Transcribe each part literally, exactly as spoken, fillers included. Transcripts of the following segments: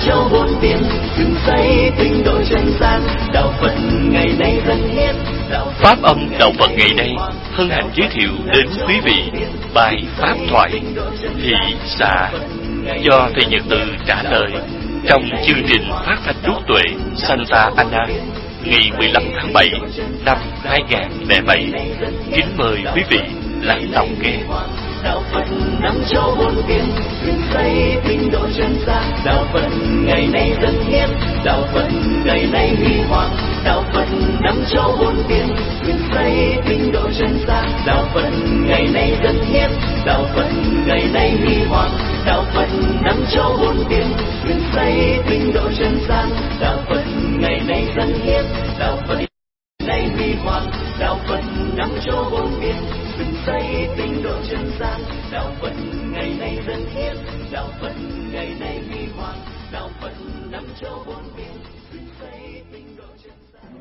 châu bốn biển, dựng xây tinh độ chân gian. Đạo Phật ngày nay dân hiến, Pháp âm Đạo Phật ngày nay hân hạnh giới thiệu đến quý vị bài pháp thoại Thị Xã do thầy Nhật Từ trả lời trong chương trình phát thanh Đúc Tuệ Santa Ana ngày mười lăm tháng bảy năm hai nghìn không trăm lẻ bảy. Kính mời quý vị lắng đọng nghe. Đạo Phật năm châu bốn biển, dựng xây tinh độ chân gian. Đạo Phật ngày nay dân hiến, đạo Phật ngày nay huy hoàng. Đạo Phật năm châu bốn biển, dựng xây tinh độ chân gian. Đạo Phật ngày nay dân hiến, đạo Phật ngày nay huy hoàng. Đạo Phật năm châu bốn biển, dựng xây tinh độ chân gian. Đạo Phật ngày nay dân hiến, đạo Phật ngày nay huy hoàng. Đạo Phật năm châu bốn biển, dựng xây tinh độ chân gian. Đạo Phật ngày nay dân hiến, đạo Phật ngày nay huy hoàng. Đạo Phật năm châu bốn biển, dựng xây tinh độ chân gian.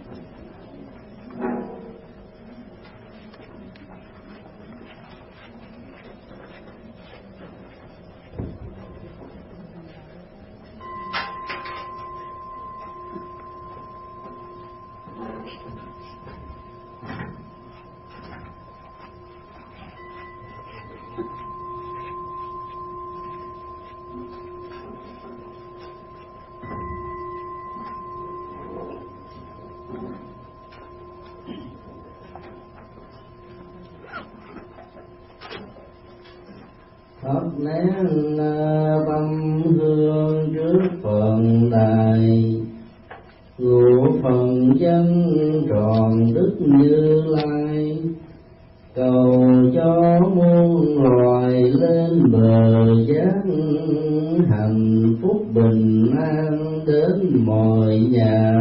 Thắp nén tâm hương trước Phật đài, ngũ phần chân tròn đức Như Lai. Cầu cho muôn loài lên bờ giác, hạnh phúc bình an đến mọi nhà.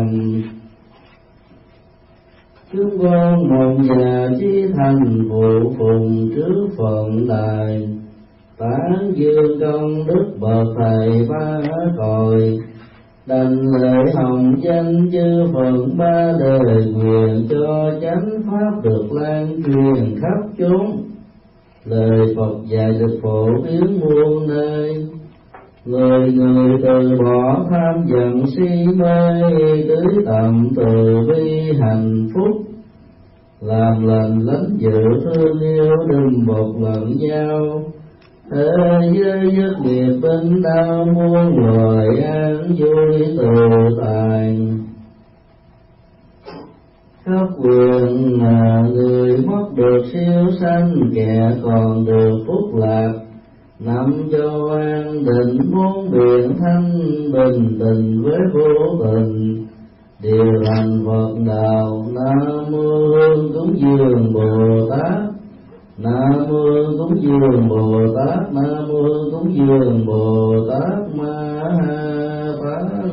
Chúng con một nhà chí thành phụ phùng trước Phật đài, tán dương công đức bậc thầy ba cõi. Đảnh lễ hồng danh chư Phật ba đời, quyền cho chánh pháp được lan truyền khắp chốn. Lời Phật dạy được phổ biến muôn nơi, người người từ bỏ tham giận si mê, tưới tầm từ bi hạnh phúc. Làm lành lánh giữ thương yêu đừng một lẫn nhau, thế giới nhất nghiệp bên đau muôn loài an vui tự tại. Các quyền là người mất được siêu sanh, kẻ còn được phúc lạc. Năm châu an định bốn biển thanh, bình tình với vô tình. Điều lành Phật đạo, Nam mô Hương cúng dường Bồ Tát. Nam mô Hương cúng dường Bồ Tát. Nam mô Hương cúng dường Bồ Tát Ma Tát.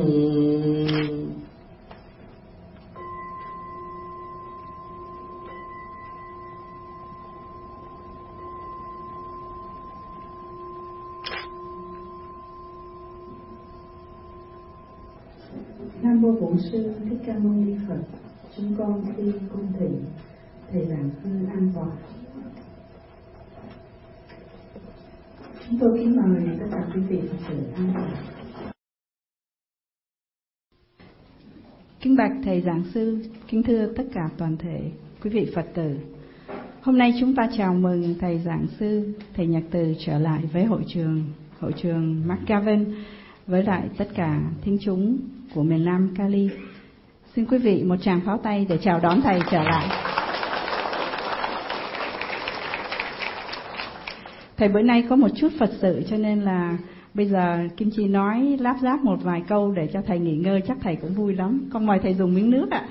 Nam mô Bổn Sư Thích Ca Mâu Ni Phật. Chúng con xin cung thỉnh thầy giảng sư an toàn. Chúng tôi kính mời tất cả quý vị Phật tử an toàn. Kính bạch thầy giảng sư, kính thưa tất cả toàn thể quý vị Phật tử. Hôm nay chúng ta chào mừng thầy giảng sư thầy Nhật Từ trở lại với hội trường hội trường McGavin với lại tất cả thính chúng của miền Nam Cali. Xin quý vị một tràng pháo tay để chào đón thầy trở lại. Thầy bữa nay có một chút Phật sự cho nên là bây giờ Kim Chi nói láp giáp một vài câu để cho thầy nghỉ ngơi, chắc thầy cũng vui lắm. Con mời thầy dùng miếng nước ạ.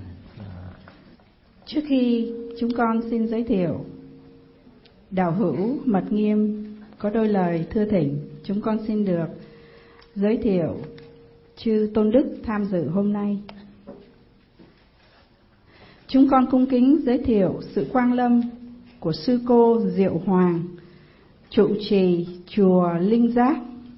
Trước khi chúng con xin giới thiệu đạo hữu Mật Nghiêm có đôi lời thưa thỉnh, chúng con xin được giới thiệu chư tôn đức tham dự hôm nay. Chúng con cung kính giới thiệu sự quang lâm của sư cô Diệu Hoàng, trụ trì chùa Linh Giác.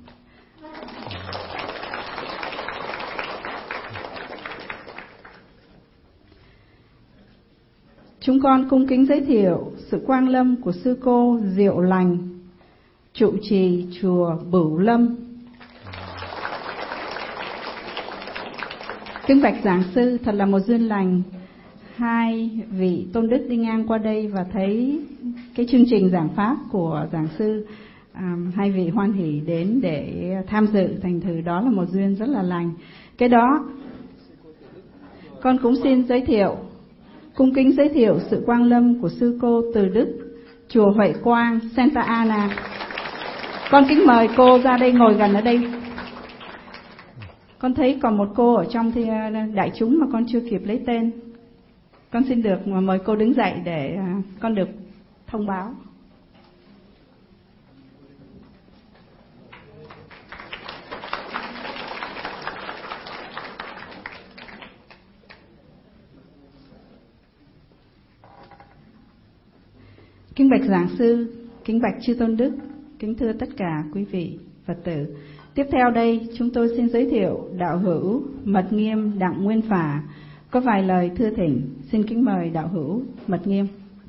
Chúng con cung kính giới thiệu sự quang lâm của sư cô Diệu Lành, trụ trì chùa Bửu Lâm. Kính bạch giảng sư, thật là một duyên lành. Hai vị tôn đức đi ngang qua đây và thấy cái chương trình giảng pháp của giảng sư, à, hai vị hoan hỉ đến để tham dự, thành thử đó là một duyên rất là lành. Cái đó con cũng xin giới thiệu, cung kính giới thiệu sự quang lâm của sư cô Từ Đức, chùa Huệ Quang, Santa Ana. Con kính mời cô ra đây ngồi gần ở đây. Con thấy còn một cô ở trong thì đại chúng mà con chưa kịp lấy tên. Con xin được mời cô đứng dậy để con được thông báo. Kính bạch giảng sư, kính bạch chư tôn đức, kính thưa tất cả quý vị Phật tử. Tiếp theo đây chúng tôi xin giới thiệu đạo hữu Mật Nghiêm Đặng Nguyên Phả có vài lời thưa thỉnh. Xin kính mời đạo hữu Mật Nghiêm.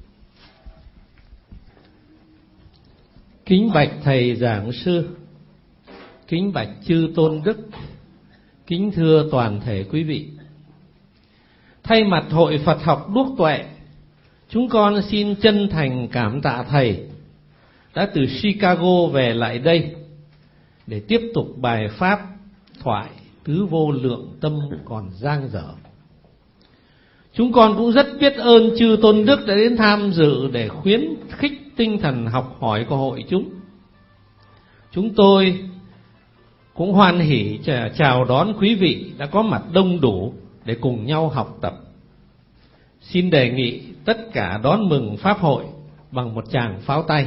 Kính bạch thầy giảng sư, kính bạch chư tôn đức, kính thưa toàn thể quý vị. Thay mặt Hội Phật học Đuốc Tuệ, chúng con xin chân thành cảm tạ thầy đã từ Chicago về lại đây để tiếp tục bài pháp thoại tứ vô lượng tâm còn dang dở. Chúng con cũng rất biết ơn chư tôn đức đã đến tham dự để khuyến khích tinh thần học hỏi của hội chúng. Chúng tôi cũng hoan hỉ chào đón quý vị đã có mặt đông đủ để cùng nhau học tập. Xin đề nghị tất cả đón mừng pháp hội bằng một tràng pháo tay.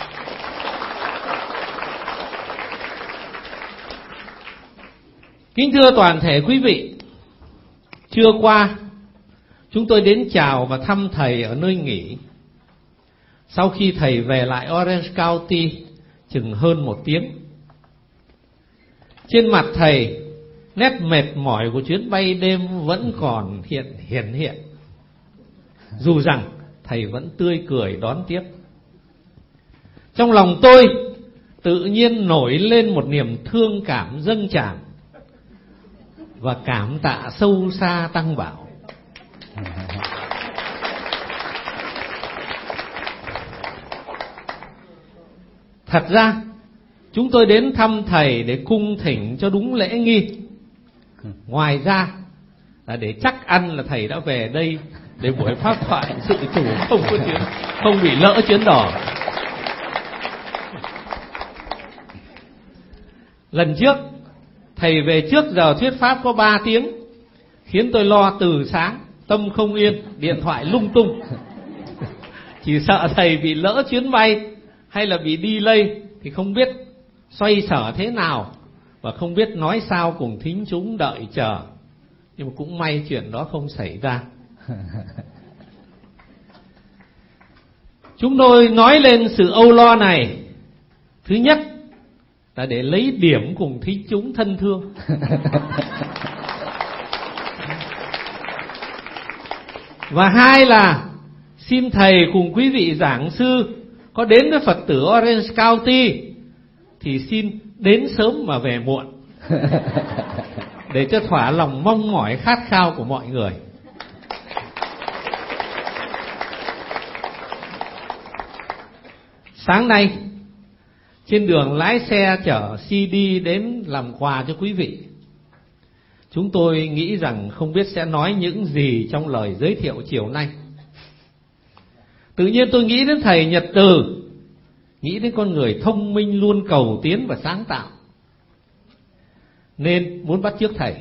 Kính thưa toàn thể quý vị, trưa qua chúng tôi đến chào và thăm thầy ở nơi nghỉ. Sau khi thầy về lại Orange County chừng hơn một tiếng, trên mặt thầy nét mệt mỏi của chuyến bay đêm vẫn còn hiện hiện hiện, dù rằng thầy vẫn tươi cười đón tiếp. Trong lòng tôi tự nhiên nổi lên một niềm thương cảm dâng tràn và cảm tạ sâu xa Tăng Bảo. Thật ra chúng tôi đến thăm thầy để cung thỉnh cho đúng lễ nghi. Ngoài ra là để chắc ăn là thầy đã về đây để buổi pháp thoại sự chủ không có chuyến, không bị lỡ chuyến đò. Lần trước thầy về trước giờ thuyết pháp có ba tiếng, khiến tôi lo từ sáng, tâm không yên, điện thoại lung tung. Chỉ sợ thầy bị lỡ chuyến bay hay là bị delay thì không biết xoay sở thế nào và không biết nói sao cùng thính chúng đợi chờ. Nhưng mà cũng may chuyện đó không xảy ra. Chúng tôi nói lên sự âu lo này, thứ nhất là để lấy điểm cùng thính chúng thân thương. Và hai là xin thầy cùng quý vị giảng sư có đến với Phật tử Orange County thì xin đến sớm mà về muộn, để cho thỏa lòng mong mỏi khát khao của mọi người. Sáng nay trên đường lái xe chở xê đê đến làm quà cho quý vị, chúng tôi nghĩ rằng không biết sẽ nói những gì trong lời giới thiệu chiều nay. Tự nhiên tôi nghĩ đến thầy Nhật Từ, nghĩ đến con người thông minh luôn cầu tiến và sáng tạo, nên muốn bắt chước thầy.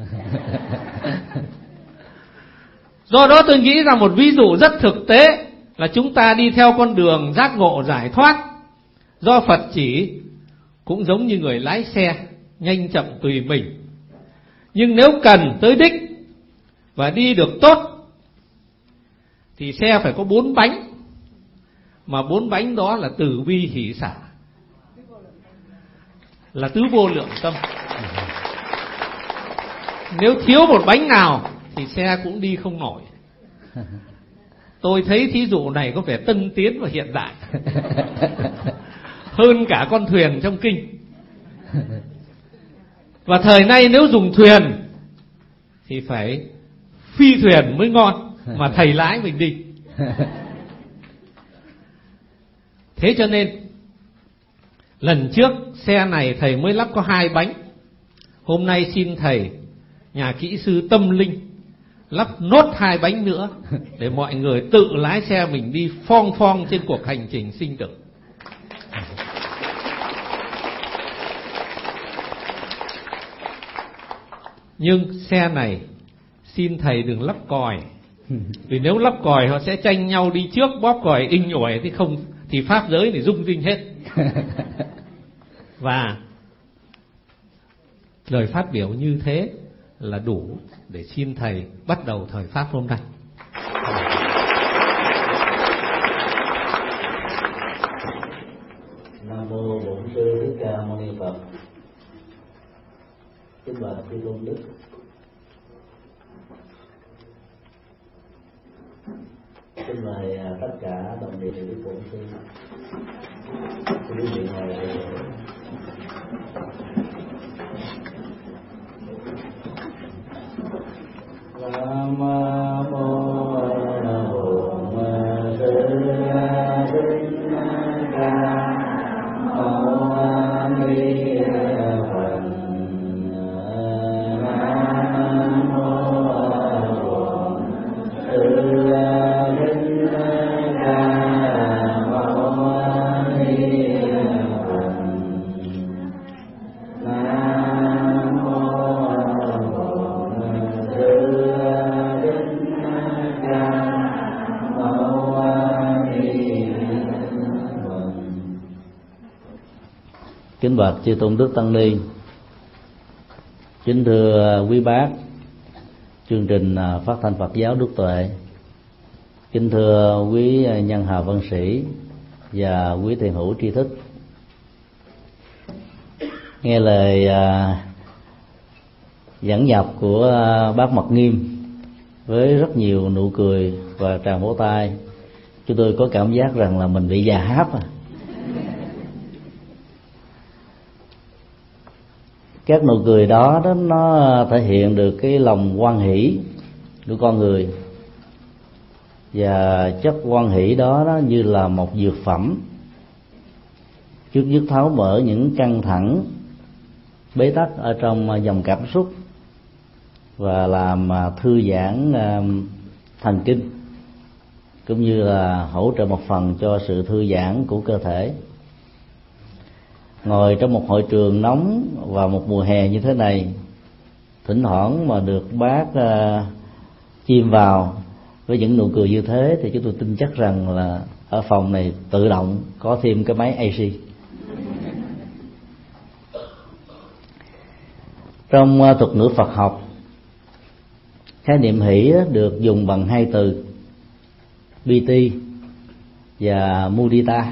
Do đó tôi nghĩ rằng một ví dụ rất thực tế là chúng ta đi theo con đường giác ngộ giải thoát do Phật chỉ, cũng giống như người lái xe, nhanh chậm tùy mình. Nhưng nếu cần tới đích và đi được tốt thì xe phải có bốn bánh, mà bốn bánh đó là từ bi hỷ xả, là tứ vô lượng tâm. Nếu thiếu một bánh nào thì xe cũng đi không nổi. Tôi thấy thí dụ này có vẻ tân tiến và hiện đại hơn cả con thuyền trong kinh. Và thời nay nếu dùng thuyền thì phải phi thuyền mới ngon, mà thầy lái mình đi. Thế cho nên lần trước xe này thầy mới lắp có hai bánh, hôm nay xin thầy nhà kỹ sư tâm linh lắp nốt hai bánh nữa để mọi người tự lái xe mình đi phong phong trên cuộc hành trình sinh tử. Nhưng xe này xin thầy đừng lắp còi, vì nếu lắp còi họ sẽ tranh nhau đi trước, bóp còi inh ỏi thì không thì pháp giới thì rung rinh hết. Và lời phát biểu như thế là đủ để xin thầy bắt đầu thời pháp hôm nay. Nam mô Bổn Sư Thích Ca Mâu Ni Phật. Kính bạch chư tôn đức, xin mời tất cả đồng địa Đức Bổn Sư quý vị ngồi lại. Nam mô Kính bạch chư tôn đức tăng ni, kính thưa quý bác chương trình phát thanh Phật giáo Đức Tuệ, kính thưa quý nhân hào văn sĩ và quý thiền hữu tri thức. Nghe lời dẫn nhập của bác Mật Nghiêm với rất nhiều nụ cười và tràng vỗ tay, chúng tôi có cảm giác rằng là mình bị già háp à. Các nụ cười đó, đó nó thể hiện được cái lòng hoan hỷ của con người, và chất hoan hỷ đó, đó như là một dược phẩm trước dứt tháo mở những căng thẳng bế tắc ở trong dòng cảm xúc và làm thư giãn thần kinh, cũng như là hỗ trợ một phần cho sự thư giãn của cơ thể. Ngồi trong một hội trường nóng vào một mùa hè như thế này, thỉnh thoảng mà được bác uh, chìm vào với những nụ cười như thế, thì chúng tôi tin chắc rằng là ở phòng này tự động có thêm cái máy a xê. Trong uh, thuật ngữ Phật học, khái niệm hỷ được dùng bằng hai từ piti và mudita.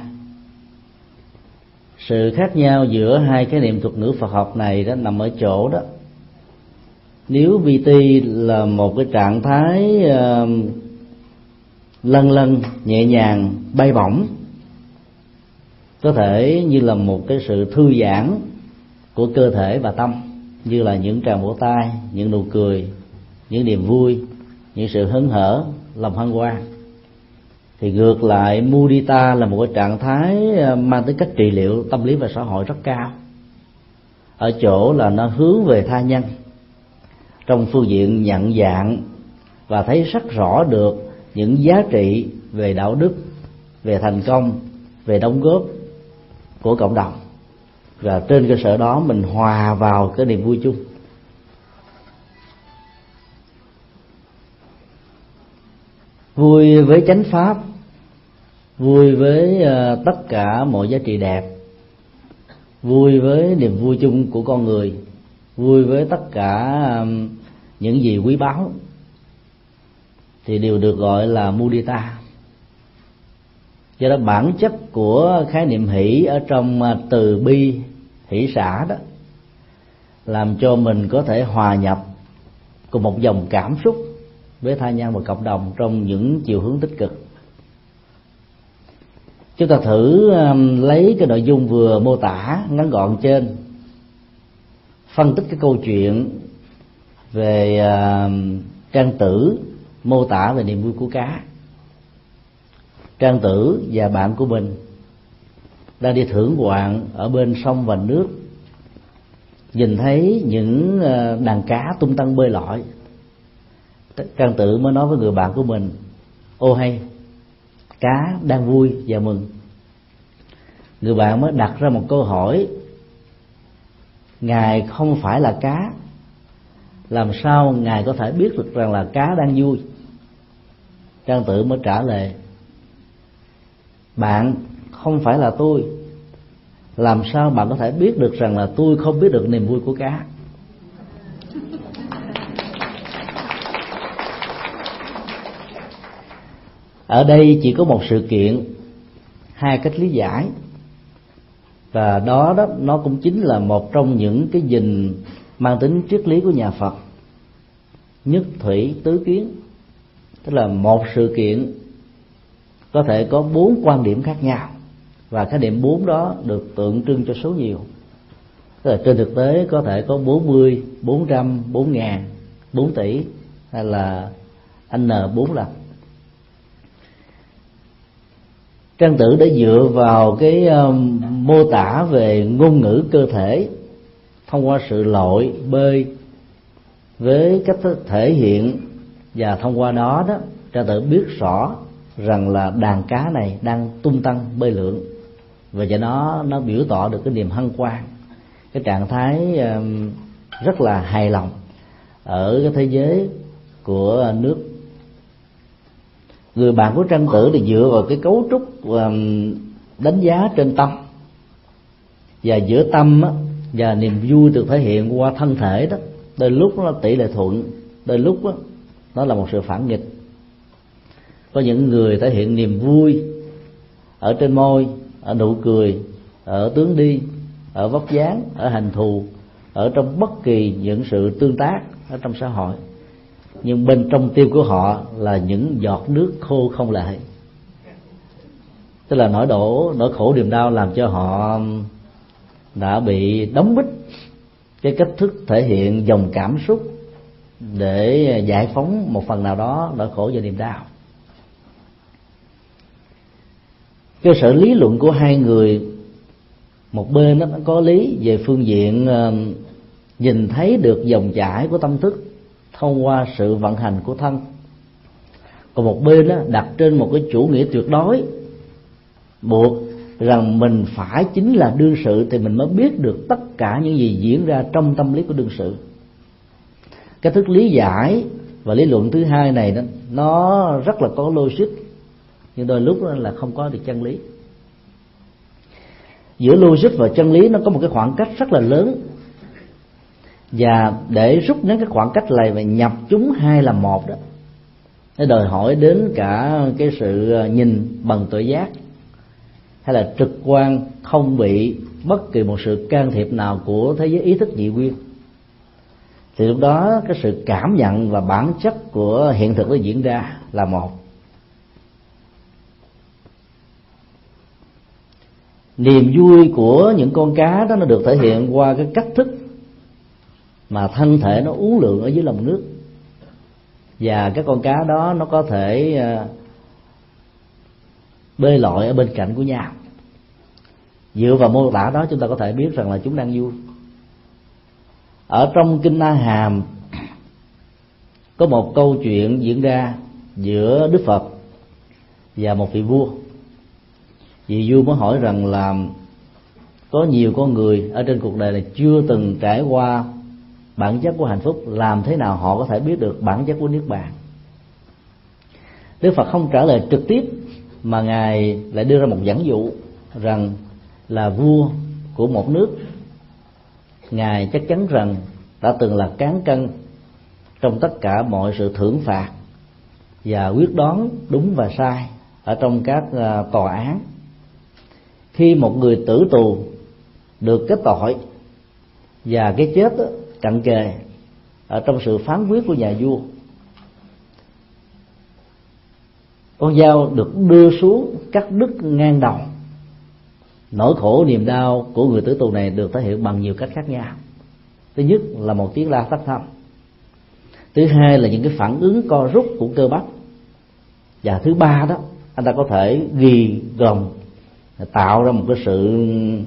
Sự khác nhau giữa hai khái niệm thuật ngữ Phật học này đó nằm ở chỗ đó, nếu piti là một cái trạng thái uh, lân lân nhẹ nhàng bay bổng, có thể như là một cái sự thư giãn của cơ thể và tâm, như là những tràng vỗ tay, những nụ cười, những niềm vui, những sự hớn hở, lòng hân hoan. Thì ngược lại, mudita là một cái trạng thái mang tính cách trị liệu tâm lý và xã hội rất cao, ở chỗ là nó hướng về tha nhân trong phương diện nhận dạng và thấy rất rõ được những giá trị về đạo đức, về thành công, về đóng góp của cộng đồng, và trên cơ sở đó mình hòa vào cái niềm vui chung. Vui với chánh pháp, vui với uh, tất cả mọi giá trị đẹp, vui với niềm vui chung của con người, vui với tất cả um, những gì quý báu, thì đều được gọi là mudita. Do đó bản chất của khái niệm hỷ ở trong uh, từ bi hỷ xả đó, làm cho mình có thể hòa nhập cùng một dòng cảm xúc với tha nhân và cộng đồng trong những chiều hướng tích cực. Chúng ta thử um, lấy cái nội dung vừa mô tả ngắn gọn trên, phân tích cái câu chuyện về uh, Trang Tử mô tả về niềm vui của cá. Trang Tử và bạn của mình đang đi thưởng ngoạn ở bên sông và nước, nhìn thấy những đàn cá tung tăng bơi lội. Trang Tử mới nói với người bạn của mình: ô hay, cá đang vui và mừng. Người bạn mới đặt ra một câu hỏi: Ngài không phải là cá, làm sao Ngài có thể biết được rằng là cá đang vui? Trang Tử mới trả lời: bạn không phải là tôi, làm sao bạn có thể biết được rằng là tôi không biết được niềm vui của cá? Ở đây chỉ có một sự kiện, hai cách lý giải, và đó đó nó cũng chính là một trong những cái nhìn mang tính triết lý của nhà Phật: nhất thủy tứ kiến. Tức là một sự kiện có thể có bốn quan điểm khác nhau, và cái điểm bốn đó được tượng trưng cho số nhiều. Tức là trên thực tế có thể có bốn mươi, bốn trăm, bốn ngàn, bốn tỷ, hay là n bốn lần. Trang Tử đã dựa vào cái um, mô tả về ngôn ngữ cơ thể thông qua sự lội bơi với cách thể hiện, và thông qua đó đó Trang Tử biết rõ rằng là đàn cá này đang tung tăng bơi lượn, và do đó nó biểu tỏ được cái niềm hân hoan, cái trạng thái um, rất là hài lòng ở cái thế giới của nước. Người bạn của Trang Tử thì dựa vào cái cấu trúc um, đánh giá trên tâm, và giữa tâm á, và niềm vui được thể hiện qua thân thể đó, đôi lúc nó là tỷ lệ thuận, đôi lúc á, nó là một sự phản nghịch. Có những người thể hiện niềm vui ở trên môi, ở nụ cười, ở tướng đi, ở vóc dáng, ở hành thù, ở trong bất kỳ những sự tương tác ở trong xã hội, nhưng bên trong tim của họ là những giọt nước khô không lệ. Tức là nỗi đổ, nỗi khổ niềm đau làm cho họ đã bị đóng bít cái cách thức thể hiện dòng cảm xúc để giải phóng một phần nào đó nỗi khổ và niềm đau. Cơ sở lý luận của hai người, một bên nó có lý về phương diện nhìn thấy được dòng chảy của tâm thức thông qua sự vận hành của thân, còn một bên đó đặt trên một cái chủ nghĩa tuyệt đối, buộc rằng mình phải chính là đương sự thì mình mới biết được tất cả những gì diễn ra trong tâm lý của đương sự. Cái thức lý giải và lý luận thứ hai này đó, nó rất là có logic, nhưng đôi lúc là không có được chân lý. Giữa logic và chân lý nó có một cái khoảng cách rất là lớn, và để rút ngắn cái khoảng cách này và nhập chúng hai làm một đó, nó đòi hỏi đến cả cái sự nhìn bằng tuệ giác, hay là trực quan không bị bất kỳ một sự can thiệp nào của thế giới ý thức nhị nguyên. Thì lúc đó cái sự cảm nhận và bản chất của hiện thực nó diễn ra là một. Niềm vui của những con cá đó nó được thể hiện qua cái cách thức mà thân thể nó uốn lượn ở dưới lòng nước, và các con cá đó nó có thể bơi lội ở bên cạnh của nhau. Dựa vào mô tả đó chúng ta có thể biết rằng là chúng đang vui. Ở trong Kinh A Hàm có một câu chuyện diễn ra giữa Đức Phật và một vị vua. Vị vua mới hỏi rằng là có nhiều con người ở trên cuộc đời này chưa từng trải qua bản chất của hạnh phúc, làm thế nào họ có thể biết được bản chất của niết bàn? Đức Phật không trả lời trực tiếp, mà Ngài lại đưa ra một dẫn dụ rằng là vua của một nước, Ngài chắc chắn rằng đã từng là cán cân trong tất cả mọi sự thưởng phạt và quyết đoán đúng và sai ở trong các tòa án. Khi một người tử tù được kết tội và cái chết cận kề ở trong sự phán quyết của nhà vua, con dao được đưa xuống cắt đứt ngang đầu. Nỗi khổ niềm đau của người tử tù này được thể hiện bằng nhiều cách khác nhau. Thứ nhất là một tiếng la thất thanh. Thứ hai là những cái phản ứng co rút của cơ bắp. Và thứ ba đó, anh ta có thể ghi gồng, tạo ra một cái sự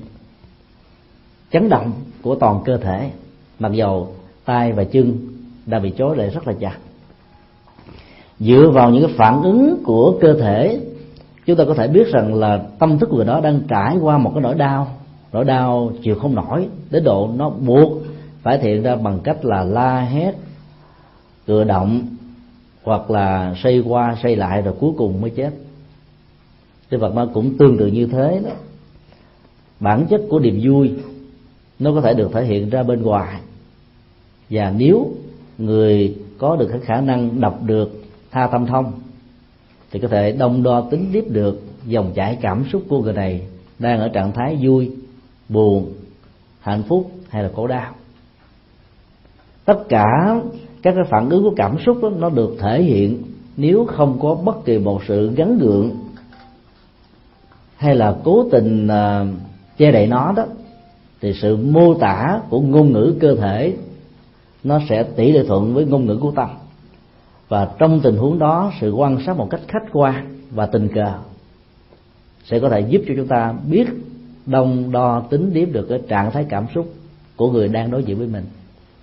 chấn động của toàn cơ thể, mặc dầu tay và chân đã bị trói lại rất là chặt. Dựa vào những cái phản ứng của cơ thể, chúng ta có thể biết rằng là tâm thức của người đó đang trải qua một cái nỗi đau, nỗi đau chịu không nổi đến độ nó buộc phải thể hiện ra bằng cách là la hét, cựa động, hoặc là xoay qua xoay lại rồi cuối cùng mới chết. Cái vật nó cũng tương tự như thế đó. Bản chất của niềm vui nó có thể được thể hiện ra bên ngoài, và nếu người có được cái khả năng đọc được tha tâm thông thì có thể đong đo tính tiếp được dòng chảy cảm xúc của người này đang ở trạng thái vui, buồn, hạnh phúc hay là khổ đau. Tất cả các cái phản ứng của cảm xúc đó, nó được thể hiện nếu không có bất kỳ một sự gắn gượng hay là cố tình uh, che đậy nó đó, thì sự mô tả của ngôn ngữ cơ thể nó sẽ tỷ lệ thuận với ngôn ngữ của tâm. Và trong tình huống đó, sự quan sát một cách khách quan và tình cờ sẽ có thể giúp cho chúng ta biết đong đo tính điếm được cái trạng thái cảm xúc của người đang đối diện với mình.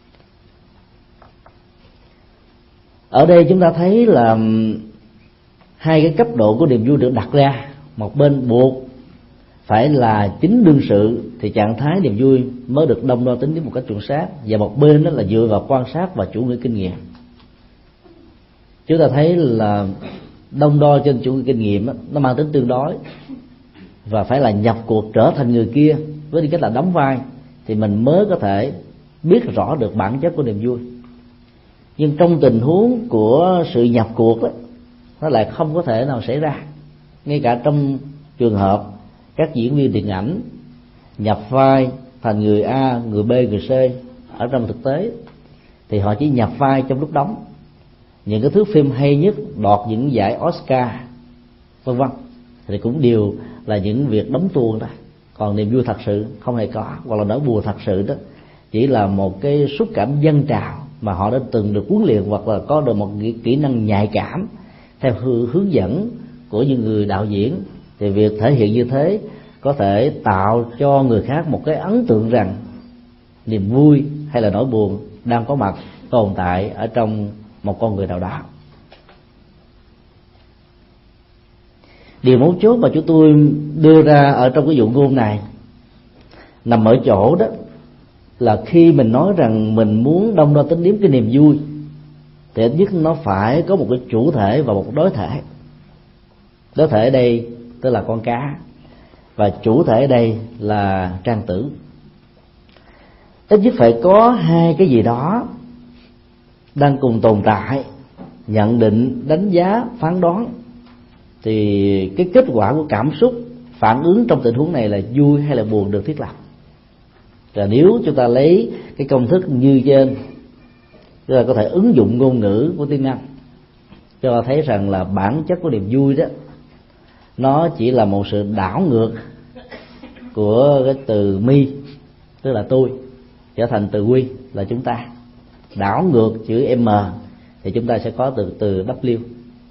Ở đây chúng ta thấy là hai cái cấp độ của niềm vui được đặt ra. Một bên buộc phải là chính đương sự thì trạng thái niềm vui mới được đong đo tính đến một cách chuẩn xác, và một bên đó là dựa vào quan sát và chủ nghĩa kinh nghiệm. Chúng ta thấy là đong đo trên chủ nghĩa kinh nghiệm đó, nó mang tính tương đối, và phải là nhập cuộc trở thành người kia với tư cách là đóng vai thì mình mới có thể biết rõ được bản chất của niềm vui. Nhưng trong tình huống của sự nhập cuộc đó, nó lại không có thể nào xảy ra. Ngay cả trong trường hợp các diễn viên điện ảnh nhập vai thành người A, người B, người C ở trong thực tế thì họ chỉ nhập vai trong lúc đóng. Những cái thước phim hay nhất đoạt những giải Oscar vân vân thì cũng đều là những việc đóng tuồng đó. Còn niềm vui thật sự không hề có, hoặc là nỗi buồn thật sự đó chỉ là một cái xúc cảm dâng trào mà họ đã từng được huấn luyện, hoặc là có được một kỹ năng nhạy cảm theo hướng dẫn của những người đạo diễn. Thì việc thể hiện như thế có thể tạo cho người khác một cái ấn tượng rằng niềm vui hay là nỗi buồn đang có mặt tồn tại ở trong một con người nào đó. Điều mấu chốt mà chúng tôi đưa ra ở trong cái dụ ngôn này nằm ở chỗ đó là khi mình nói rằng mình muốn đong đo tính điếm cái niềm vui thì ít nhất nó phải có một cái chủ thể và một đối thể. Đối thể ở đây tức là con cá, và chủ thể ở đây là trang tử. Ít nhất phải có hai cái gì đó đang cùng tồn tại, nhận định, đánh giá, phán đoán, thì cái kết quả của cảm xúc phản ứng trong tình huống này là vui hay là buồn được thiết lập. Và nếu chúng ta lấy cái công thức như trên, chúng ta có thể ứng dụng ngôn ngữ của tiếng Anh cho thấy rằng là bản chất của niềm vui đó nó chỉ là một sự đảo ngược của cái từ me, tức là tôi, trở thành từ we là chúng ta. Đảo ngược chữ M thì chúng ta sẽ có từ từ W.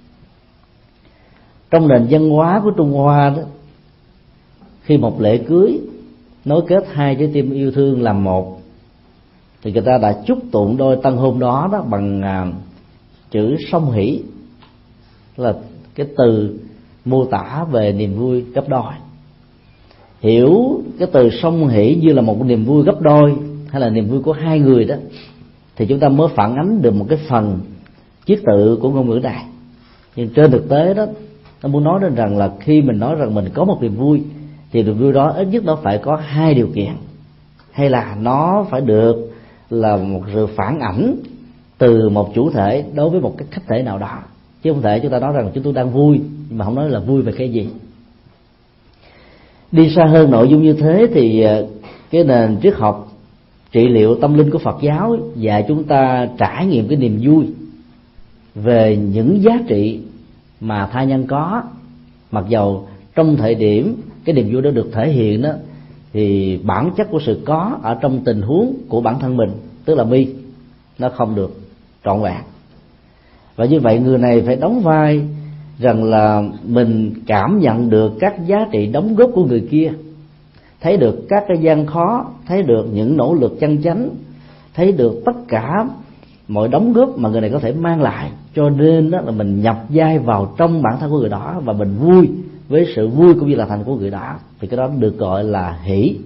Trong nền văn hóa của Trung Hoa đó, khi một lễ cưới nối kết hai trái tim yêu thương làm một thì người ta đã chúc tụng đôi tân hôn đó đó bằng uh, chữ song hỷ, là cái từ mô tả về niềm vui gấp đôi. Hiểu cái từ song hỷ như là một niềm vui gấp đôi hay là niềm vui của hai người đó thì chúng ta mới phản ánh được một cái phần chiết tự của ngôn ngữ này. Nhưng trên thực tế đó, nó muốn nói đến rằng là khi mình nói rằng mình có một niềm vui thì niềm vui đó ít nhất nó phải có hai điều kiện, hay là nó phải được là một sự phản ảnh từ một chủ thể đối với một cái khách thể nào đó, chứ không thể chúng ta nói rằng chúng tôi đang vui nhưng mà không nói là vui về cái gì. Đi xa hơn nội dung như thế thì cái nền triết học trị liệu tâm linh của Phật giáo dạy chúng ta trải nghiệm cái niềm vui về những giá trị mà tha nhân có, mặc dầu trong thời điểm cái niềm vui đó được thể hiện đó thì bản chất của sự có ở trong tình huống của bản thân mình, tức là mi, nó không được trọn vẹn. Và như vậy người này phải đóng vai rằng là mình cảm nhận được các giá trị đóng góp của người kia, thấy được các cái gian khó, thấy được những nỗ lực chân chánh, thấy được tất cả mọi đóng góp mà người này có thể mang lại, cho nên đó là mình nhập vai vào trong bản thân của người đó và mình vui với sự vui cũng như là thành của người đó, thì cái đó được gọi là hỷ.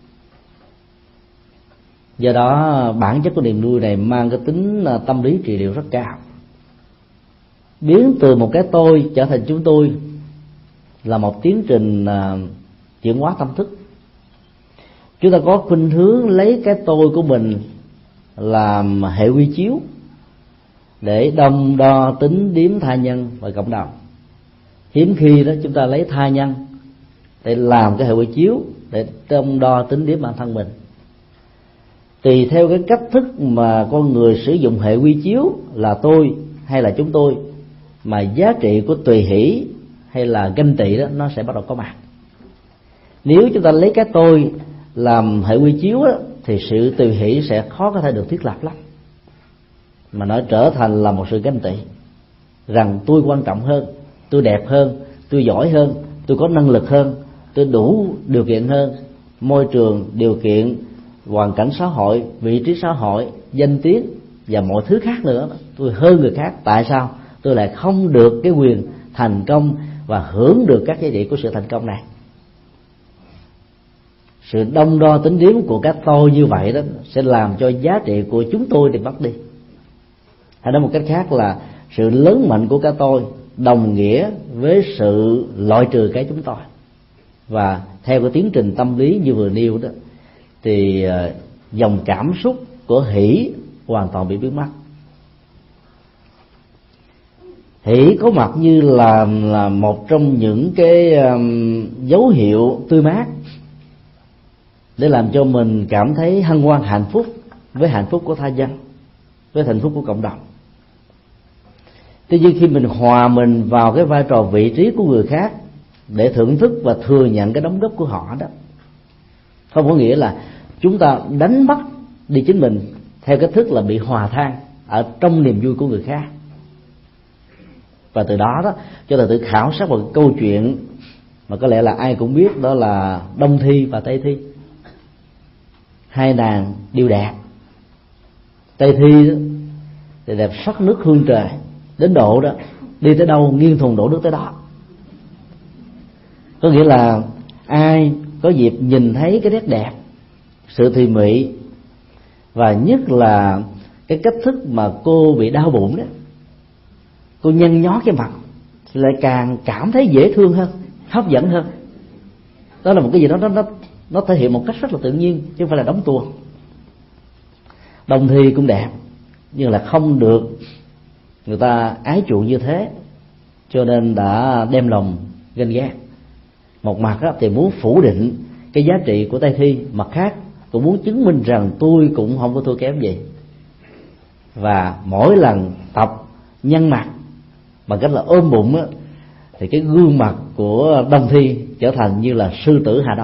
Do đó bản chất của niềm vui này mang cái tính tâm lý trị liệu rất cao, biến từ một cái tôi trở thành chúng tôi là một tiến trình chuyển hóa tâm thức. Chúng ta có khuynh hướng lấy cái tôi của mình làm hệ quy chiếu để đong đo tính điếm tha nhân và cộng đồng. Hiếm khi đó chúng ta lấy tha nhân để làm cái hệ quy chiếu để đong đo tính điếm bản thân mình. Tùy theo cái cách thức mà con người sử dụng hệ quy chiếu là tôi hay là chúng tôi, mà giá trị của tùy hỷ hay là ganh tị đó nó sẽ bắt đầu có mặt. Nếu chúng ta lấy cái tôi làm hệ quy chiếu đó, thì sự tùy hỷ sẽ khó có thể được thiết lập lắm, mà nó trở thành là một sự ganh tị, rằng tôi quan trọng hơn, tôi đẹp hơn, tôi giỏi hơn, tôi có năng lực hơn, tôi đủ điều kiện hơn, môi trường, điều kiện, hoàn cảnh xã hội, vị trí xã hội, danh tiếng và mọi thứ khác nữa, tôi hơn người khác. Tại sao tôi lại không được cái quyền thành công và hưởng được các giá trị của sự thành công này? Sự đong đo tính điếm của các tôi như vậy đó sẽ làm cho giá trị của chúng tôi bị mất đi. Hay nói một cách khác là sự lớn mạnh của các tôi đồng nghĩa với sự loại trừ cái chúng tôi. Và theo cái tiến trình tâm lý như vừa nêu đó, thì dòng cảm xúc của hỷ hoàn toàn bị biến mất. Hỷ có mặt như là, là một trong những cái um, dấu hiệu tươi mát để làm cho mình cảm thấy hân hoan hạnh phúc với hạnh phúc của tha nhân, với hạnh phúc của cộng đồng. Tuy nhiên khi mình hòa mình vào cái vai trò vị trí của người khác để thưởng thức và thừa nhận cái đóng góp của họ đó, không có nghĩa là chúng ta đánh mất đi chính mình theo cách thức là bị hòa than ở trong niềm vui của người khác. Và từ đó đó cho ta tự khảo sát một cái câu chuyện mà có lẽ là ai cũng biết, đó là Đông Thi và Tây Thi. Hai nàng đều đẹp. Tây Thi đó, thì đẹp sắc nước hương trời đến độ đó đi tới đâu nghiêng thùng đổ nước tới đó. Có nghĩa là ai có dịp nhìn thấy cái nét đẹp, sự thùy mị, và nhất là cái cách thức mà cô bị đau bụng đó, cô nhăn nhó cái mặt, lại càng cảm thấy dễ thương hơn, hấp dẫn hơn. Đó là một cái gì đó nó nó nó thể hiện một cách rất là tự nhiên, chứ không phải là đóng tuồng. Đồng Thi cũng đẹp, nhưng là không được người ta ái chuộng như thế, cho nên đã đem lòng ganh ghét. Một mặt thì muốn phủ định cái giá trị của Tây Thi, mặt khác cũng muốn chứng minh rằng tôi cũng không có thua kém gì. Và mỗi lần tập nhăn mặt bằng cách là ôm bụng á, thì cái gương mặt của Đông Thi trở thành như là sư tử Hà Đông.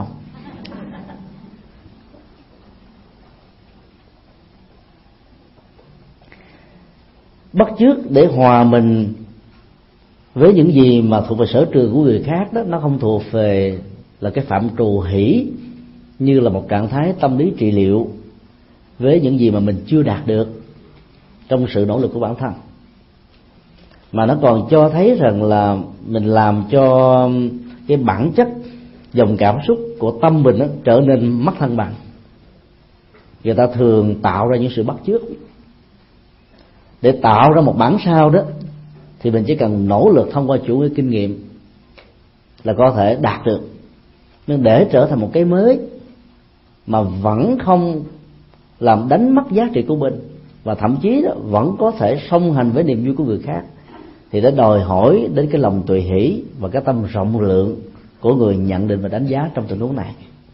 Bắt chước để hòa mình với những gì mà thuộc về sở trường của người khác đó, nó không thuộc về là cái phạm trù hỷ như là một trạng thái tâm lý trị liệu với những gì mà mình chưa đạt được trong sự nỗ lực của bản thân, mà nó còn cho thấy rằng là mình làm cho cái bản chất dòng cảm xúc của tâm mình đó trở nên mất thăng bằng. Người ta thường tạo ra những sự bắt chước. Để tạo ra một bản sao đó thì mình chỉ cần nỗ lực thông qua chủ nghĩa kinh nghiệm là có thể đạt được. Nhưng để trở thành một cái mới mà vẫn không làm đánh mất giá trị của mình, và thậm chí đó vẫn có thể song hành với niềm vui của người khác, thì đã đòi hỏi đến cái lòng tùy hỷ và cái tâm rộng lượng của người nhận định và đánh giá trong tình huống này.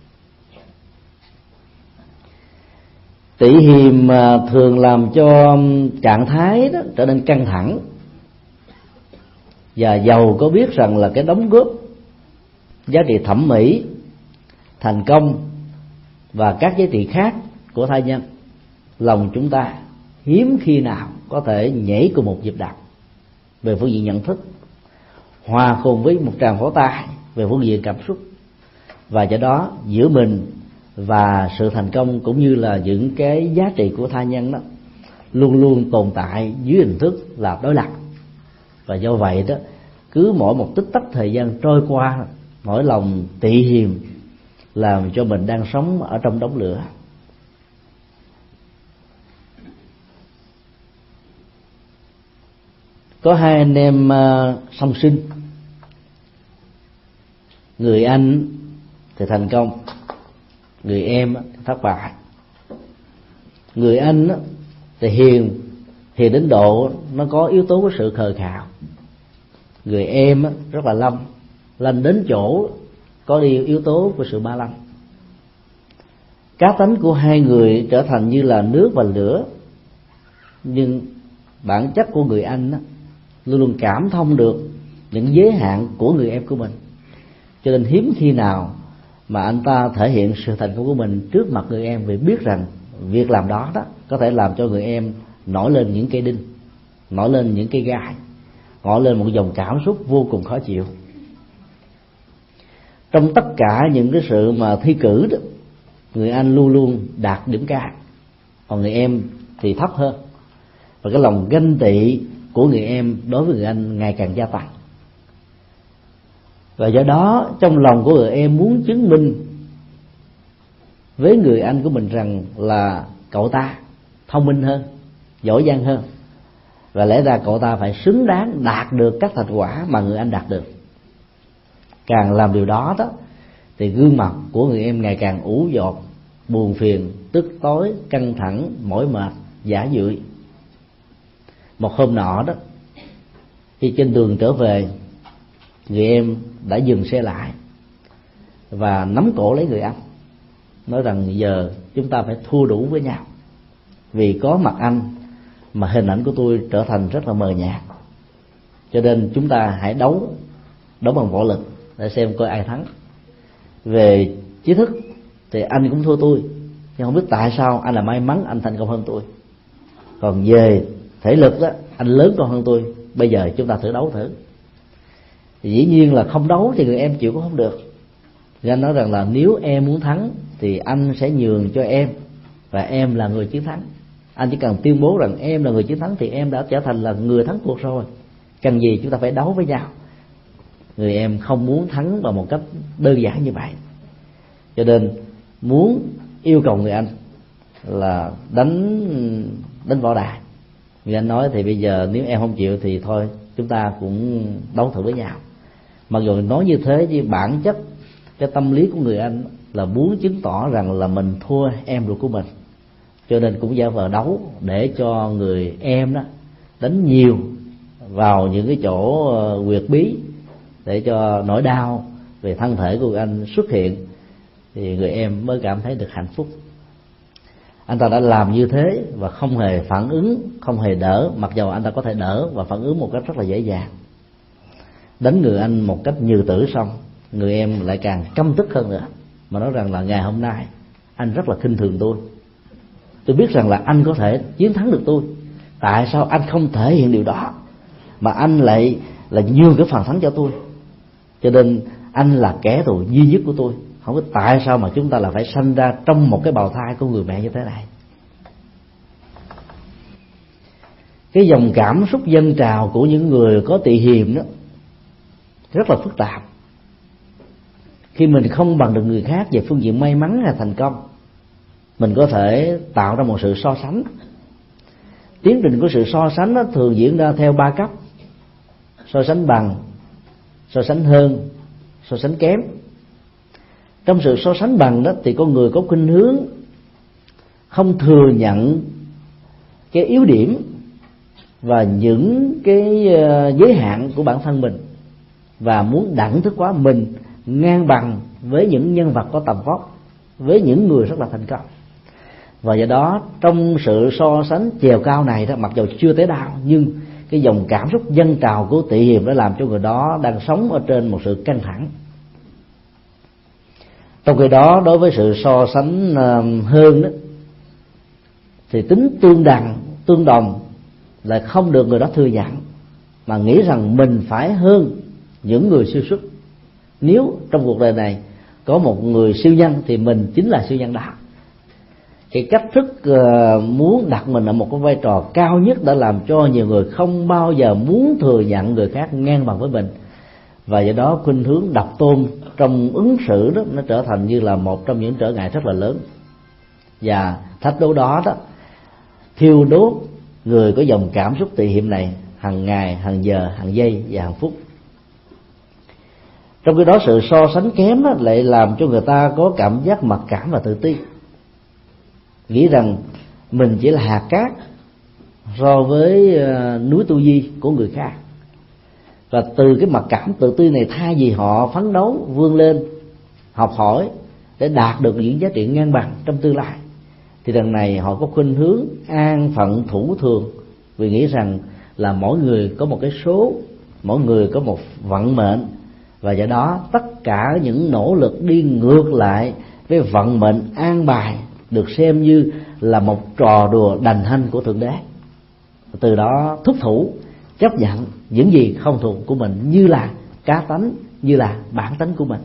Tỵ hiềm thường làm cho trạng thái đó trở nên căng thẳng, và dầu có biết rằng là cái đóng góp giá trị thẩm mỹ, thành công và các giá trị khác của tha nhân, lòng chúng ta hiếm khi nào có thể nhảy cùng một nhịp đập về phương diện nhận thức, hòa cùng với một tràng pháo tay về phương diện cảm xúc, và do đó giữa mình và sự thành công cũng như là những cái giá trị của tha nhân đó luôn luôn tồn tại dưới hình thức là đối lập. Và do vậy đó, cứ mỗi một tích tắc thời gian trôi qua, nỗi lòng tị hiềm làm cho mình đang sống ở trong đống lửa. Có hai anh em uh, song sinh, người anh thì thành công, người em thì thất bại. Người anh thì hiền, hiền đến độ nó có yếu tố của sự khờ khạo. Người em rất là lanh, lanh đến chỗ có đi yếu tố của sự ma lanh. Cá tánh của hai người trở thành như là nước và lửa, nhưng bản chất của người anh đó, luôn luôn cảm thông được những giới hạn của người em của mình, cho nên hiếm khi nào mà anh ta thể hiện sự thành công của mình trước mặt người em, vì biết rằng việc làm đó đó có thể làm cho người em nổi lên những cây đinh, nổi lên những cây gai, nổi lên một dòng cảm xúc vô cùng khó chịu. Trong tất cả những cái sự mà thi cử đó, người anh luôn luôn đạt điểm cao, còn người em thì thấp hơn, và cái lòng ganh tị của người em đối với người anh ngày càng gia tăng. Và do đó trong lòng của người em muốn chứng minh với người anh của mình rằng là cậu ta thông minh hơn, giỏi giang hơn, và lẽ ra cậu ta phải xứng đáng đạt được các thành quả mà người anh đạt được. Càng làm điều đó đó thì gương mặt của người em ngày càng ủ dột, buồn phiền, tức tối, căng thẳng, mỏi mệt, giả dưỡi. Một hôm nọ đó, khi trên đường trở về, người em đã dừng xe lại và nắm cổ lấy người anh, nói rằng giờ chúng ta phải thua đủ với nhau, vì có mặt anh mà hình ảnh của tôi trở thành rất là mờ nhạt, cho nên chúng ta hãy đấu đấu bằng võ lực để xem coi ai thắng. Về trí thức thì anh cũng thua tôi, nhưng không biết tại sao anh là may mắn anh thành công hơn tôi. Còn về thể lực đó, anh lớn con hơn tôi, bây giờ chúng ta thử đấu thử. Thì dĩ nhiên là không đấu thì người em chịu cũng không được. Thì anh nói rằng là nếu em muốn thắng thì anh sẽ nhường cho em, và em là người chiến thắng. Anh chỉ cần tuyên bố rằng em là người chiến thắng thì em đã trở thành là người thắng cuộc rồi, cần gì chúng ta phải đấu với nhau. Người em không muốn thắng bằng một cách đơn giản như vậy, cho nên muốn yêu cầu người anh là đánh đánh võ đài. Người anh nói thì bây giờ nếu em không chịu thì thôi chúng ta cũng đấu thử với nhau. Mặc dù nói như thế chứ bản chất cái tâm lý của người anh là muốn chứng tỏ rằng là mình thua em ruột của mình, cho nên cũng giả vờ đấu để cho người em đó đánh nhiều vào những cái chỗ huyệt bí, để cho nỗi đau về thân thể của người anh xuất hiện, thì người em mới cảm thấy được hạnh phúc. Anh ta đã làm như thế và không hề phản ứng, không hề đỡ, mặc dầu anh ta có thể đỡ và phản ứng một cách rất là dễ dàng. Đánh người anh một cách như tử xong, người em lại càng căm tức hơn nữa, mà nói rằng là ngày hôm nay anh rất là khinh thường tôi. Tôi biết rằng là anh có thể chiến thắng được tôi, tại sao anh không thể hiện điều đó mà anh lại là nhường cái phần thắng cho tôi? Cho nên anh là kẻ thù duy nhất của tôi, không biết tại sao mà chúng ta là phải sanh ra trong một cái bào thai của người mẹ như thế này. Cái dòng cảm xúc dâng trào của những người có tỳ hiềm đó rất là phức tạp. Khi mình không bằng được người khác về phương diện may mắn hay thành công, mình có thể tạo ra một sự so sánh. Tiến trình của sự so sánh nó thường diễn ra theo ba cấp: so sánh bằng, so sánh hơn, so sánh kém. Trong sự so sánh bằng đó thì con người có khuynh hướng không thừa nhận cái yếu điểm và những cái giới hạn của bản thân mình, và muốn đẳng thức hóa mình ngang bằng với những nhân vật có tầm vóc, với những người rất là thành công. Và do đó trong sự so sánh chèo cao này đó, mặc dù chưa tới đau, nhưng cái dòng cảm xúc dâng trào của tỳ hiềm đã làm cho người đó đang sống ở trên một sự căng thẳng. Trong khi đó, đối với sự so sánh hơn đó, thì tính tương đẳng tương đồng lại không được người đó thừa nhận, mà nghĩ rằng mình phải hơn những người siêu xuất. Nếu trong cuộc đời này có một người siêu nhân thì mình chính là siêu nhân đó. Cái cách thức uh, muốn đặt mình ở một cái vai trò cao nhất đã làm cho nhiều người không bao giờ muốn thừa nhận người khác ngang bằng với mình, và do đó khuynh hướng độc tôn trong ứng xử đó nó trở thành như là một trong những trở ngại rất là lớn. Và thách đố đó đó thiêu đốt người có dòng cảm xúc tị hiểm này hàng ngày, hàng giờ, hàng giây và hàng phút. Trong khi đó sự so sánh kém đó lại làm cho người ta có cảm giác mặc cảm và tự ti, nghĩ rằng mình chỉ là hạt cát so với núi tu di của người khác. Và từ cái mặc cảm tự ti này, thay vì họ phấn đấu vươn lên học hỏi để đạt được những giá trị ngang bằng trong tương lai, thì lần này họ có khuynh hướng an phận thủ thường, vì nghĩ rằng là mỗi người có một cái số, mỗi người có một vận mệnh, và do đó tất cả những nỗ lực đi ngược lại với vận mệnh an bài được xem như là một trò đùa đành hanh của Thượng Đế. Từ đó thúc thủ chấp nhận những gì không thuộc của mình như là cá tánh, như là bản tánh của mình.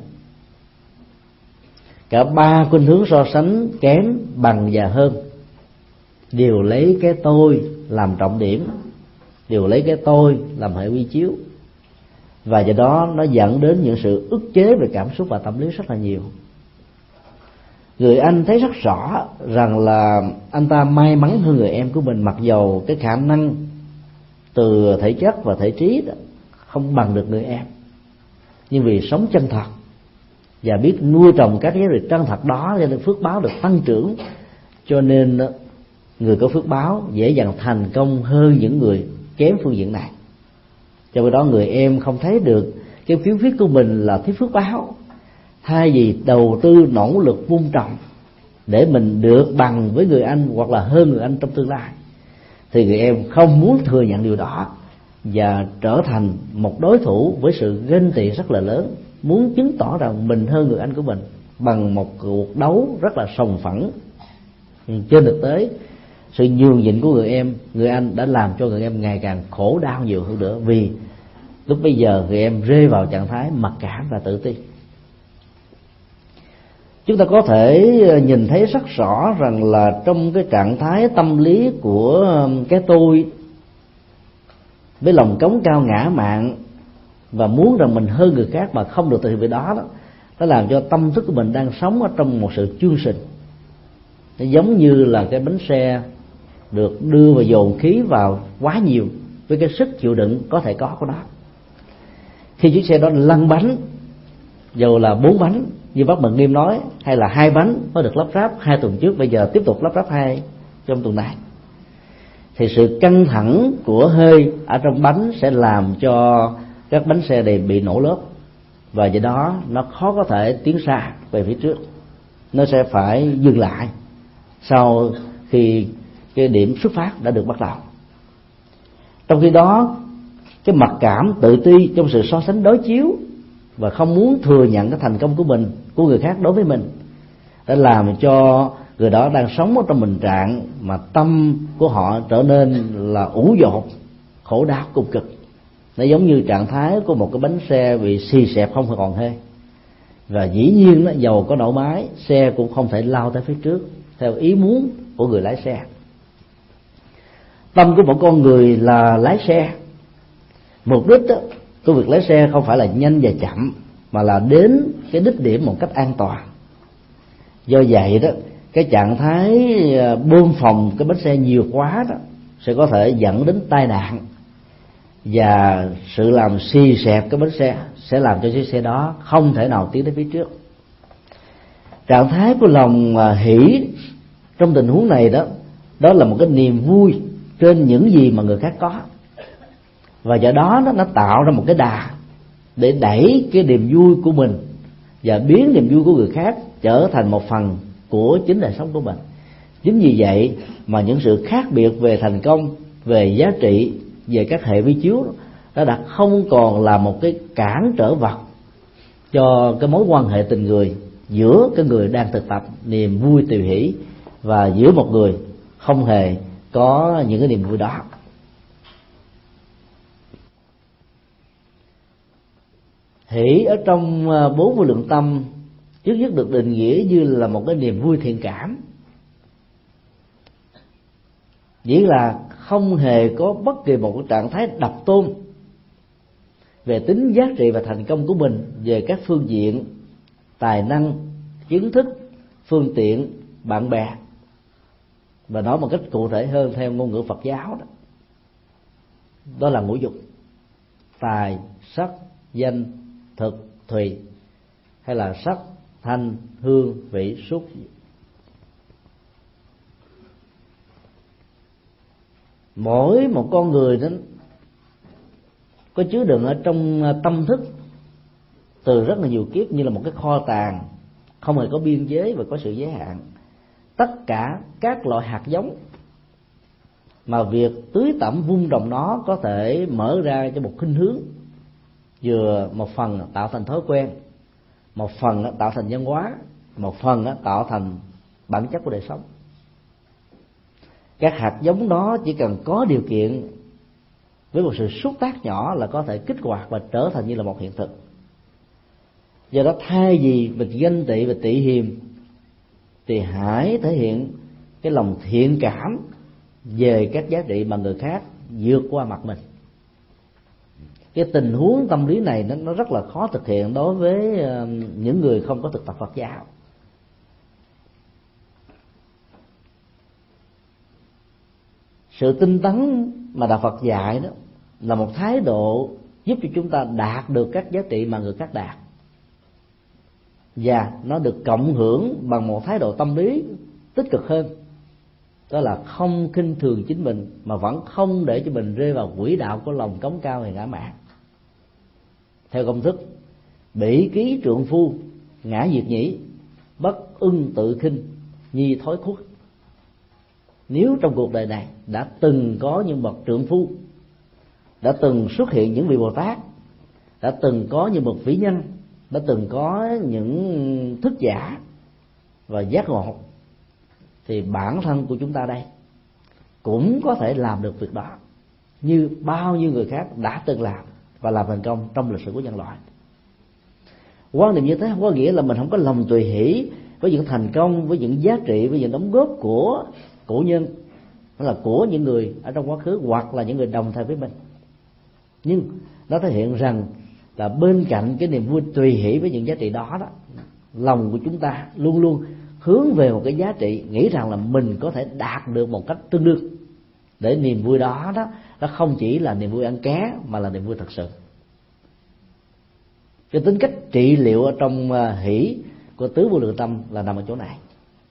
Cả ba khuynh hướng so sánh kém, bằng và hơn đều lấy cái tôi làm trọng điểm, đều lấy cái tôi làm hệ quy chiếu, và do đó nó dẫn đến những sự ức chế về cảm xúc và tâm lý rất là nhiều. Người anh thấy rất rõ rằng là anh ta may mắn hơn người em của mình, mặc dầu cái khả năng từ thể chất và thể trí đó không bằng được người em, nhưng vì sống chân thật và biết nuôi trồng các giá trị chân thật đó, cho nên phước báo được tăng trưởng, cho nên người có phước báo dễ dàng thành công hơn những người kém phương diện này. Cho nên đó người em không thấy được cái khiếm khuyết của mình là thiếu phước báo, thay vì đầu tư nỗ lực vun trồng để mình được bằng với người anh hoặc là hơn người anh trong tương lai, thì người em không muốn thừa nhận điều đó và trở thành một đối thủ với sự ganh tị rất là lớn, muốn chứng tỏ rằng mình hơn người anh của mình bằng một cuộc đấu rất là sòng phẳng. Trên thực tế, sự nhường nhịn của người em, người anh đã làm cho người em ngày càng khổ đau nhiều hơn nữa, vì lúc bây giờ người em rơi vào trạng thái mặc cảm và tự ti. Chúng ta có thể nhìn thấy rất rõ rằng là trong cái trạng thái tâm lý của cái tôi với lòng cống cao ngã mạn và muốn rằng mình hơn người khác mà không được từ việc đó đó, nó làm cho tâm thức của mình đang sống ở trong một sự chương trình. Nó giống như là cái bánh xe được đưa và dồn khí vào quá nhiều với cái sức chịu đựng có thể có của nó. Khi chiếc xe đó lăn bánh, dù là bốn bánh như bác Mận Nghiêm nói, hay là hai bánh mới được lắp ráp hai tuần trước, bây giờ tiếp tục lắp ráp hai trong tuần này, thì sự căng thẳng của hơi ở trong bánh sẽ làm cho các bánh xe này bị nổ lốp, và do đó nó khó có thể tiến xa về phía trước, nó sẽ phải dừng lại sau khi cái điểm xuất phát đã được bắt đầu. Trong khi đó, cái mặc cảm tự ti trong sự so sánh đối chiếu và không muốn thừa nhận cái thành công của mình, của người khác đối với mình, đã làm cho người đó đang sống ở trong tình trạng mà tâm của họ trở nên là ủ dột, khổ đau cùng cực. Nó giống như trạng thái của một cái bánh xe bị xì xẹp không còn hơi, và dĩ nhiên đó, dầu có nổ máy, xe cũng không thể lao tới phía trước theo ý muốn của người lái xe. Tâm của một con người là lái xe, mục đích đó, của việc lái xe không phải là nhanh và chậm, mà là đến cái đích điểm một cách an toàn. Do vậy đó, cái trạng thái bơm phòng cái bánh xe nhiều quá đó sẽ có thể dẫn đến tai nạn, và sự làm xì xẹp cái bánh xe sẽ làm cho chiếc xe đó không thể nào tiến đến phía trước. Trạng thái của lòng hỷ trong tình huống này đó, đó là một cái niềm vui trên những gì mà người khác có, và do đó nó, nó tạo ra một cái đà để đẩy cái niềm vui của mình và biến niềm vui của người khác trở thành một phần của chính đời sống của mình. Chính vì vậy mà những sự khác biệt về thành công, về giá trị, về các hệ vi chiếu nó đã không còn là một cái cản trở vật cho cái mối quan hệ tình người giữa cái người đang thực tập niềm vui tùy hỷ và giữa một người không hề có những cái niềm vui đó. Hỷ ở trong bốn vô lượng tâm trước nhất được định nghĩa như là một cái niềm vui thiện cảm, chỉ là không hề có bất kỳ một cái trạng thái độc tôn về tính giá trị và thành công của mình về các phương diện tài năng, kiến thức, phương tiện, bạn bè. Và nói một cách cụ thể hơn theo ngôn ngữ Phật giáo đó, đó là ngũ dục: tài, sắc, danh, thực, thùy, hay là sắc, thanh, hương, vị, xúc. Mỗi một con người đó có chứa đựng ở trong tâm thức từ rất là nhiều kiếp, như là một cái kho tàng không hề có biên giới và có sự giới hạn. Tất cả các loại hạt giống mà việc tưới tẩm vun trồng nó có thể mở ra cho một khuynh hướng, vừa một phần tạo thành thói quen, một phần tạo thành văn hóa, một phần tạo thành bản chất của đời sống. Các hạt giống đó chỉ cần có điều kiện, với một sự xúc tác nhỏ là có thể kích hoạt và trở thành như là một hiện thực. Do đó thay vì mình ganh tị và tị hiềm, thì hãy thể hiện cái lòng thiện cảm về các giá trị mà người khác vượt qua mặt mình. Cái tình huống tâm lý này nó, nó rất là khó thực hiện đối với những người không có thực tập Phật giáo. Sự tinh tấn mà Đạo Phật dạy đó là một thái độ giúp cho chúng ta đạt được các giá trị mà người khác đạt, và nó được cộng hưởng bằng một thái độ tâm lý tích cực hơn, đó là không khinh thường chính mình mà vẫn không để cho mình rơi vào quỹ đạo của lòng cống cao hay ngã mạn. Theo công thức bỉ ký trượng phu, ngã diệt nhĩ, bất ưng tự khinh, nhi thối khuất. Nếu trong cuộc đời này đã từng có những bậc trượng phu, đã từng xuất hiện những vị Bồ Tát, đã từng có những bậc vĩ nhân, đã từng có những thức giả và giác ngộ, thì bản thân của chúng ta đây cũng có thể làm được việc đó như bao nhiêu người khác đã từng làm và làm thành công trong lịch sử của nhân loại. Quan niệm như thế không có nghĩa là mình không có lòng tùy hỷ với những thành công, với những giá trị, với những đóng góp của cổ nhân, hay là của những người ở trong quá khứ, hoặc là những người đồng thời với mình. Nhưng nó thể hiện rằng là bên cạnh cái niềm vui tùy hỷ với những giá trị đó đó, lòng của chúng ta luôn luôn hướng về một cái giá trị, nghĩ rằng là mình có thể đạt được một cách tương đương, để niềm vui đó đó nó không chỉ là niềm vui ăn ké mà là niềm vui thật sự. Cái tính cách trị liệu ở trong hỷ của tứ vô lượng tâm là nằm ở chỗ này.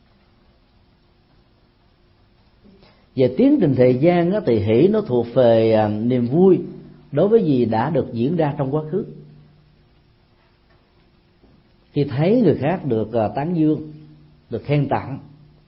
Về tiến trình thời gian đó, thì hỷ nó thuộc về niềm vui đối với gì đã được diễn ra trong quá khứ. Khi thấy người khác được tán dương, được khen tặng,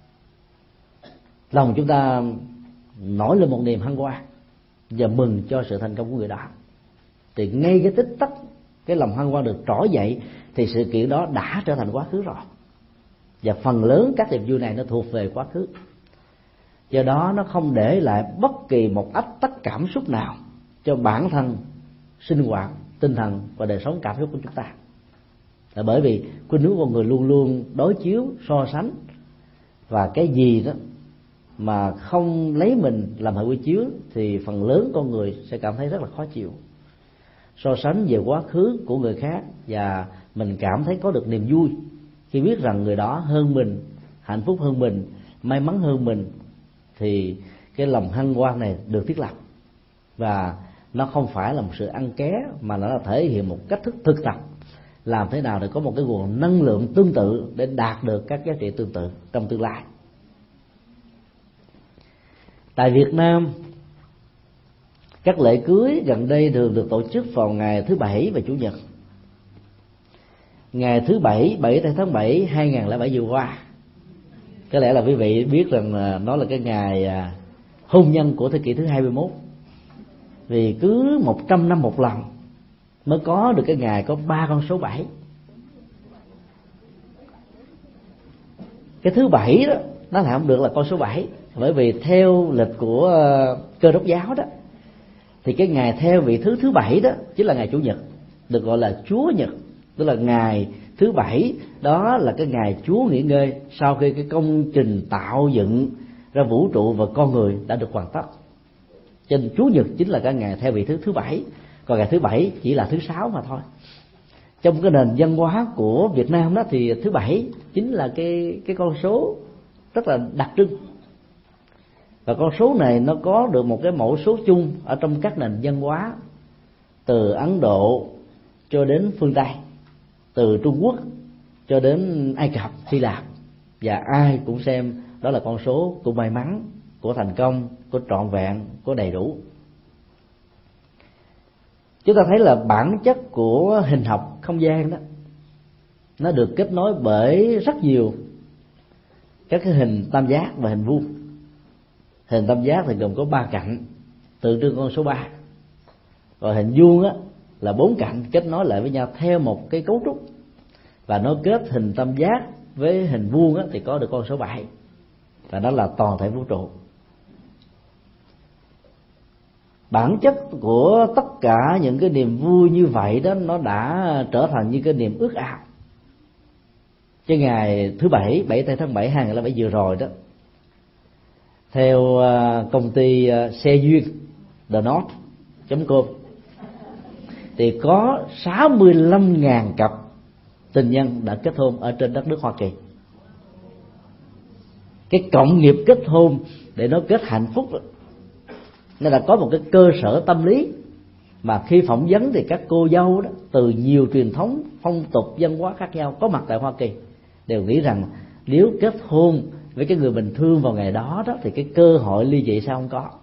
lòng chúng ta nổi lên một niềm hân hoan và mừng cho sự thành công của người đó. Thì ngay cái tích tắc cái lòng hân hoan được trỗi dậy thì sự kiện đó đã trở thành quá khứ rồi, và phần lớn các niềm vui này nó thuộc về quá khứ. Do đó nó không để lại bất kỳ một ách tắc cảm xúc nào cho bản thân, sinh hoạt, tinh thần và đời sống cảm xúc của chúng ta. Là bởi vì khuynh hướng con người luôn luôn đối chiếu, so sánh, và cái gì đó mà không lấy mình làm hệ quy chiếu thì phần lớn con người sẽ cảm thấy rất là khó chịu. So sánh về quá khứ của người khác và mình cảm thấy có được niềm vui khi biết rằng người đó hơn mình, hạnh phúc hơn mình, may mắn hơn mình, thì cái lòng hân hoan này được thiết lập, và nó không phải là một sự ăn ké mà nó là thể hiện một cách thức thực tập làm thế nào để có một cái nguồn năng lượng tương tự để đạt được các giá trị tương tự trong tương lai. Tại Việt Nam, các lễ cưới gần đây thường được tổ chức vào ngày thứ Bảy và Chủ nhật. Ngày thứ Bảy, bảy tháng bảy hai nghìn lẻ bảy vừa qua, có lẽ là quý vị biết rằng nó là cái ngày hôn nhân của thế kỷ thứ hai mươi mốt. Vì cứ một trăm năm một lần mới có được cái ngày có ba con số bảy. Cái thứ bảy đó nó làm không được là con số bảy, Bởi vì theo lịch của Cơ Đốc giáo đó, thì cái ngày theo vị thứ thứ bảy đó chính là ngày Chủ nhật, được gọi là Chúa nhật, tức là ngày thứ bảy đó là cái ngày Chúa nghỉ ngơi sau khi cái công trình tạo dựng ra vũ trụ và con người đã được hoàn tất. Cho nên Chúa nhật chính là cái ngày theo vị thứ thứ bảy, còn ngày thứ bảy chỉ là thứ sáu mà thôi. Trong cái nền văn hóa của Việt Nam đó thì thứ bảy chính là cái cái con số rất là đặc trưng, và con số này nó có được một cái mẫu số chung ở trong các nền văn hóa, từ Ấn Độ cho đến phương Tây, từ Trung Quốc cho đến Ai Cập, Hy Lạp, và ai cũng xem đó là con số của may mắn, của thành công, của trọn vẹn, của đầy đủ. Chúng ta thấy là bản chất của hình học không gian đó, nó được kết nối bởi rất nhiều các cái hình tam giác và hình vuông. Hình tam giác thì gồm có ba cạnh, tượng trưng con số ba. Rồi hình vuông á là bốn cạnh kết nối lại với nhau theo một cái cấu trúc, và nó kết hình tam giác với hình vuông á thì có được con số bảy, và đó là toàn thể vũ trụ. Bản chất của tất cả những cái niềm vui như vậy đó, nó đã trở thành như cái niềm ước ao. Cái ngày thứ bảy, bảy tây tháng bảy hai nghìn lẻ bảy vừa rồi đó, theo công ty xe duyên The North chấm com, thì có sáu mươi lăm nghìn cặp tình nhân đã kết hôn ở trên đất nước Hoa Kỳ. Cái cộng nghiệp kết hôn để nó kết hạnh phúc đó, nên là có một cái cơ sở tâm lý mà khi phỏng vấn thì các cô dâu đó từ nhiều truyền thống, phong tục, văn hóa khác nhau có mặt tại Hoa Kỳ đều nghĩ rằng nếu kết hôn với cái người bình thường vào ngày đó đó thì cái cơ hội ly dị sao không có.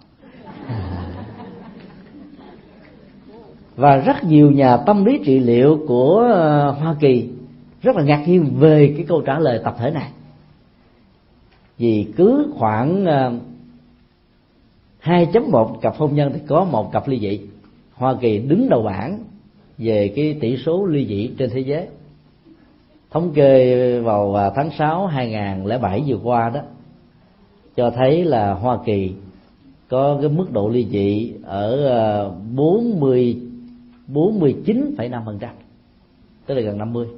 Và rất nhiều nhà tâm lý trị liệu của Hoa Kỳ rất là ngạc nhiên về cái câu trả lời tập thể này, vì cứ khoảng hai chấm một cặp hôn nhân thì có một cặp ly dị. Hoa Kỳ đứng đầu bảng về cái tỷ số ly dị trên thế giới. Thống kê vào tháng sáu hai nghìn lẻ bảy vừa qua đó cho thấy là Hoa Kỳ có cái mức độ ly dị ở bốn mươi bốn mươi chín phẩy năm phần trăm, tức là gần năm mươi.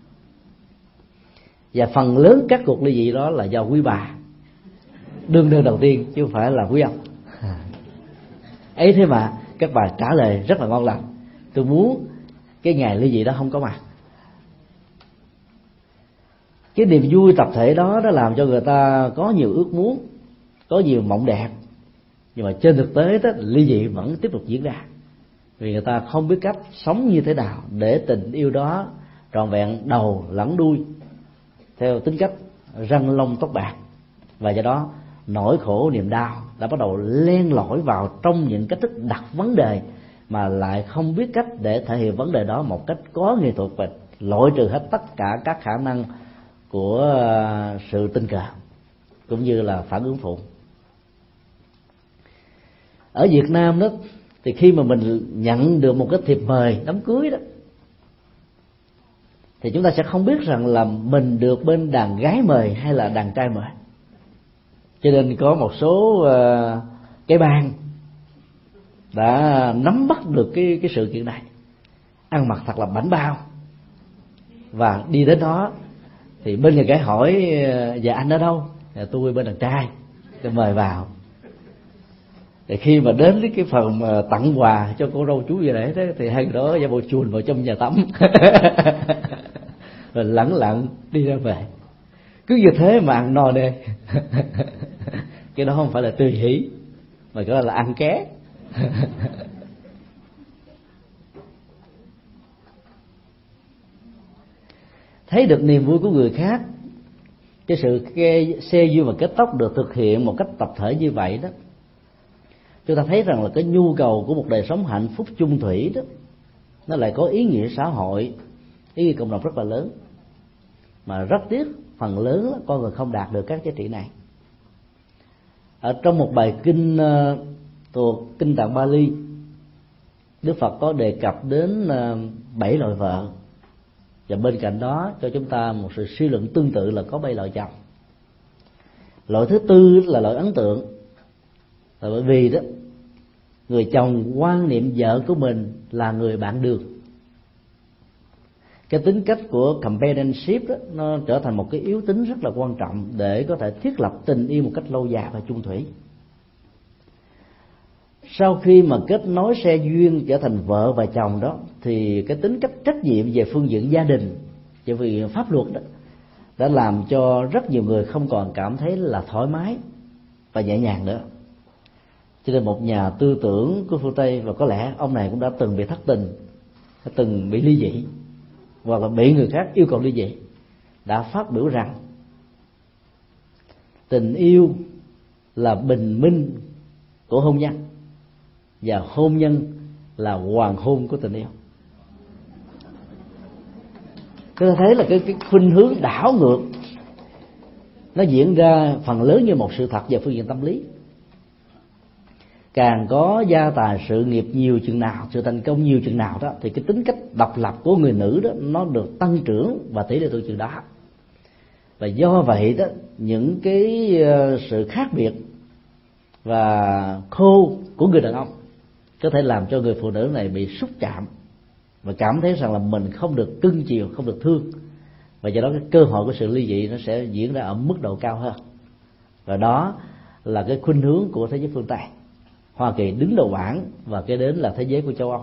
Và phần lớn các cuộc ly dị đó là do quý bà đương đơn đầu tiên chứ không phải là quý ông. Ấy thế mà các bà trả lời rất là ngon lành, tôi muốn cái ngày ly dị đó không có mặt. Cái niềm vui tập thể đó nó làm cho người ta có nhiều ước muốn, có nhiều mộng đẹp, nhưng mà trên thực tế đó ly dị vẫn tiếp tục diễn ra, vì người ta không biết cách sống như thế nào để tình yêu đó trọn vẹn đầu lẫn đuôi theo tính cách răng lông tóc bạc. Và do đó nỗi khổ niềm đau đã bắt đầu len lỏi vào trong những cách thức đặt vấn đề, mà lại không biết cách để thể hiện vấn đề đó một cách có nghệ thuật và loại trừ hết tất cả các khả năng của sự tình cờ cũng như là phản ứng phụ. Ở Việt Nam đó thì khi mà mình nhận được một cái thiệp mời đám cưới đó, thì chúng ta sẽ không biết rằng là mình được bên đàn gái mời hay là đàn trai mời. Cho nên có một số uh, cái bang đã nắm bắt được cái cái sự kiện này, ăn mặc thật là bảnh bao, và đi đến đó thì bên người gái hỏi dạ anh ở đâu, tôi bên đàn trai, tôi mời vào. Thì khi mà đến cái phần mà tặng quà cho cô dâu chú về lễ đó, thì hai người đó giả bộ chuồn vào trong nhà tắm rồi lẳng lặng đi ra về. Cứ như thế mà ăn no nê. Cái đó không phải là tươi hỉ, mà cái đó là ăn ké. Thấy được niềm vui của người khác, cái sự cái xe duyên và kết tóc được thực hiện một cách tập thể như vậy đó, chúng ta thấy rằng là cái nhu cầu của một đời sống hạnh phúc chung thủy đó, nó lại có ý nghĩa xã hội, ý nghĩa cộng đồng rất là lớn, mà rất tiếc phần lớn đó, con người không đạt được các giá trị này. Ở trong một bài kinh uh, thuộc kinh Tạng Bali, Đức Phật có đề cập đến uh, bảy loại vợ, và bên cạnh đó cho chúng ta một sự suy luận tương tự là có bảy loại chồng. Lỗi thứ tư là lỗi ấn tượng, là bởi vì đó người chồng quan niệm vợ của mình là người bạn đường. Cái tính cách của companionship đó, nó trở thành một cái yếu tính rất là quan trọng để có thể thiết lập tình yêu một cách lâu dài và chung thủy. Sau khi mà kết nối xe duyên trở thành vợ và chồng đó, thì cái tính cách trách nhiệm về phương diện gia đình, về phương diện pháp luật đó, đã làm cho rất nhiều người không còn cảm thấy là thoải mái và nhẹ nhàng nữa. Cho nên một nhà tư tưởng của phương Tây, và có lẽ ông này cũng đã từng bị thất tình, từng bị ly dị, hoặc là bị người khác yêu cầu ly dị, đã phát biểu rằng tình yêu là bình minh của hôn nhân, và hôn nhân là hoàng hôn của tình yêu. Tôi thấy là cái, cái khuynh hướng đảo ngược nó diễn ra phần lớn như một sự thật về phương diện tâm lý. Càng có gia tài sự nghiệp nhiều chừng nào, sự thành công nhiều chừng nào đó, thì cái tính cách độc lập của người nữ đó nó được tăng trưởng và tỷ lệ tuổi chừng đó. Và do vậy đó, những cái sự khác biệt và khô của người đàn ông có thể làm cho người phụ nữ này bị xúc chạm và cảm thấy rằng là mình không được cưng chiều, không được thương, và do đó cái cơ hội của sự ly dị nó sẽ diễn ra ở mức độ cao hơn. Và đó là cái khuynh hướng của thế giới phương Tây. Hoa Kỳ đứng đầu bảng, và kế đến là thế giới của châu Âu.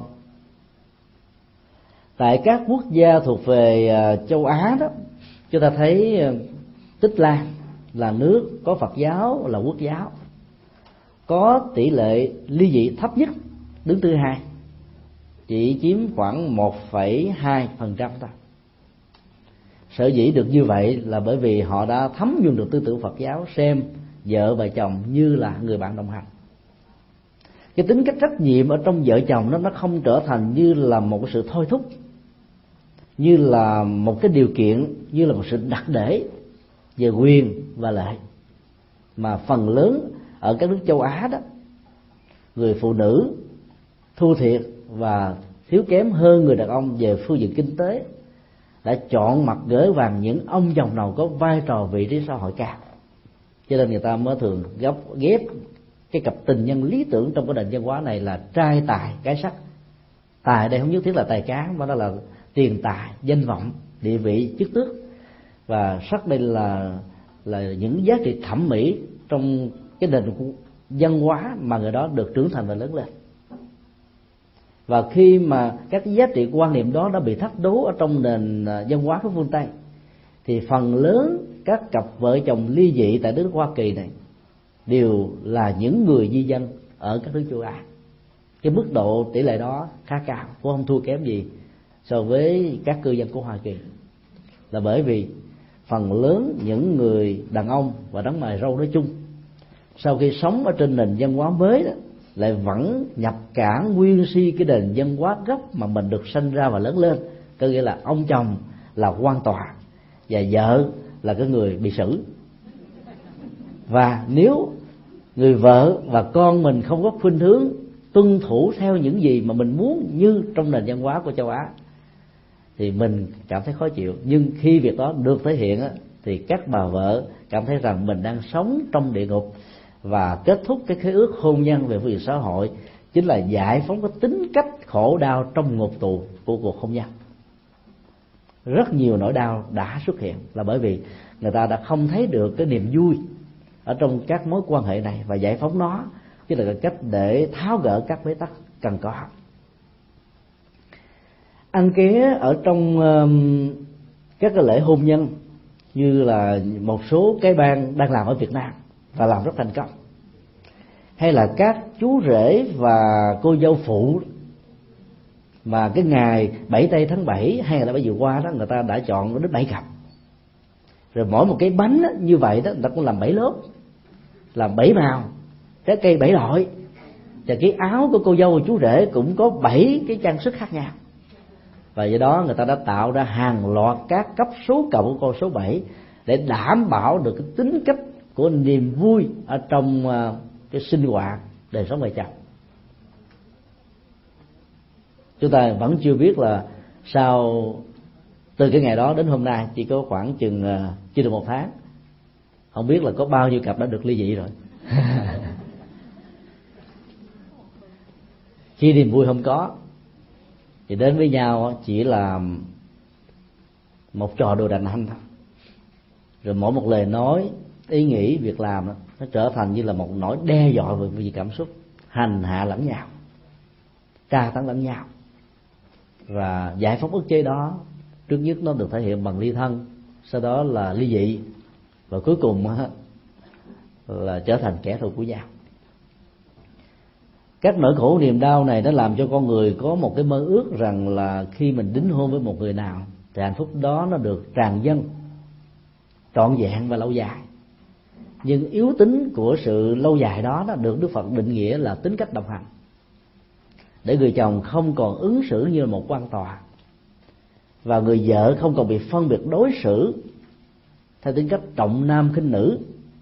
Tại các quốc gia thuộc về châu Á đó, chúng ta thấy Tích Lan là nước có Phật giáo là quốc giáo, có tỷ lệ ly dị thấp nhất, đứng thứ hai, chỉ chiếm khoảng một phẩy hai phần trăm thôi. Sở dĩ được như vậy là bởi vì họ đã thấm nhuần được tư tưởng Phật giáo, xem vợ và chồng như là người bạn đồng hành. Cái tính cách trách nhiệm ở trong vợ chồng nó nó không trở thành như là một cái sự thôi thúc, như là một cái điều kiện, như là một sự đặc để về quyền và lợi, mà phần lớn ở các nước châu Á đó, người phụ nữ thua thiệt và thiếu kém hơn người đàn ông về phương diện kinh tế đã chọn mặt gửi vàng những ông chồng nào có vai trò vị trí xã hội cao. Cho nên người ta mới thường gấp ghép cái cặp tình nhân lý tưởng trong cái nền văn hóa này là trai tài cái sắc. Tài đây không nhất thiết là tài cán, mà đó là tiền tài, danh vọng, địa vị, chức tước, và sắc đây là là những giá trị thẩm mỹ trong cái nền văn hóa mà người đó được trưởng thành và lớn lên. Và khi mà các giá trị quan niệm đó đã bị thách đố ở trong nền văn hóa của phương Tây, thì phần lớn các cặp vợ chồng ly dị tại nước Hoa Kỳ này đều là những người di dân ở các nước châu Á. Cái mức độ tỷ lệ đó khá cao, cũng không thua kém gì so với các cư dân của Hoa Kỳ, là bởi vì phần lớn những người đàn ông và đấng mày râu nói chung, sau khi sống ở trên nền văn hóa mới đó, lại vẫn nhập cảng nguyên si cái nền văn hóa gốc mà mình được sinh ra và lớn lên. Có nghĩa là ông chồng là quan tòa và vợ là cái người bị xử. Và nếu người vợ và con mình không có khuynh hướng tuân thủ theo những gì mà mình muốn như trong nền văn hóa của châu Á, thì mình cảm thấy khó chịu. Nhưng khi việc đó được thể hiện á, thì các bà vợ cảm thấy rằng mình đang sống trong địa ngục, và kết thúc cái khế ước hôn nhân về phương diện xã hội chính là giải phóng cái tính cách khổ đau trong ngục tù của cuộc hôn nhân. Rất nhiều nỗi đau đã xuất hiện là bởi vì người ta đã không thấy được cái niềm vui ở trong các mối quan hệ này, và giải phóng nó chính là cái cách để tháo gỡ các bế tắc cần có. Ăn ké ở trong um, các cái lễ hôn nhân như là một số cái bang đang làm ở Việt Nam và làm rất thành công, hay là các chú rể và cô dâu phụ mà cái ngày bảy tây tháng bảy hay là bây giờ qua đó, người ta đã chọn đến bảy cặp, rồi mỗi một cái bánh đó, như vậy đó người ta cũng làm bảy lớp, làm bảy màu, trái cây bảy loại, và cái áo của cô dâu và chú rể cũng có bảy cái trang sức khác nhau. Và do đó người ta đã tạo ra hàng loạt các cấp số cộng của con số bảy để đảm bảo được cái tính cách của niềm vui ở trong cái sinh hoạt đời sống vợ chồng. Chúng ta vẫn chưa biết là sau từ cái ngày đó đến hôm nay chỉ có khoảng chừng chưa được một tháng, Không biết là có bao nhiêu cặp đã được ly dị rồi. Khi niềm vui không có thì đến với nhau chỉ là một trò đùa đành hanh thôi. Rồi mỗi một lời nói, ý nghĩ, việc làm đó, nó trở thành như là một nỗi đe dọa về vì cảm xúc, hành hạ lẫn nhau, tra tấn lẫn nhau. Và giải pháp ức chế đó trước nhất nó được thể hiện bằng ly thân, sau đó là ly dị, và cuối cùng là trở thành kẻ thù của nhau. Các nỗi khổ niềm đau này nó làm cho con người có một cái mơ ước rằng là khi mình đính hôn với một người nào thì hạnh phúc đó nó được tràn dâng, trọn vẹn và lâu dài. Nhưng yếu tính của sự lâu dài đó nó được Đức Phật định nghĩa là tính cách đồng hành, để người chồng không còn ứng xử như một quan tòa, và người vợ không còn bị phân biệt đối xử theo tính cách trọng nam khinh nữ.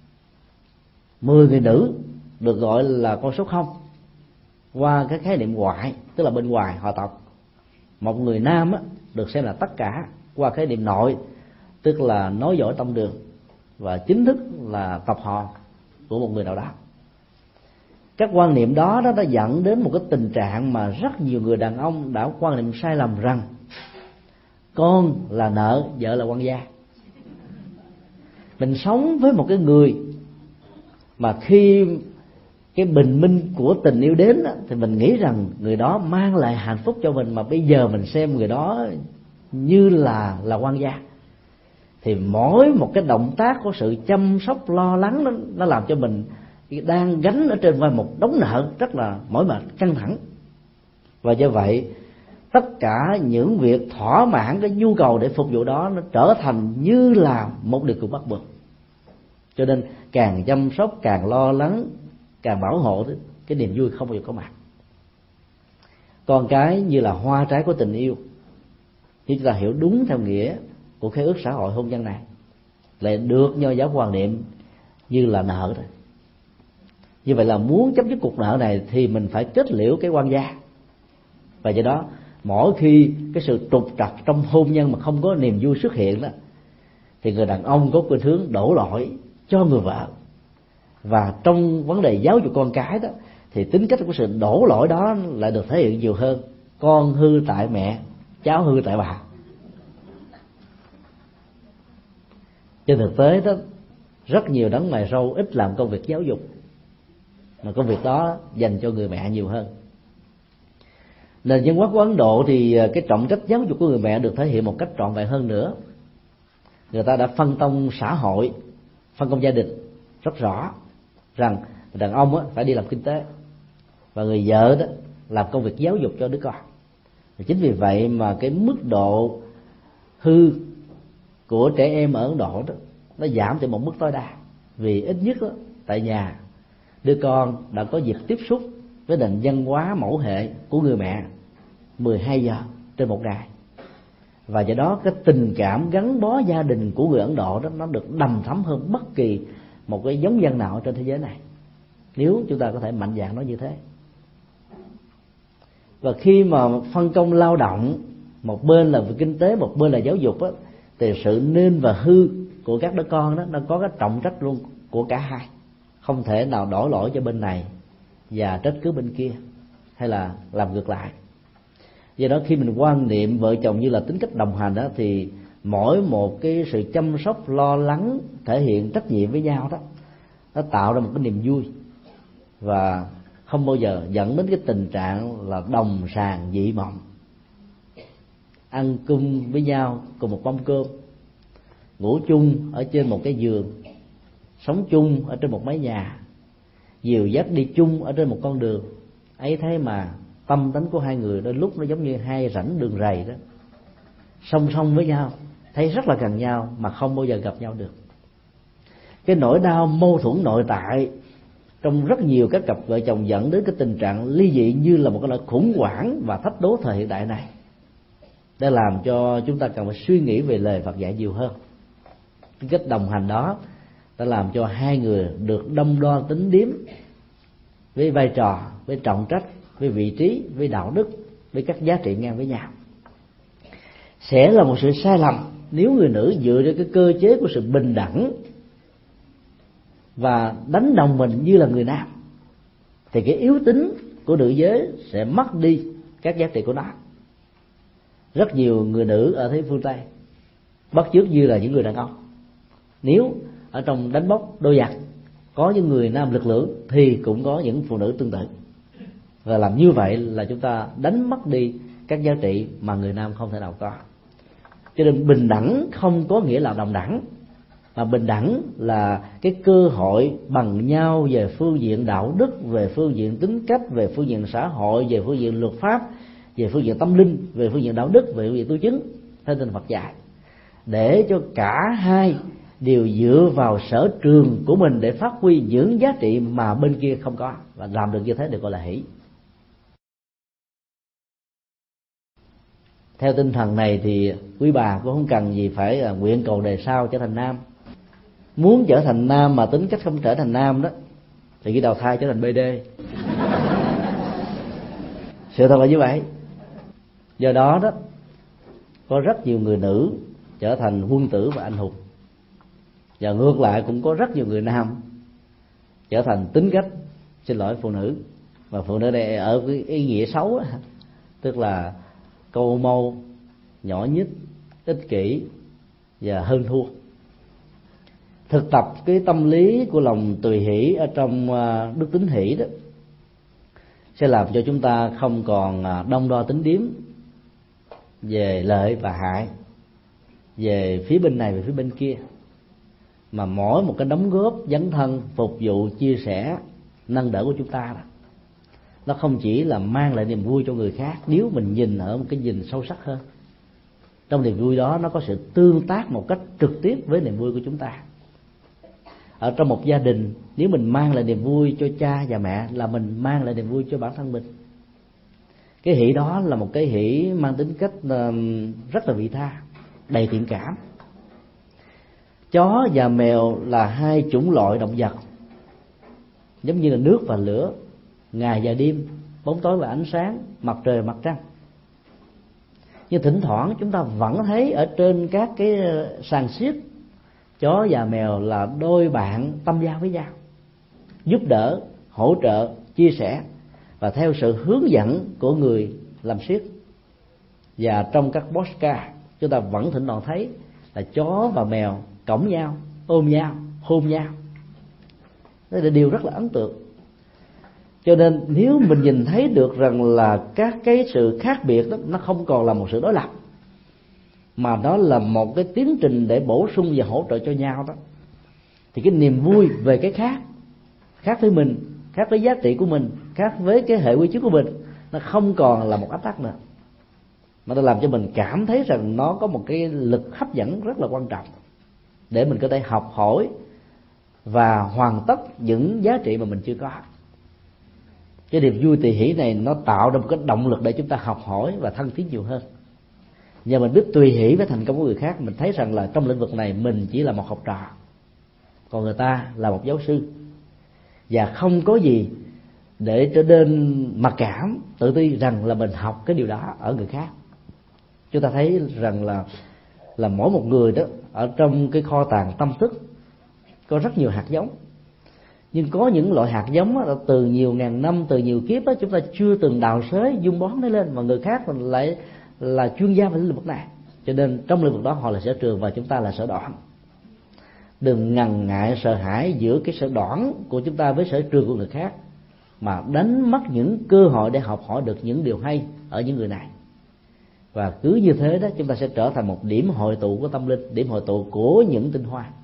Mười người nữ được gọi là con số không qua cái khái niệm ngoại, tức là bên ngoài họ tộc. Một người nam á, được xem là tất cả qua khái niệm nội, tức là nói giỏi tông đường và chính thức là tộc họ của một người nào đó. Các quan niệm đó đó đã dẫn đến một cái tình trạng mà rất nhiều người đàn ông đã quan niệm sai lầm rằng con là nợ, vợ là quan gia. Mình sống với một cái người mà khi cái bình minh của tình yêu đến đó, thì mình nghĩ rằng người đó mang lại hạnh phúc cho mình, mà bây giờ mình xem người đó như là là quan gia. Thì mỗi một cái động tác của sự chăm sóc lo lắng nó, nó làm cho mình đang gánh ở trên vai một đống nợ rất là mỏi mệt, căng thẳng. Và do vậy tất cả những việc thỏa mãn cái nhu cầu để phục vụ đó nó trở thành như là một điều kiện bắt buộc. Cho nên càng chăm sóc, càng lo lắng, càng bảo hộ, cái niềm vui không bao giờ có mặt. Con cái như là hoa trái của tình yêu, nếu chúng ta hiểu đúng theo nghĩa của khế ước xã hội hôn nhân này, lại được Nho giáo quan niệm như là nợ rồi. Như vậy là muốn chấm dứt cuộc nợ này thì mình phải kết liễu cái quan gia. Và do đó mỗi khi cái sự trục trặc trong hôn nhân mà không có niềm vui xuất hiện đó, thì người đàn ông có khuynh hướng đổ lỗi cho người vợ. Và trong vấn đề giáo dục con cái đó, thì tính cách của sự đổ lỗi đó lại được thể hiện nhiều hơn. Con hư tại mẹ, cháu hư tại bà. Trên thực tế đó, rất nhiều đấng mày râu ít làm công việc giáo dục, mà công việc đó dành cho người mẹ nhiều hơn. Nền văn hóa của Ấn Độ thì cái trọng trách giáo dục của người mẹ được thể hiện một cách trọn vẹn hơn nữa. Người ta đã phân công xã hội, phân công gia đình rất rõ, rằng đàn ông á, phải đi làm kinh tế, và người vợ đó làm công việc giáo dục cho đứa con. Chính vì vậy mà cái mức độ hư của trẻ em ở Ấn Độ đó nó giảm tới một mức tối đa. Vì ít nhất đó, tại nhà đứa con đã có dịp tiếp xúc với nền văn hóa mẫu hệ của người mẹ mười hai giờ trên một ngày. Và do đó cái tình cảm gắn bó gia đình của người Ấn Độ đó nó được đầm thắm hơn bất kỳ một cái giống dân nào trên thế giới này, nếu chúng ta có thể mạnh dạn nói như thế. Và khi mà phân công lao động, một bên là về kinh tế, một bên là giáo dục đó, thì sự nên và hư của các đứa con đó nó có cái trọng trách luôn của cả hai, không thể nào đổ lỗi cho bên này và trách cứ bên kia, hay là làm ngược lại. Do đó khi mình quan niệm vợ chồng như là tính cách đồng hành đó, thì mỗi một cái sự chăm sóc lo lắng thể hiện trách nhiệm với nhau đó, nó tạo ra một cái niềm vui, và không bao giờ dẫn đến cái tình trạng là đồng sàng dị mộng. Ăn chung với nhau cùng một mâm cơm, ngủ chung ở trên một cái giường, sống chung ở trên một mái nhà, dìu dắt đi chung ở trên một con đường ấy. Thế mà tâm tánh của hai người đôi lúc nó giống như hai rãnh đường rầy đó, song song với nhau, thấy rất là gần nhau mà không bao giờ gặp nhau được. Cái nỗi đau mâu thuẫn nội tại trong rất nhiều các cặp vợ chồng dẫn đến cái tình trạng ly dị như là một cái nỗi khủng hoảng và thách đố thời hiện đại này, để làm cho chúng ta cần phải suy nghĩ về lời Phật dạy nhiều hơn. Cái cách đồng hành đó đã làm cho hai người được đong đo tính điếm với vai trò, với trọng trách, với vị trí, với đạo đức, với các giá trị ngang với nhau. Sẽ là một sự sai lầm nếu người nữ dựa trên cái cơ chế của sự bình đẳng và đánh đồng mình như là người nam, thì cái yếu tính của nữ giới sẽ mất đi các giá trị của nó. Rất nhiều người nữ ở thế phương Tây bắt chước như là những người đàn ông. Nếu ở trong đánh bốc đôi giặc có những người nam lực lưỡng thì cũng có những phụ nữ tương tự, và làm như vậy là chúng ta đánh mất đi các giá trị mà người nam không thể nào có. Cho nên bình đẳng không có nghĩa là đồng đẳng, mà bình đẳng là cái cơ hội bằng nhau về phương diện đạo đức, về phương diện tính cách, về phương diện xã hội, về phương diện luật pháp, về phương diện tâm linh, về phương diện đạo đức, về phương diện tu chứng theo tinh Phật dạy, để cho cả hai đều dựa vào sở trường của mình để phát huy những giá trị mà bên kia không có, và làm được như thế được gọi là hỷ. Theo tinh thần này thì quý bà cũng không cần gì phải nguyện cầu đề sao trở thành nam. Muốn trở thành nam mà tính cách không trở thành nam đó thì cái đầu thai trở thành bê đê. Sự thật là như vậy. Do đó đó có rất nhiều người nữ trở thành quân tử và anh hùng, và ngược lại cũng có rất nhiều người nam trở thành tính cách, xin lỗi phụ nữ, và phụ nữ đây ở cái ý nghĩa xấu đó, tức là câu mâu, nhỏ nhít, ích kỷ và hơn thua. Thực tập cái tâm lý của lòng tùy hỷ ở trong đức tính hỷ đó sẽ làm cho chúng ta không còn đong đo tính điếm về lợi và hại, về phía bên này về phía bên kia, mà mỗi một cái đóng góp dấn thân, phục vụ, chia sẻ, nâng đỡ của chúng ta đó, nó không chỉ là mang lại niềm vui cho người khác nếu mình nhìn ở một cái nhìn sâu sắc hơn. Trong niềm vui đó nó có sự tương tác một cách trực tiếp với niềm vui của chúng ta. Ở trong một gia đình, nếu mình mang lại niềm vui cho cha và mẹ là mình mang lại niềm vui cho bản thân mình. Cái hỷ đó là một cái hỷ mang tính cách rất là vị tha, đầy thiện cảm. Chó và mèo là hai chủng loại động vật giống như là nước và lửa, ngày và đêm, bóng tối và ánh sáng, mặt trời và mặt trăng. Nhưng thỉnh thoảng chúng ta vẫn thấy ở trên các cái sàn xiếc, chó và mèo là đôi bạn tâm giao với nhau, giúp đỡ, hỗ trợ, chia sẻ và theo sự hướng dẫn của người làm xiếc. Và trong các podcast chúng ta vẫn thỉnh thoảng thấy là chó và mèo cõng nhau, ôm nhau, hôn nhau. Đó là điều rất là ấn tượng. Cho nên nếu mình nhìn thấy được rằng là các cái sự khác biệt đó, nó không còn là một sự đối lập, mà nó là một cái tiến trình để bổ sung và hỗ trợ cho nhau đó, thì cái niềm vui về cái khác, khác với mình, khác với giá trị của mình, khác với cái hệ quy chiếu của mình, nó không còn là một ách tắc nữa, mà nó làm cho mình cảm thấy rằng nó có một cái lực hấp dẫn rất là quan trọng để mình có thể học hỏi và hoàn tất những giá trị mà mình chưa có. Cái niềm vui tùy hỷ này nó tạo ra một cái động lực để chúng ta học hỏi và thăng tiến nhiều hơn. Nhờ mình biết tùy hỷ với thành công của người khác, mình thấy rằng là trong lĩnh vực này mình chỉ là một học trò, còn người ta là một giáo sư, và không có gì để trở nên mặc cảm, tự ti rằng là mình học cái điều đó ở người khác. Chúng ta thấy rằng là là mỗi một người đó ở trong cái kho tàng tâm thức có rất nhiều hạt giống, nhưng có những loại hạt giống đó, từ nhiều ngàn năm, từ nhiều kiếp đó, chúng ta chưa từng đào xới dung bón nó lên, mà người khác lại là chuyên gia về lĩnh vực này, cho nên trong lĩnh vực đó họ là sở trường và chúng ta là sở đoản. Đừng ngần ngại sợ hãi giữa cái sở đoản của chúng ta với sở trường của người khác, mà đánh mất những cơ hội để học hỏi được những điều hay ở những người này. Và cứ như thế đó, chúng ta sẽ trở thành một điểm hội tụ của tâm linh, điểm hội tụ của những tinh hoa.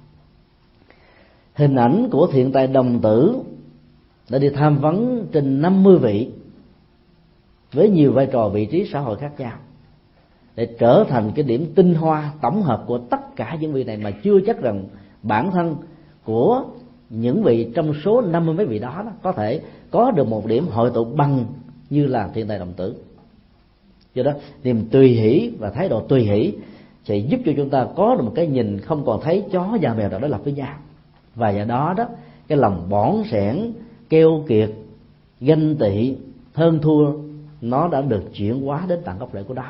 Hình ảnh của thiện tài đồng tử đã đi tham vấn trên năm mươi vị với nhiều vai trò vị trí xã hội khác nhau, để trở thành cái điểm tinh hoa tổng hợp của tất cả những vị này, mà chưa chắc rằng bản thân của những vị trong số năm mươi mấy vị đó, đó có thể có được một điểm hội tụ bằng như là thiện tài đồng tử. Do đó niềm tùy hỷ và thái độ tùy hỷ sẽ giúp cho chúng ta có được một cái nhìn không còn thấy chó và mèo đối lập với nhau, và do đó đó cái lòng bỏn sẻn, keo kiệt, ganh tị, hơn thua nó đã được chuyển hóa đến tận gốc rễ của đó.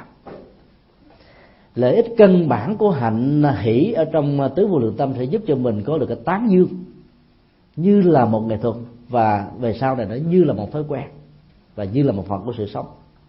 Lợi ích căn bản của hạnh hỷ ở trong tứ vô lượng tâm sẽ giúp cho mình có được cái tán dương như là một nghệ thuật, và về sau này nó như là một thói quen và như là một phần của sự sống.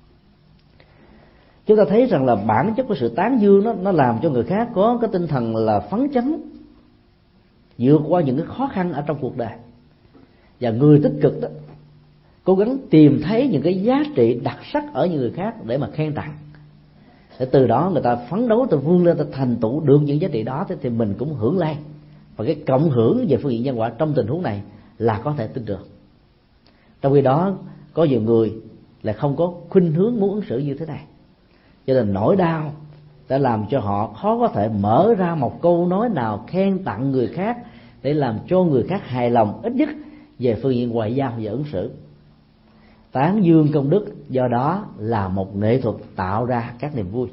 Chúng ta thấy rằng là bản chất của sự tán dương nó nó làm cho người khác có cái tinh thần là phấn chấn, vượt qua những cái khó khăn ở trong cuộc đời. Và người tích cực đó cố gắng tìm thấy những cái giá trị đặc sắc ở những người khác để mà khen tặng, để từ đó người ta phấn đấu, ta vươn lên, ta thành tựu được những giá trị đó, thì mình cũng hưởng lai. Và cái cộng hưởng về phương diện nhân quả trong tình huống này là có thể tin được. Trong khi đó có nhiều người lại không có khuynh hướng muốn ứng xử như thế này, cho nên nỗi đau đã làm cho họ khó có thể mở ra một câu nói nào khen tặng người khác để làm cho người khác hài lòng, ít nhất về phương diện ngoại giao và ứng xử. Tán dương công đức do đó là một nghệ thuật tạo ra các niềm vui.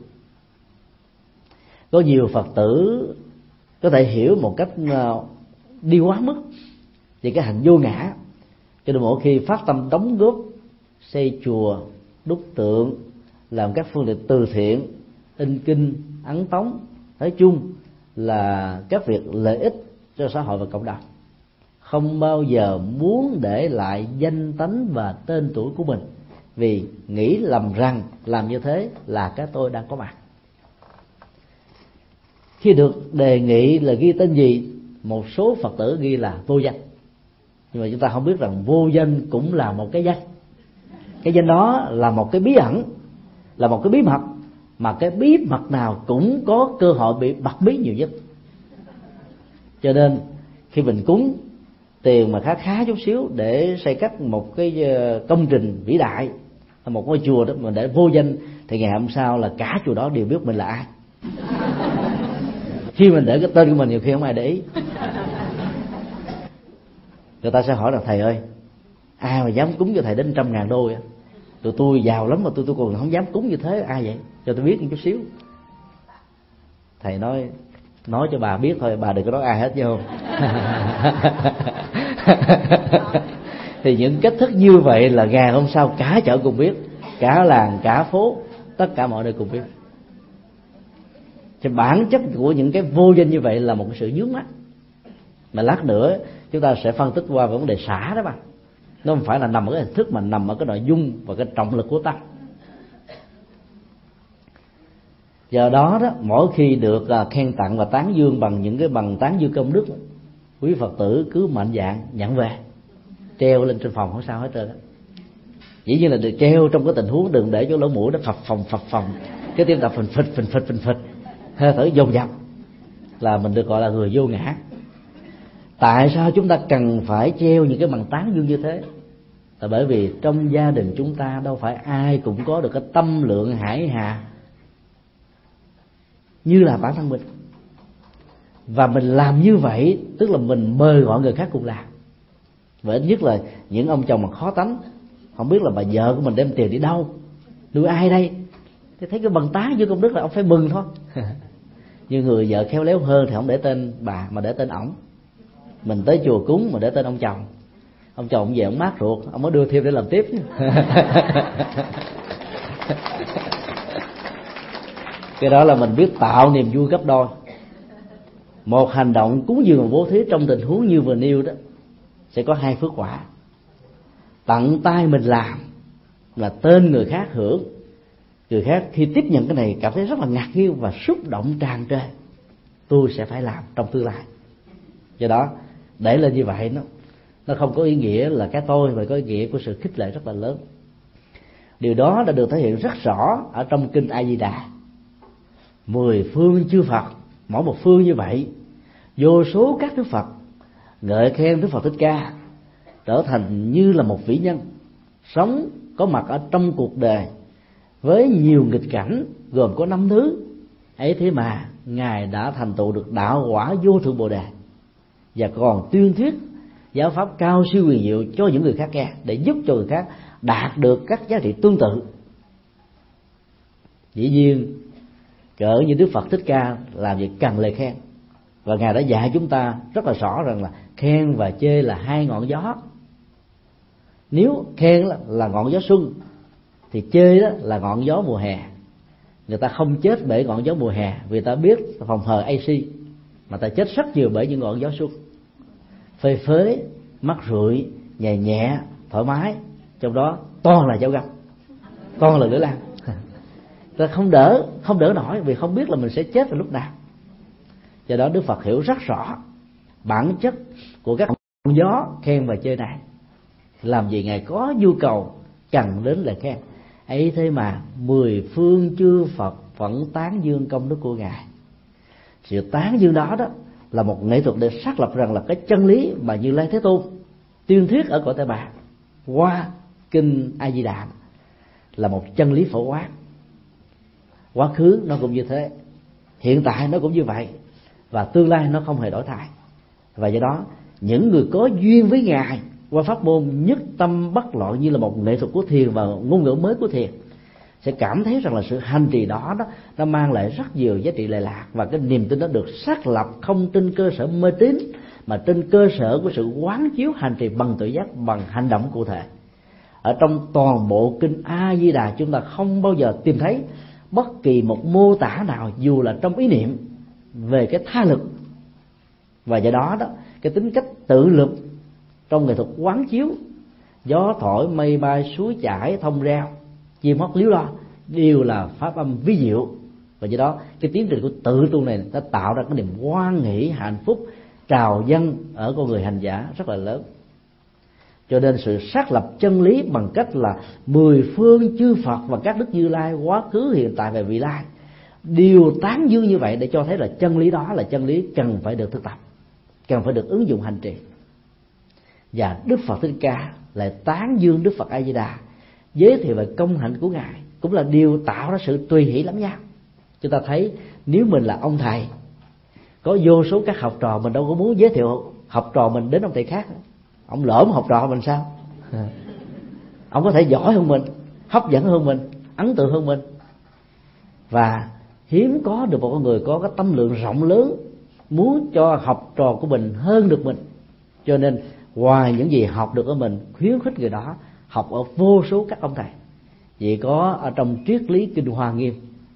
Có nhiều Phật tử có thể hiểu một cách đi quá mức về cái hành vô ngã, cho nên mỗi khi phát tâm đóng góp xây chùa, đúc tượng, làm các phương tiện từ thiện, in kinh, ấn tống, nói chung là các việc lợi ích cho xã hội và cộng đồng, không bao giờ muốn để lại danh tánh và tên tuổi của mình, vì nghĩ lầm rằng làm như thế là cái tôi đang có mặt. Khi được đề nghị là ghi tên gì, một số Phật tử ghi là vô danh, nhưng mà chúng ta không biết rằng vô danh cũng là một cái danh. Cái danh đó là một cái bí ẩn, là một cái bí mật, mà cái bí mật nào cũng có cơ hội bị bật bí nhiều nhất. Cho nên khi mình cúng tiền mà khá khá chút xíu để xây cất một cái công trình vĩ đại, một ngôi chùa đó, mà để vô danh, thì ngày hôm sau là cả chùa đó đều biết mình là ai. Khi mình để cái tên của mình nhiều khi không ai để ý. Người ta sẽ hỏi là thầy ơi, ai mà dám cúng cho thầy đến trăm ngàn đô vậy? Tụi tôi giàu lắm mà tôi tôi còn không dám cúng như thế, ai vậy? Cho tôi biết một chút xíu. Thầy nói nói cho bà biết thôi, bà đừng có nói ai hết chứ không. Thì những cách thức như vậy là ngày hôm sau cả chợ cùng biết, cả làng, cả phố, tất cả mọi nơi cùng biết. Thì bản chất của những cái vô danh như vậy là một cái sự vướng mắc, mà lát nữa chúng ta sẽ phân tích qua vấn đề xả đó mà. Nó không phải là nằm ở cái hình thức, mà nằm ở cái nội dung và cái trọng lực của tâm. Do đó đó, mỗi khi được khen tặng và tán dương bằng những cái bằng tán dương công đức, quý Phật tử cứ mạnh dạn nhận về, treo lên trên phòng không sao hết trơn. Dĩ nhiên là được treo trong cái tình huống đừng để cho lỗ mũi nó phập phồng phập phồng, cái tim đập phình phịch phình phịch phình phịch, hơi thở dồn dập, là mình được gọi là người vô ngã. Tại sao chúng ta cần phải treo những cái bằng tán dương như thế? Là bởi vì trong gia đình chúng ta đâu phải ai cũng có được cái tâm lượng hải hà như là bản thân mình. Và mình làm như vậy tức là mình mời gọi người khác cùng làm. Và ít nhất là những ông chồng mà khó tánh, không biết là bà vợ của mình đem tiền đi đâu, nuôi ai đây, thì thấy cái bằng tán dương công đức là ông phải mừng thôi. Nhưng người vợ khéo léo hơn thì không để tên bà mà để tên ổng. Mình tới chùa cúng mà để tên ông chồng, ông chồng về ông mát ruột, ông mới đưa thêm để làm tiếp. Cái đó là mình biết tạo niềm vui gấp đôi. Một hành động cúng dường và bố thí trong tình huống như vừa nêu đó sẽ có hai phước quả. Tận tay mình làm là tên người khác hưởng, người khác khi tiếp nhận cái này cảm thấy rất là ngạc nhiên và xúc động tràn trề, tôi sẽ phải làm trong tương lai. Do đó để lên như vậy nó nó không có ý nghĩa là cái tôi, mà có ý nghĩa của sự khích lệ rất là lớn. Điều đó đã được thể hiện rất rõ ở trong kinh A Di Đà. Mười phương chư Phật, mỗi một phương như vậy, vô số các đức Phật ngợi khen Đức Phật Thích Ca trở thành như là một vĩ nhân sống có mặt ở trong cuộc đời với nhiều nghịch cảnh, gồm có năm thứ ấy. Thế mà ngài đã thành tựu được đạo quả vô thượng bồ đề, và còn tuyên thuyết giáo pháp cao siêu huyền diệu cho những người khác nghe, để giúp cho người khác đạt được các giá trị tương tự. Dĩ nhiên cỡ như Đức Phật Thích Ca làm việc cần lời khen, và ngài đã dạy chúng ta rất là rõ rằng là khen và chê là hai ngọn gió. Nếu khen là ngọn gió xuân thì chê đó là ngọn gió mùa hè. Người ta không chết bởi ngọn gió mùa hè vì ta biết phòng hờ a xê, mà ta chết rất nhiều bởi những ngọn gió xuân phơi phới, mắt rượi, nhẹ nhẹ, thoải mái, trong đó toàn là dao găm, toàn là lưỡi lao. Ta không đỡ, không đỡ nổi vì không biết là mình sẽ chết vào lúc nào. Do đó Đức Phật hiểu rất rõ bản chất của các gió khen và chê này. Làm gì Ngài có nhu cầu cần đến lời khen ấy, thế mà mười phương chư Phật vẫn tán dương công đức của Ngài. Sự tán dương đó đó là một nghệ thuật để xác lập rằng là cái chân lý mà Như Lai Thế Tôn tuyên thuyết ở cõi Tây Bạc qua kinh A Di Đà là một chân lý phổ quát. Quá khứ nó cũng như thế, hiện tại nó cũng như vậy, và tương lai nó không hề đổi thay. Và do đó những người có duyên với Ngài qua pháp môn nhất tâm bất loạn như là một nghệ thuật của thiền và ngôn ngữ mới của thiền sẽ cảm thấy rằng là sự hành trì đó, đó nó mang lại rất nhiều giá trị lệ lạc, và cái niềm tin đó được xác lập không trên cơ sở mê tín mà trên cơ sở của sự quán chiếu hành trì bằng tự giác, bằng hành động cụ thể. Ở trong toàn bộ kinh A Di Đà chúng ta không bao giờ tìm thấy bất kỳ một mô tả nào dù là trong ý niệm về cái tha lực. Và do đó đó cái tính cách tự lực trong nghệ thuật quán chiếu, gió thổi mây bay suối chảy thông reo chim hót líu lo đều là pháp âm ví diệu. Và do đó cái tiến trình của tự tu này đã tạo ra cái niềm hoan hỷ hạnh phúc trào dâng ở con người hành giả rất là lớn. Cho nên sự xác lập chân lý bằng cách là mười phương chư Phật và các đức Như Lai quá khứ hiện tại và vị lai đều tán dương như vậy, để cho thấy là chân lý đó là chân lý cần phải được thực tập, cần phải được ứng dụng hành trì. Và Đức Phật Thích Ca lại tán dương Đức Phật A Di Đà, giới thiệu về công hạnh của Ngài, cũng là điều tạo ra sự tùy hỷ lắm nhau. Chúng ta thấy nếu mình là ông thầy, có vô số các học trò, mình đâu có muốn giới thiệu học trò mình đến ông thầy khác. Ông lỡm học trò mình sao? Ông có thể giỏi hơn mình, hấp dẫn hơn mình, ấn tượng hơn mình. Và hiếm có được một con người có cái tâm lượng rộng lớn muốn cho học trò của mình hơn được mình. Cho nên ngoài những gì học được ở mình, khuyến khích người đó học ở vô số các ông thầy. Chỉ có ở trong triết lý kinh Hoa Nghiêm,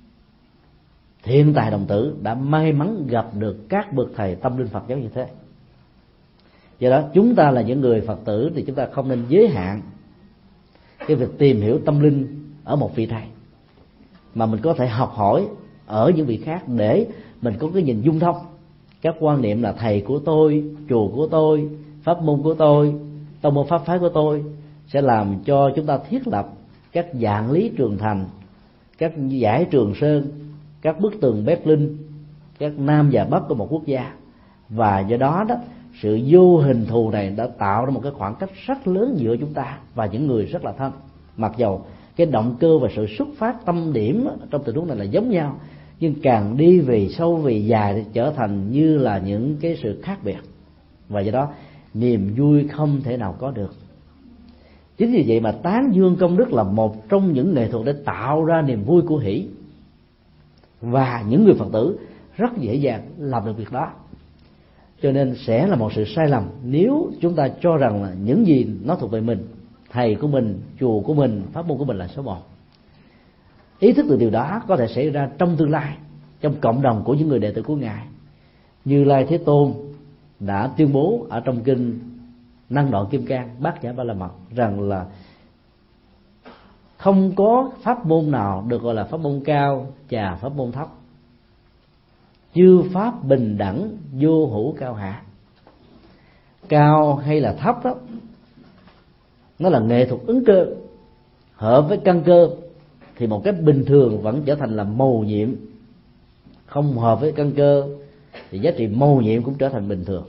Thiên Tài Đồng Tử đã may mắn gặp được các bậc thầy tâm linh Phật giáo như thế. Do đó chúng ta là những người Phật tử thì chúng ta không nên giới hạn cái việc tìm hiểu tâm linh ở một vị thầy, mà mình có thể học hỏi ở những vị khác để mình có cái nhìn dung thông. Các quan niệm là thầy của tôi, chùa của tôi, pháp môn của tôi, tông môn pháp phái của tôi sẽ làm cho chúng ta thiết lập các dạng lý Trường Thành, các giải Trường Sơn, các bức tường Berlin, các Nam và Bắc của một quốc gia. Và do đó đó sự vô hình thù này đã tạo ra một cái khoảng cách rất lớn giữa chúng ta và những người rất là thân. Mặc dầu cái động cơ và sự xuất phát tâm điểm trong tình huống này là giống nhau, nhưng càng đi về sâu về dài thì trở thành như là những cái sự khác biệt. Và do đó niềm vui không thể nào có được. Chính vì vậy mà tán dương công đức là một trong những nghệ thuật để tạo ra niềm vui của hỷ. Và những người Phật tử rất dễ dàng làm được việc đó. Cho nên sẽ là một sự sai lầm nếu chúng ta cho rằng là những gì nó thuộc về mình, thầy của mình, chùa của mình, pháp môn của mình là số một. Ý thức được điều đó có thể xảy ra trong tương lai, trong cộng đồng của những người đệ tử của Ngài. Như Lai Thế Tôn đã tuyên bố ở trong kinh Năng Đoạn Kim Cang Bát Nhã Ba La Mật rằng là không có pháp môn nào được gọi là pháp môn cao và pháp môn thấp. Chư pháp bình đẳng, vô hữu cao hạ. Cao hay là thấp đó, nó là nghệ thuật ứng cơ. Hợp với căn cơ thì một cái bình thường vẫn trở thành là mầu nhiệm, không hợp với căn cơ thì giá trị mầu nhiệm cũng trở thành bình thường.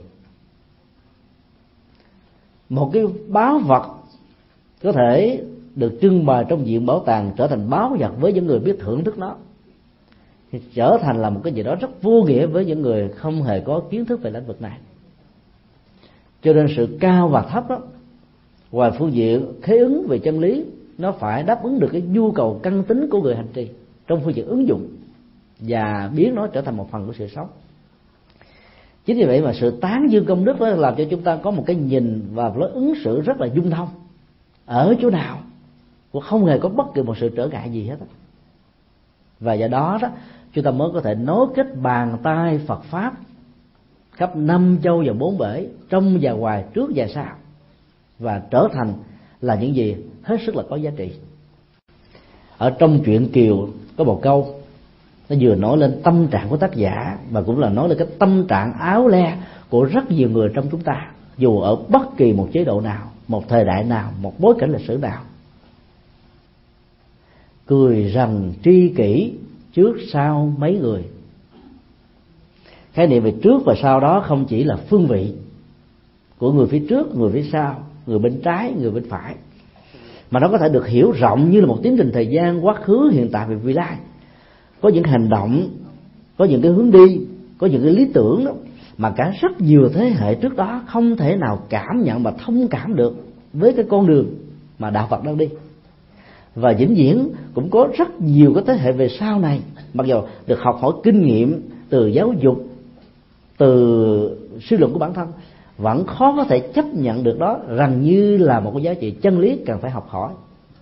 Một cái báu vật có thể được trưng bày trong viện bảo tàng trở thành báu vật với những người biết thưởng thức nó, thì trở thành là một cái gì đó rất vô nghĩa với những người không hề có kiến thức về lĩnh vực này. Cho nên sự cao và thấp đó, ngoài phương diện khế ứng về chân lý, nó phải đáp ứng được cái nhu cầu căn tính của người hành trì trong phương diện ứng dụng và biến nó trở thành một phần của sự sống. Chính vì vậy mà sự tán dương công đức đó làm cho chúng ta có một cái nhìn và lối ứng xử rất là dung thông. Ở chỗ nào cũng không hề có bất kỳ một sự trở ngại gì hết. Và do đó đó chúng ta mới có thể nối kết bàn tay Phật pháp khắp năm châu và bốn bể, trong và ngoài, trước và sau, và trở thành là những gì hết sức là có giá trị. Ở trong truyện Kiều có một câu nó vừa nói lên tâm trạng của tác giả và cũng là nói lên cái tâm trạng áo le của rất nhiều người trong chúng ta, dù ở bất kỳ một chế độ nào, một thời đại nào, một bối cảnh lịch sử nào. Cười rằng tri kỷ trước sau mấy người. Khái niệm về trước và sau đó không chỉ là phương vị của người phía trước, người phía sau, người bên trái, người bên phải, mà nó có thể được hiểu rộng như là một tiến trình thời gian quá khứ, hiện tại và vị lai. Có những hành động, có những cái hướng đi, có những cái lý tưởng đó, mà cả rất nhiều thế hệ trước đó không thể nào cảm nhận và thông cảm được với cái con đường mà đạo Phật đang đi. Và vĩnh viễn cũng có rất nhiều cái thế hệ về sau này, mặc dù được học hỏi kinh nghiệm từ giáo dục, từ suy luận của bản thân, vẫn khó có thể chấp nhận được đó rằng như là một cái giá trị chân lý cần phải học hỏi.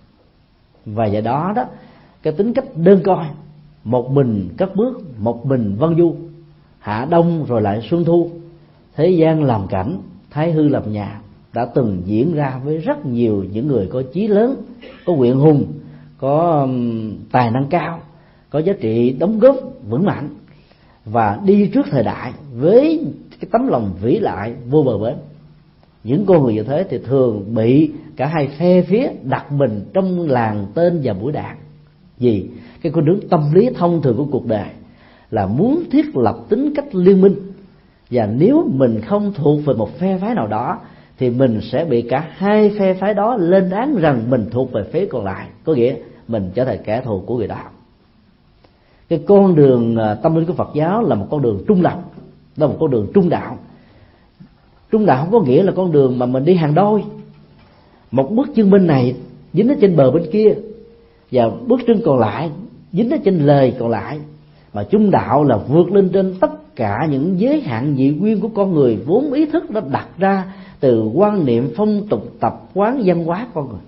Và do đó đó, cái tính cách đơn coi, một mình cất bước, một mình vân du, hạ đông rồi lại xuân thu, thế gian làm cảnh, thái hư làm nhà, đã từng diễn ra với rất nhiều những người có chí lớn, có nguyện hùng, có tài năng cao, có giá trị đóng góp vững mạnh, và đi trước thời đại với cái tấm lòng vĩ đại vô bờ bến. Những con người như thế thì thường bị cả hai phe phía đặt mình trong làng tên và mũi đạn. Vì cái con đường tâm lý thông thường của cuộc đời là muốn thiết lập tính cách liên minh, và nếu mình không thuộc về một phe phái nào đó thì mình sẽ bị cả hai phe phái đó lên án rằng mình thuộc về phía còn lại, có nghĩa mình trở thành kẻ thù của người đó. Cái con đường tâm linh của Phật giáo là một con đường trung lập, là một con đường trung đạo. Trung đạo không có nghĩa là con đường mà mình đi hàng đôi, một bước chân bên này dính ở trên bờ bên kia, và bước chân còn lại dính ở trên lề còn lại. Mà trung đạo là vượt lên trên tất cả những giới hạn dị nguyên của con người, vốn ý thức đã đặt ra từ quan niệm, phong tục, tập quán, văn hóa con người.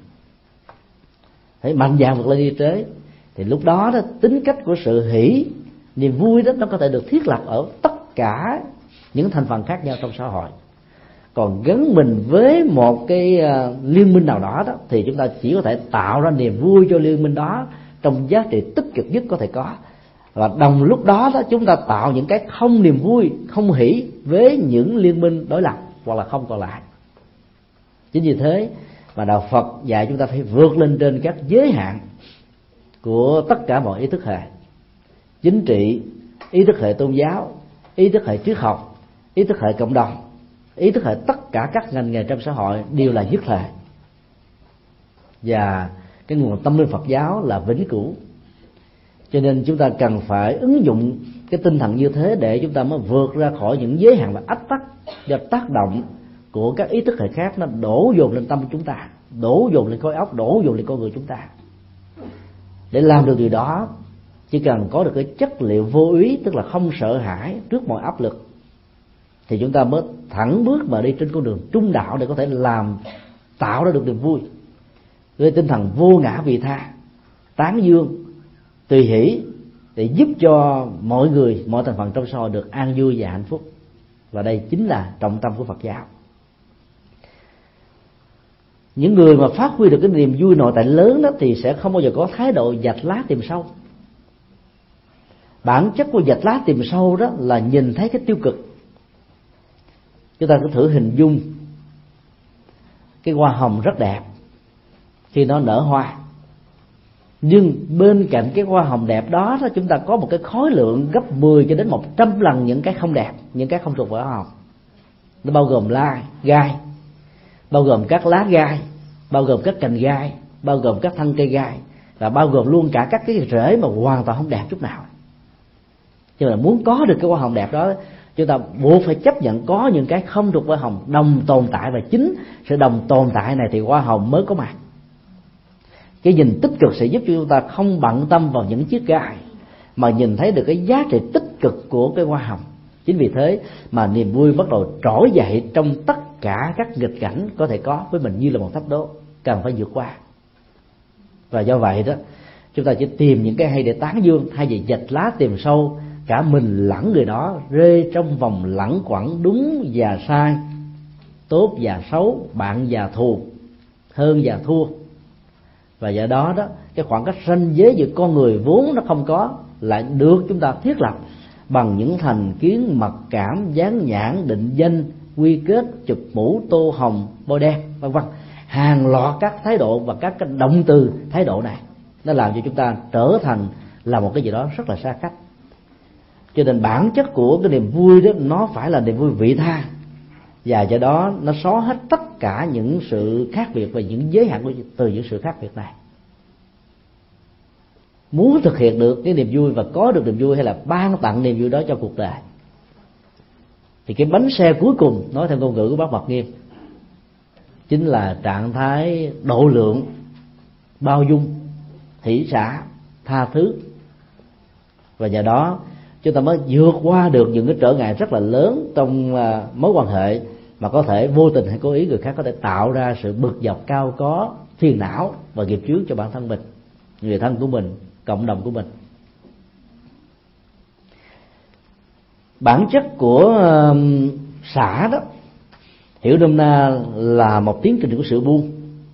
Hãy mạnh dạn vượt lên đi trế, thì lúc đó, đó tính cách của sự hỷ, niềm vui đó nó có thể được thiết lập ở tất cả những thành phần khác nhau trong xã hội. Còn gắn mình với một cái uh, liên minh nào đó, đó thì chúng ta chỉ có thể tạo ra niềm vui cho liên minh đó trong giá trị tích cực nhất có thể có, và đồng lúc đó, đó chúng ta tạo những cái không niềm vui, không hỷ với những liên minh đối lập hoặc là không còn lại. Chính vì thế mà đạo Phật dạy chúng ta phải vượt lên trên các giới hạn của tất cả mọi ý thức hệ chính trị, ý thức hệ tôn giáo, ý thức hệ triết học, ý thức hệ cộng đồng, ý thức hệ tất cả các ngành nghề trong xã hội đều là nhất thể. Và cái nguồn tâm linh Phật giáo là vĩnh cửu, cho nên chúng ta cần phải ứng dụng cái tinh thần như thế để chúng ta mới vượt ra khỏi những giới hạn và ách tắc do tác động của các ý thức hệ khác nó đổ dồn lên tâm của chúng ta, đổ dồn lên khối óc, đổ dồn lên con người chúng ta. Để làm được điều đó, chỉ cần có được cái chất liệu vô ý, tức là không sợ hãi trước mọi áp lực, thì chúng ta mới thẳng bước mà đi trên con đường trung đạo để có thể làm tạo ra được niềm vui với tinh thần vô ngã vị tha, tán dương, tùy hỷ, để giúp cho mọi người, mọi thành phần trong xã hội được an vui và hạnh phúc. Và đây chính là trọng tâm của Phật giáo. Những người mà phát huy được cái niềm vui nội tại lớn đó thì sẽ không bao giờ có thái độ vạch lá tìm sâu. Bản chất của vạch lá tìm sâu đó là nhìn thấy cái tiêu cực. Chúng ta cứ thử hình dung cái hoa hồng rất đẹp khi nó nở hoa, nhưng bên cạnh cái hoa hồng đẹp đó, đó chúng ta có một cái khối lượng gấp mười cho đến một trăm lần những cái không đẹp, những cái không thuộc về hoa hồng. Nó bao gồm lai, gai, bao gồm các lá gai, bao gồm các cành gai, bao gồm các thân cây gai, và bao gồm luôn cả các cái rễ mà hoàn toàn không đẹp chút nào. Nhưng mà muốn có được cái hoa hồng đẹp đó, chúng ta buộc phải chấp nhận có những cái không thuộc hoa hồng đồng tồn tại, và chính sự đồng tồn tại này thì hoa hồng mới có mặt. Cái nhìn tích cực sẽ giúp cho chúng ta không bận tâm vào những chiếc gai, mà nhìn thấy được cái giá trị tích cực của cái hoa hồng. Chính vì thế mà niềm vui bắt đầu trỗi dậy trong tất cả các nghịch cảnh có thể có với mình như là một thách đố cần phải vượt qua. Và do vậy đó, chúng ta chỉ tìm những cái hay để tán dương, hay về vạch lá tìm sâu, cả mình lẫn người đó rơi trong vòng lẳng quẩn đúng và sai, tốt và xấu, bạn và thù, hơn và thua. Và do đó đó, cái khoảng cách ranh giới giữa con người vốn nó không có, lại được chúng ta thiết lập bằng những thành kiến, mặc cảm, dán nhãn, định danh, quy kết, chụp mũ, tô hồng, bôi đen, vân vân. Hàng loạt các thái độ và các cái động từ thái độ này nó làm cho chúng ta trở thành là một cái gì đó rất là xa cách. Cho nên bản chất của cái niềm vui đó nó phải là niềm vui vị tha, và do đó nó xóa hết tất cả những sự khác biệt và những giới hạn của từ những sự khác biệt này. Muốn thực hiện được cái niềm vui và có được niềm vui, hay là ban tặng niềm vui đó cho cuộc đời, thì cái bánh xe cuối cùng, nói theo ngôn ngữ của Bác Mật Nghiêm, chính là trạng thái độ lượng, bao dung, hỷ xả, tha thứ. Và nhờ đó chúng ta mới vượt qua được những cái trở ngại rất là lớn trong mối quan hệ, mà có thể vô tình hay cố ý người khác có thể tạo ra sự bực dọc, cao có, phiền não và nghiệp chướng cho bản thân mình, người thân của mình, cộng đồng của mình. Bản chất của xả đó, hiểu nôm na là một tiến trình của sự buông.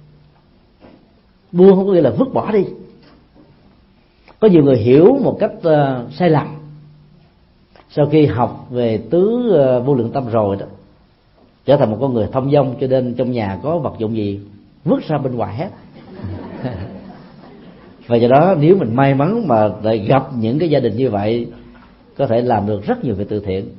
Buông không có nghĩa là vứt bỏ đi. Có nhiều người hiểu một cách uh, sai lầm. Sau khi học về tứ uh, vô lượng tâm rồi đó, trở thành một con người thông dong, cho nên trong nhà có vật dụng gì vứt ra bên ngoài hết. Và do đó nếu mình may mắn mà lại gặp những cái gia đình như vậy, có thể làm được rất nhiều việc từ thiện.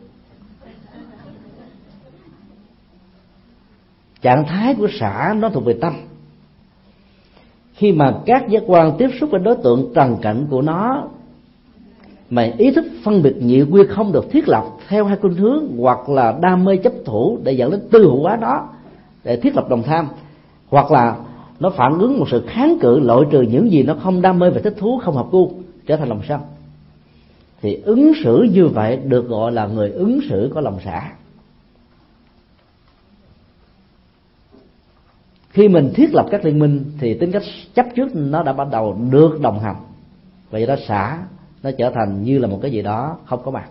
Trạng thái của xả nó thuộc về tâm. Khi mà các giác quan tiếp xúc với đối tượng trần cảnh của nó, mà ý thức phân biệt nhị quy không được thiết lập theo hai khuynh hướng, hoặc là đam mê chấp thủ để dẫn đến tư hữu hóa đó để thiết lập đồng tham, hoặc là nó phản ứng một sự kháng cự, loại trừ những gì nó không đam mê và thích thú, không hợp gu, trở thành lòng sân, thì ứng xử như vậy được gọi là người ứng xử có lòng xả. Khi mình thiết lập các liên minh thì tính cách chấp trước nó đã bắt đầu được đồng hành, và do đó xả nó trở thành như là một cái gì đó không có mặt.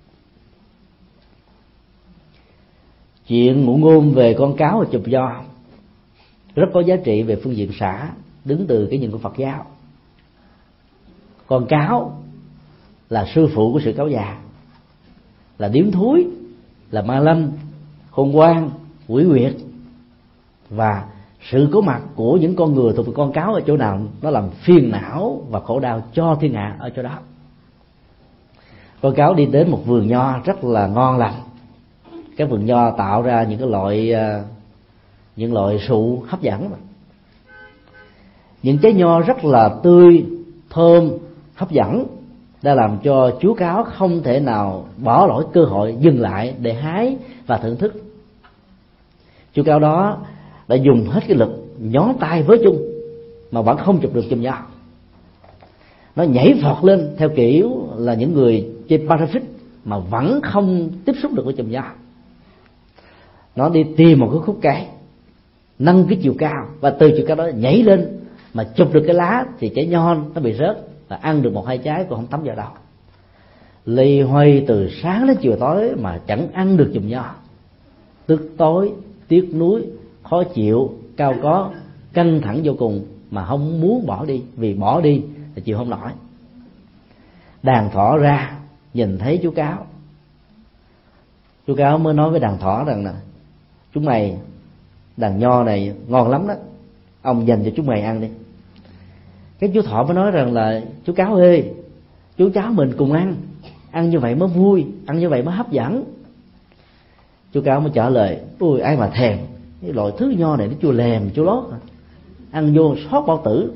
Chuyện ngụ ngôn về con cáo và chụp giò rất có giá trị về phương diện xả, đứng từ cái nhìn của Phật giáo. Con cáo là sư phụ của sự cáo già, là điếm thúi, là ma lâm, khôn ngoan, quỷ quyệt, và sự có mặt của những con người thuộc về con cáo ở chỗ nào nó làm phiền não và khổ đau cho thiên hạ ở chỗ đó. Con cáo đi đến một vườn nho rất là ngon lành. Cái vườn nho tạo ra những cái loại những loại sụ hấp dẫn, những trái nho rất là tươi, thơm, hấp dẫn, đã làm cho chú cáo không thể nào bỏ lỡ cơ hội dừng lại để hái và thưởng thức. Chú cáo đó đã dùng hết cái lực nhón tay với chung mà vẫn không chụp được chùm nho. Nó nhảy vọt lên theo kiểu là những người chơi parafit mà vẫn không tiếp xúc được với chùm nho. Nó đi tìm một cái khúc cây, nâng cái chiều cao, và từ chiều cao đó nhảy lên mà chụp được cái lá thì trái nho nó bị rớt, và ăn được một hai trái cũng không thấm vào đâu. Lì hoay từ sáng đến chiều tối mà chẳng ăn được chùm nho, tức tối, tiếc nuối, khó chịu, cao có, căng thẳng vô cùng mà không muốn bỏ đi, vì bỏ đi là chịu không nổi. Đàn thỏ ra nhìn thấy chú cáo, chú cáo mới nói với đàn thỏ rằng là chúng mày, đàn nho này ngon lắm đó, ông dành cho chúng mày ăn đi. Cái chú thỏ mới nói rằng là chú cáo ơi, chú cháu mình cùng ăn, ăn như vậy mới vui, ăn như vậy mới hấp dẫn. Chú cáo mới trả lời, ôi ai mà thèm, cái loại thứ nho này nó chua lèm chua lót, ăn vô sót bao tử.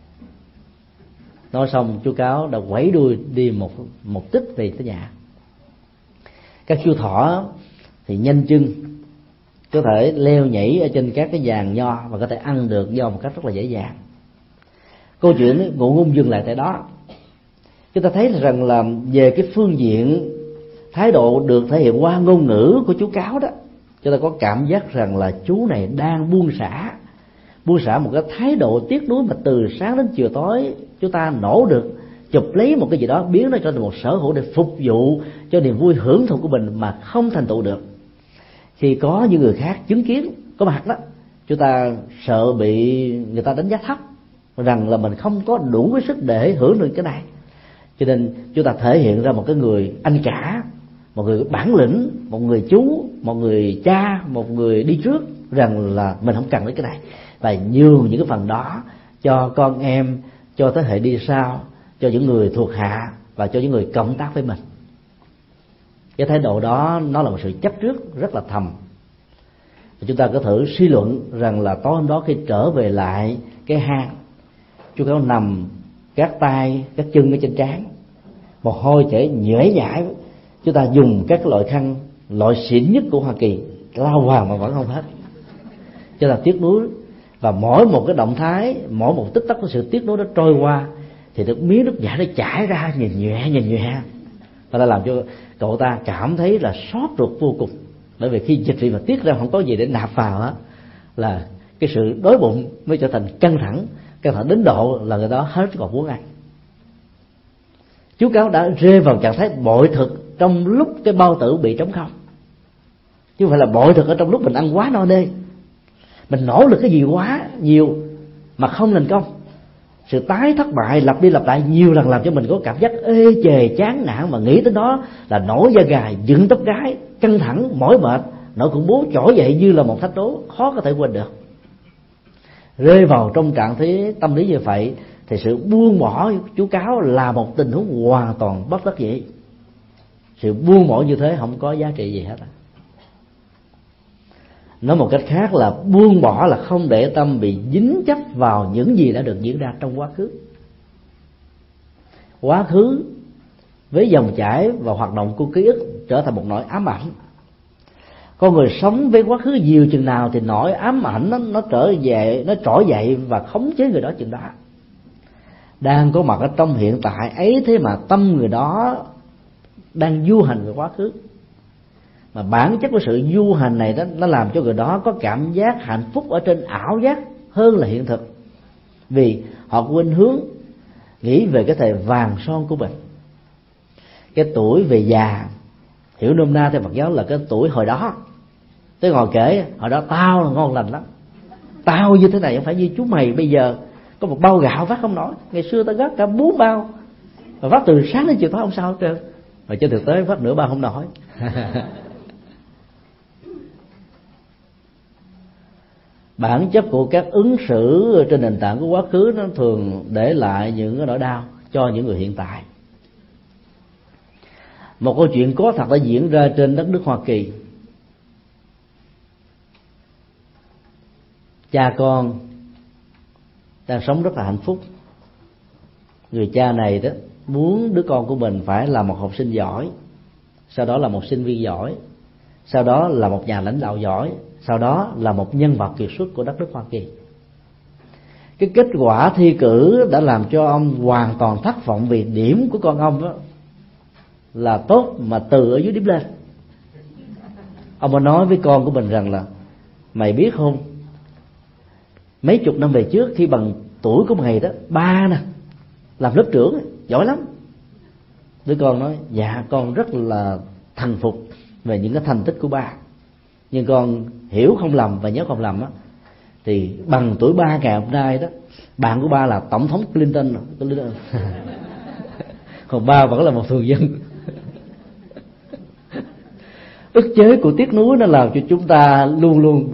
Nói xong chú cáo đã quẩy đuôi đi một một tích về tới nhà. Các chú thỏ thì nhanh chân, có thể leo nhảy ở trên các cái giàn nho và có thể ăn được nho một cách rất là dễ dàng. Câu chuyện ngụ ngôn dừng lại tại đó. Chúng ta thấy rằng là về cái phương diện thái độ được thể hiện qua ngôn ngữ của chú cáo đó, chúng ta có cảm giác rằng là chú này đang buông xả, buông xả một cái thái độ tiếc nuối mà từ sáng đến chiều tối chúng ta nỗ được chụp lấy một cái gì đó, biến nó trở thành một sở hữu để phục vụ cho niềm vui hưởng thụ của mình mà không thành tựu được. Khi có những người khác chứng kiến có mặt đó, chúng ta sợ bị người ta đánh giá thấp, rằng là mình không có đủ cái sức để hưởng được cái này. Cho nên chúng ta thể hiện ra một cái người anh cả, một người bản lĩnh, một người chú, một người cha, một người đi trước, rằng là mình không cần đến cái này, và nhường những cái phần đó cho con em, cho thế hệ đi sau, cho những người thuộc hạ và cho những người cộng tác với mình. Cái thái độ đó nó là một sự chấp trước rất là thầm. Chúng ta có thử suy luận rằng là tối hôm đó khi trở về lại cái hang, chú Cáo nằm các tay các chân ở trên trán, mồ hôi chảy nhễ nhại. Chúng ta dùng các loại khăn loại xịn nhất của Hoa Kỳ lau hoàng mà vẫn không hết. Chúng ta tiếc nuối, và mỗi một cái động thái, mỗi một tích tắc của sự tiếc nuối đó trôi qua thì được miếng nước nhả nó chảy ra nhìn nhẹ nhìn nhẹ, và đã làm cho cậu ta cảm thấy là xót ruột vô cùng. Bởi vì khi dịch vị mà tiết ra không có gì để nạp vào á, là cái sự đói bụng mới trở thành căng thẳng, căng thẳng đến độ là người đó hết còn muốn ăn. Chú Cáo đã rơi vào trạng thái bội thực trong lúc cái bao tử bị trống không, chứ không phải là bội thực ở trong lúc mình ăn quá no nê, mình nỗ lực cái gì quá nhiều mà không thành công. Sự tái thất bại lặp đi lặp lại nhiều lần làm cho mình có cảm giác ê chề chán nản, mà nghĩ tới đó là nổi da gà, dựng tóc gái, căng thẳng, mỏi mệt, nỗi khủng bố trỗi dậy như là một thách đố khó có thể quên được. Rơi vào trong trạng thái tâm lý như vậy thì sự buông bỏ chú Cáo là một tình huống hoàn toàn bất đắc dĩ. Sự buông bỏ như thế không có giá trị gì hết. Nói một cách khác là buông bỏ là không để tâm bị dính chấp vào những gì đã được diễn ra trong quá khứ. Quá khứ với dòng chảy và hoạt động của ký ức trở thành một nỗi ám ảnh. Con người sống với quá khứ nhiều chừng nào thì nỗi ám ảnh nó, nó trở về, nó trỗi dậy và khống chế người đó chừng đó. Đang có mặt ở trong hiện tại ấy, thế mà tâm người đó đang du hành về quá khứ. Mà bản chất của sự du hành này đó, nó làm cho người đó có cảm giác hạnh phúc ở trên ảo giác hơn là hiện thực. Vì họ quên hướng, nghĩ về cái thời vàng son của mình. Cái tuổi về già, hiểu nôm na theo Phật giáo là cái tuổi hồi đó. Tới ngồi kể, hồi đó tao là ngon lành lắm, tao như thế này, không phải như chú mày bây giờ có một bao gạo vác không nổi. Ngày xưa tao gác cả bốn bao, và vác từ sáng đến chiều tối không sao hết trơn, mà trên thực tế vác nửa bao không nổi. Bản chất của các ứng xử trên nền tảng của quá khứ nó thường để lại những cái nỗi đau cho những người hiện tại. Một câu chuyện có thật đã diễn ra trên đất nước Hoa Kỳ. Cha con đang sống rất là hạnh phúc. Người cha này đó muốn đứa con của mình phải là một học sinh giỏi, sau đó là một sinh viên giỏi, sau đó là một nhà lãnh đạo giỏi, sau đó là một nhân vật kiệt xuất của đất nước Hoa Kỳ. Cái kết quả thi cử đã làm cho ông hoàn toàn thất vọng, vì điểm của con ông đó là tốt mà từ ở dưới điểm lên. Ông đã nói với con của mình rằng là mày biết không, mấy chục năm về trước khi bằng tuổi của mày đó, ba nè làm lớp trưởng giỏi lắm. Đứa con nói dạ con rất là thần phục về những cái thành tích của ba, nhưng con hiểu không lầm và nhớ không lầm á, thì bằng tuổi ba ngày hôm nay đó, bạn của ba là tổng thống Clinton, còn ba vẫn là một thường dân. Ức chế của tiếc nuối nó làm cho chúng ta luôn luôn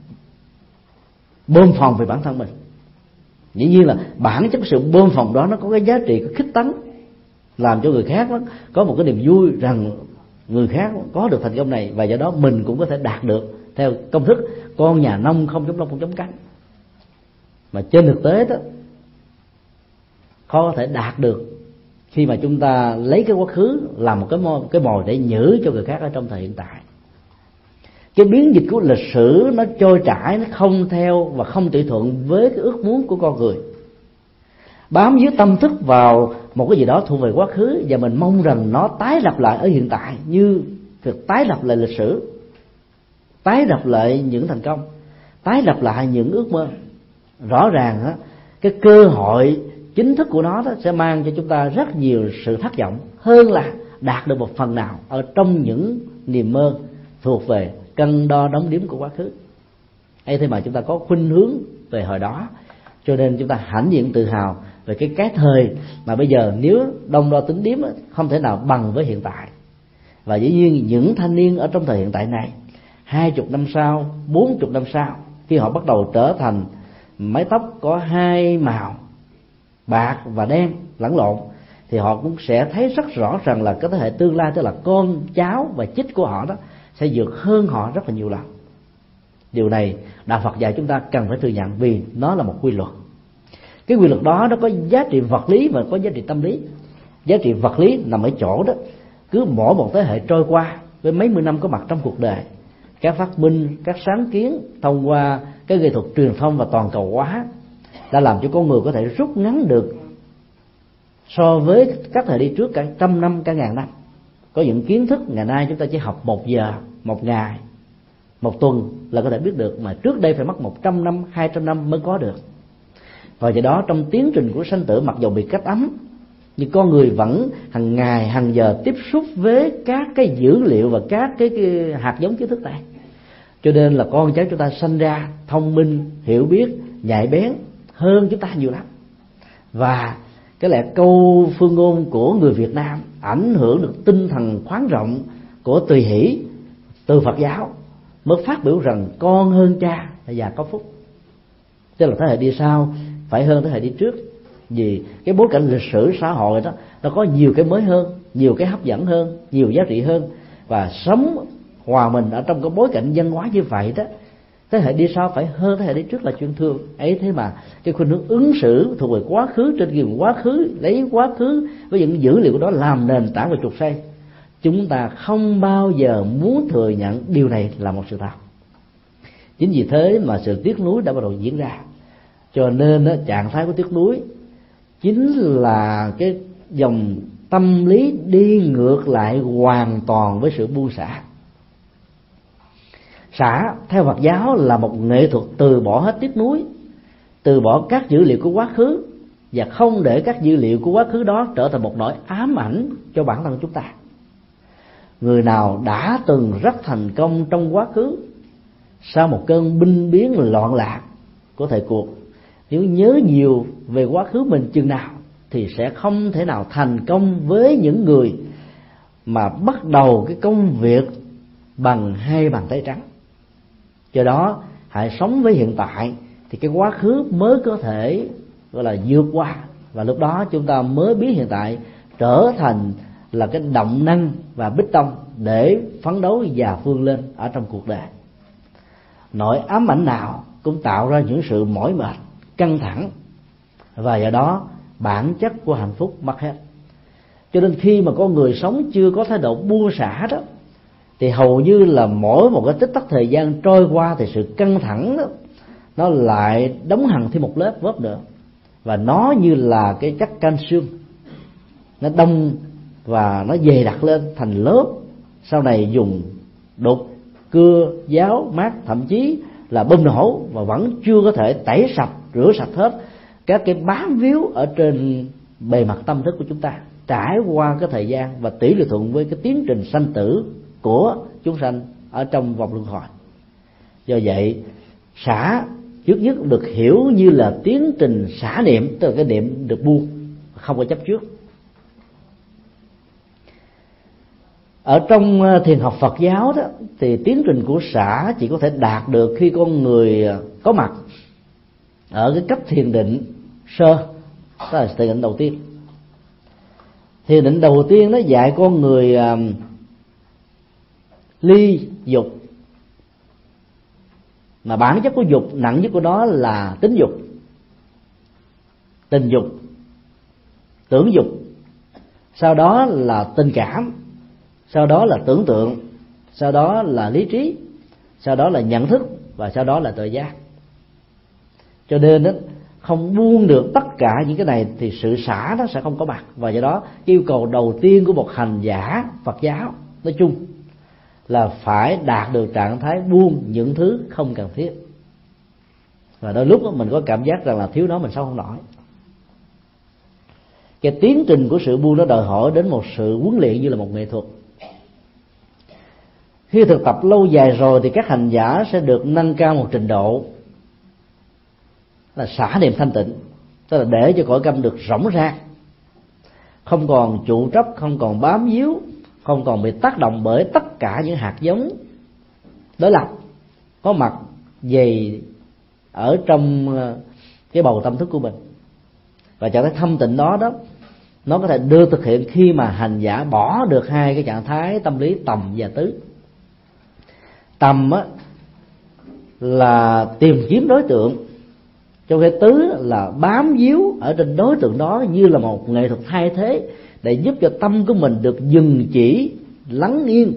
bơm phòng về bản thân mình. Dĩ nhiên là bản chất sự bơm phòng đó nó có cái giá trị, có khích tấn, làm cho người khác đó có một cái niềm vui rằng người khác có được thành công này, và do đó mình cũng có thể đạt được theo công thức con nhà nông không chống lông không chống cánh. Mà trên thực tế đó khó có thể đạt được khi mà chúng ta lấy cái quá khứ làm một cái mồi, cái mồi để nhử cho người khác ở trong thời hiện tại. Cái biến dịch của lịch sử nó trôi chảy, nó không theo và không tùy thuận với cái ước muốn của con người, bám dưới tâm thức vào một cái gì đó thuộc về quá khứ, và mình mong rằng nó tái lập lại ở hiện tại, như việc tái lập lại lịch sử, tái lập lại những thành công, tái lập lại những ước mơ. Rõ ràng á, cái cơ hội chính thức của nó đó sẽ mang cho chúng ta rất nhiều sự thất vọng hơn là đạt được một phần nào ở trong những niềm mơ thuộc về cân đo đóng đếm của quá khứ. ấy thế mà chúng ta có khuynh hướng về hồi đó, cho nên chúng ta hãnh diện tự hào về cái cái thời mà bây giờ nếu đông đo tính điếm không thể nào bằng với hiện tại. Và dĩ nhiên những thanh niên ở trong thời hiện tại này, hai chục năm sau, bốn chục năm sau, khi họ bắt đầu trở thành mái tóc có hai màu bạc và đen lẫn lộn, thì họ cũng sẽ thấy rất rõ rằng là cái thế hệ tương lai, tức là con cháu và chích của họ đó, sẽ vượt hơn họ rất là nhiều lần. Điều này đạo Phật dạy chúng ta cần phải thừa nhận, vì nó là một quy luật. Cái quy luật đó nó có giá trị vật lý và có giá trị tâm lý. Giá trị vật lý nằm ở chỗ đó, cứ mỗi một thế hệ trôi qua với mấy mươi năm có mặt trong cuộc đời, các phát minh, các sáng kiến thông qua cái nghệ thuật truyền thông và toàn cầu hóa đã làm cho con người có thể rút ngắn được so với các thời đi trước cả trăm năm, cả ngàn năm. Có những kiến thức ngày nay chúng ta chỉ học một giờ, một ngày, một tuần là có thể biết được, mà trước đây phải mất một trăm năm, hai trăm năm mới có được. Và do đó trong tiến trình của sanh tử, mặc dù bị cách ấm, nhưng con người vẫn hàng ngày, hàng giờ tiếp xúc với các cái dữ liệu và các cái, cái hạt giống kiến thức này. Cho nên là con cháu chúng ta sanh ra thông minh, hiểu biết, nhạy bén hơn chúng ta nhiều lắm. Và cái lẽ câu phương ngôn của người Việt Nam ảnh hưởng được tinh thần khoáng rộng của tùy hỷ từ Phật giáo mới phát biểu rằng con hơn cha và có phúc. Tức là thế hệ đi sau phải hơn thế hệ đi trước, vì cái bối cảnh lịch sử xã hội đó nó có nhiều cái mới hơn, nhiều cái hấp dẫn hơn, nhiều giá trị hơn. Và sống hòa mình ở trong cái bối cảnh văn hóa như vậy đó, thế hệ đi sau phải hơn thế hệ đi trước là chuyện thường. Ấy thế mà cái khuynh hướng ứng xử thuộc về quá khứ, trên ghiền quá khứ, lấy quá khứ với những dữ liệu đó làm nền tảng và trục xây, chúng ta không bao giờ muốn thừa nhận điều này là một sự thật. Chính vì thế mà sự tiếc nuối đã bắt đầu diễn ra. Cho nên đó, trạng thái của tiếc nuối chính là cái dòng tâm lý đi ngược lại hoàn toàn với sự buông xả. Xả theo Phật giáo là một nghệ thuật từ bỏ hết tiếc nuối, từ bỏ các dữ liệu của quá khứ, và không để các dữ liệu của quá khứ đó trở thành một nỗi ám ảnh cho bản thân chúng ta. Người nào đã từng rất thành công trong quá khứ, sau một cơn binh biến loạn lạc của thời cuộc, nếu nhớ nhiều về quá khứ mình chừng nào thì sẽ không thể nào thành công với những người mà bắt đầu cái công việc bằng hai bàn tay trắng. Do đó hãy sống với hiện tại thì cái quá khứ mới có thể gọi là vượt qua, và lúc đó chúng ta mới biết hiện tại trở thành là cái động năng và bích tông để phấn đấu và vươn lên ở trong cuộc đời. Nỗi ám ảnh nào cũng tạo ra những sự mỏi mệt, căng thẳng, và do đó bản chất của hạnh phúc mất hết. Cho nên khi mà con người sống chưa có thái độ buông xả đó, thì hầu như là mỗi một cái tích tắc thời gian trôi qua thì sự căng thẳng đó nó lại đóng hằn thêm một lớp vớt nữa, và nó như là cái chất canxi, nó đông và nó dày đặc lên thành lớp, sau này dùng đục, cưa, giáo, mát, thậm chí là bơm nổ, và vẫn chưa có thể tẩy sạch, rửa sạch hết các cái bám víu ở trên bề mặt tâm thức của chúng ta, trải qua cái thời gian và tỷ lệ thuận với cái tiến trình sanh tử của chúng sanh ở trong vòng luân hồi. Do vậy xả trước nhất được hiểu như là tiến trình xả niệm, tức là cái niệm được buông, không có chấp trước. Ở trong thiền học Phật giáo đó, thì tiến trình của xả chỉ có thể đạt được khi con người có mặt ở cái cấp thiền định sơ, đó là thiền định đầu tiên. Thiền định đầu tiên nó dạy con người uh, ly dục, mà bản chất của dục nặng nhất của nó là tính dục, tình dục, tưởng dục, sau đó là tình cảm, sau đó là tưởng tượng, sau đó là lý trí, sau đó là nhận thức, và sau đó là tự giác. Cho nên đó, không buông được tất cả những cái này thì sự xả nó sẽ không có mặt. Và do đó yêu cầu đầu tiên của một hành giả Phật giáo nói chung là phải đạt được trạng thái buông những thứ không cần thiết. Và đôi lúc mình có cảm giác rằng là thiếu nó mình sống không nổi. Cái tiến trình của sự buông nó đòi hỏi đến một sự huấn luyện như là một nghệ thuật. Khi thực tập lâu dài rồi thì các hành giả sẽ được nâng cao một trình độ là xả niệm thanh tịnh, tức là để cho cõi tâm được rỗng ra, không còn trụ trấp, không còn bám víu, không còn bị tác động bởi tất cả những hạt giống đối lập có mặt dày ở trong cái bầu tâm thức của mình. Và trạng thái thanh tịnh đó đó nó có thể được thực hiện khi mà hành giả bỏ được hai cái trạng thái tâm lý tầm và tứ. Tầm á là tìm kiếm đối tượng, trong khi tứ là bám víu ở trên đối tượng đó như là một nghệ thuật thay thế để giúp cho tâm của mình được dừng chỉ, lắng yên.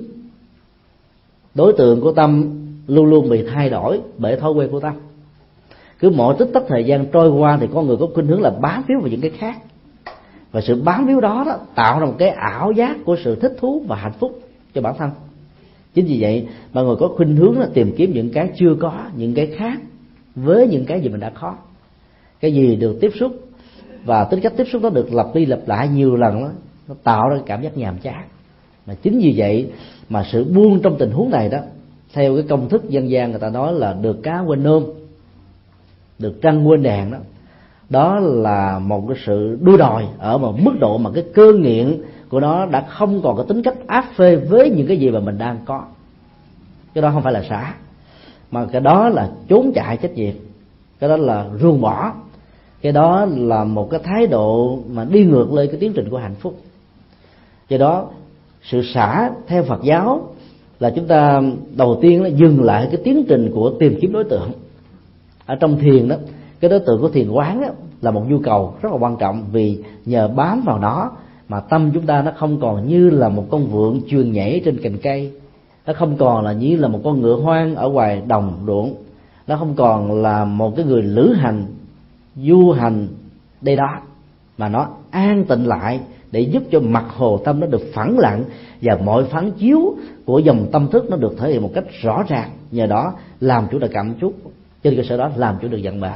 Đối tượng của tâm luôn luôn bị thay đổi bởi thói quen của tâm. Cứ mỗi tích tắc thời gian trôi qua thì con người có khuynh hướng là bám víu vào những cái khác, và sự bám víu đó, đó tạo ra một cái ảo giác của sự thích thú và hạnh phúc cho bản thân. Chính vì vậy mọi người có khuynh hướng là tìm kiếm những cái chưa có, những cái khác với những cái gì mình đã có. Cái gì được tiếp xúc và tính cách tiếp xúc đó được lặp đi lặp lại nhiều lần đó, nó tạo ra cảm giác nhàm chán. Mà chính vì vậy mà sự buông trong tình huống này đó, theo cái công thức dân gian người ta nói là được cá quên nôm, được trăng quên đèn đó, đó là một cái sự đua đòi ở một mức độ mà cái cơ nghiện của nó đã không còn có tính cách áp phê với những cái gì mà mình đang có. Cái đó không phải là xả, mà cái đó là trốn chạy trách nhiệm, cái đó là ruồng bỏ, cái đó là một cái thái độ mà đi ngược lên cái tiến trình của hạnh phúc. Do đó sự xả theo Phật giáo là chúng ta đầu tiên là dừng lại cái tiến trình của tìm kiếm đối tượng. Ở trong thiền đó, cái đối tượng của thiền quán đó là một nhu cầu rất là quan trọng, vì nhờ bám vào nó mà tâm chúng ta nó không còn như là một con vượn chuyền nhảy trên cành cây, nó không còn là như là một con ngựa hoang ở ngoài đồng ruộng, nó không còn là một cái người lữ hành du hành đây đó, mà nó an tịnh lại để giúp cho mặt hồ tâm nó được phẳng lặng, và mọi phán chiếu của dòng tâm thức nó được thể hiện một cách rõ ràng. Nhờ đó làm chủ được cảm xúc, trên cơ sở đó làm chủ được vận mệnh.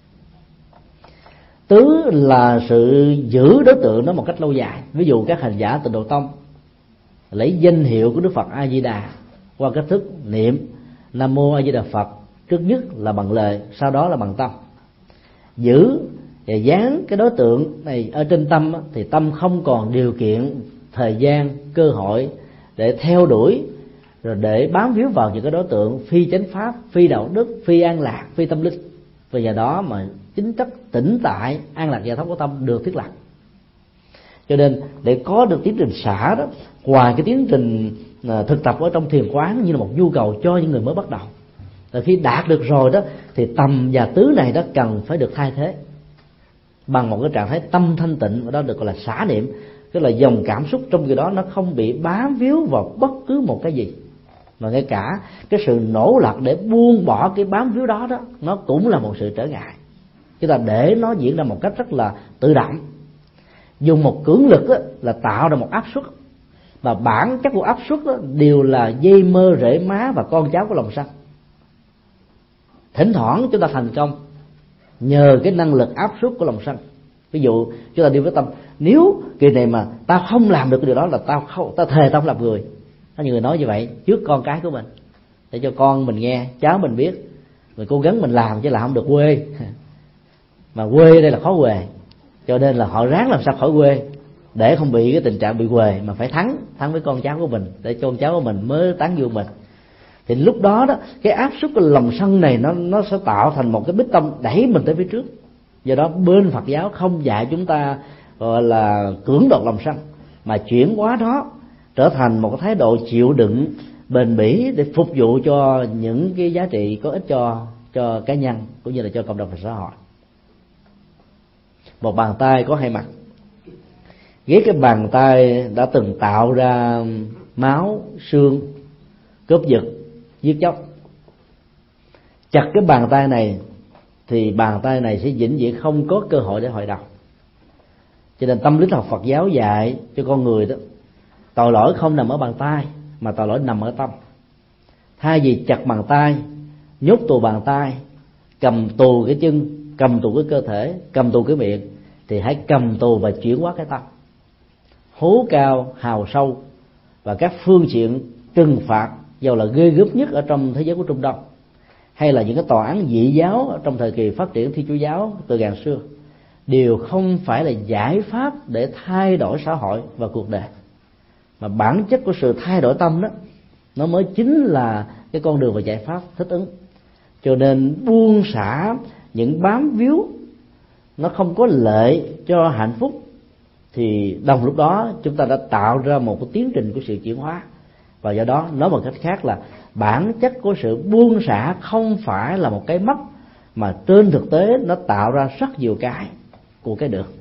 Tứ là sự giữ đối tượng đó một cách lâu dài. Ví dụ các hành giả Tịnh Độ Tông lấy danh hiệu của Đức Phật A Di Đà qua cách thức niệm Nam Mô A Di Đà Phật, trước nhất là bằng lời, sau đó là bằng tâm. Giữ và dán cái đối tượng này ở trên tâm thì tâm không còn điều kiện, thời gian, cơ hội để theo đuổi, rồi để bám víu vào những cái đối tượng phi chánh pháp, phi đạo đức, phi an lạc, phi tâm linh. Và nhờ đó mà chính chất tĩnh tại, an lạc giải thoát của tâm được thiết lập. Cho nên để có được tiến trình xả đó, ngoài cái tiến trình thực tập ở trong thiền quán như là một nhu cầu cho những người mới bắt đầu, rồi khi đạt được rồi đó thì tầm và tứ này đó cần phải được thay thế bằng một cái trạng thái tâm thanh tịnh, đó được gọi là xả niệm. Tức là dòng cảm xúc trong cái đó nó không bị bám víu vào bất cứ một cái gì, mà ngay cả cái sự nỗ lực để buông bỏ cái bám víu đó đó nó cũng là một sự trở ngại. Chúng ta để nó diễn ra một cách rất là tự động, dùng một cưỡng lực đó, là tạo ra một áp suất, mà bản chất của áp suất đó đều là dây mơ rễ má và con cháu của lòng sân. Thỉnh thoảng chúng ta thành công nhờ cái năng lực áp suất của lòng sân. Ví dụ chúng ta đi với tâm, nếu kỳ này mà tao không làm được cái điều đó là tao không, tao thề tao không làm người. Có nhiều người nói như vậy trước con cái của mình, để cho con mình nghe, cháu mình biết, rồi cố gắng mình làm chứ làm không được quê. Mà quê đây là khó quê, cho nên là họ ráng làm sao khỏi quê để không bị cái tình trạng bị quê, mà phải thắng thắng với con cháu của mình để cho con cháu của mình mới tán dương mình. Thì lúc đó đó cái áp suất của lòng sân này nó nó sẽ tạo thành một cái bích tâm đẩy mình tới phía trước. Do đó bên Phật giáo không dạy chúng ta gọi là cưỡng đoạt lòng sân, mà chuyển hóa nó trở thành một cái thái độ chịu đựng bền bỉ để phục vụ cho những cái giá trị có ích cho cho cá nhân cũng như là cho cộng đồng và xã hội. Một bàn tay có hai mặt. Ghét cái bàn tay đã từng tạo ra máu, xương, cướp giật, giết chóc. Chặt cái bàn tay này thì bàn tay này sẽ vĩnh viễn không có cơ hội để hội đầu. Cho nên tâm lý học Phật giáo dạy cho con người đó, tội lỗi không nằm ở bàn tay mà tội lỗi nằm ở tâm. Thay vì chặt bàn tay, nhốt tù bàn tay, cầm tù cái chân, cầm tù cái cơ thể, cầm tù cái miệng, thì hãy cầm tù và chuyển hóa cái tâm. Hố cao, hào sâu và các phương diện trừng phạt dầu là ghê gớm nhất ở trong thế giới của Trung Đông, hay là những cái tòa án dị giáo trong thời kỳ phát triển Thiên Chúa giáo từ ngàn xưa, đều không phải là giải pháp để thay đổi xã hội và cuộc đời, mà bản chất của sự thay đổi tâm đó nó mới chính là cái con đường và giải pháp thích ứng. Cho nên buông xả những bám víu nó không có lợi cho hạnh phúc, thì đồng lúc đó chúng ta đã tạo ra một cái tiến trình của sự chuyển hóa. Và do đó nói một cách khác là bản chất của sự buông xả không phải là một cái mất, mà trên thực tế nó tạo ra rất nhiều cái của cái được.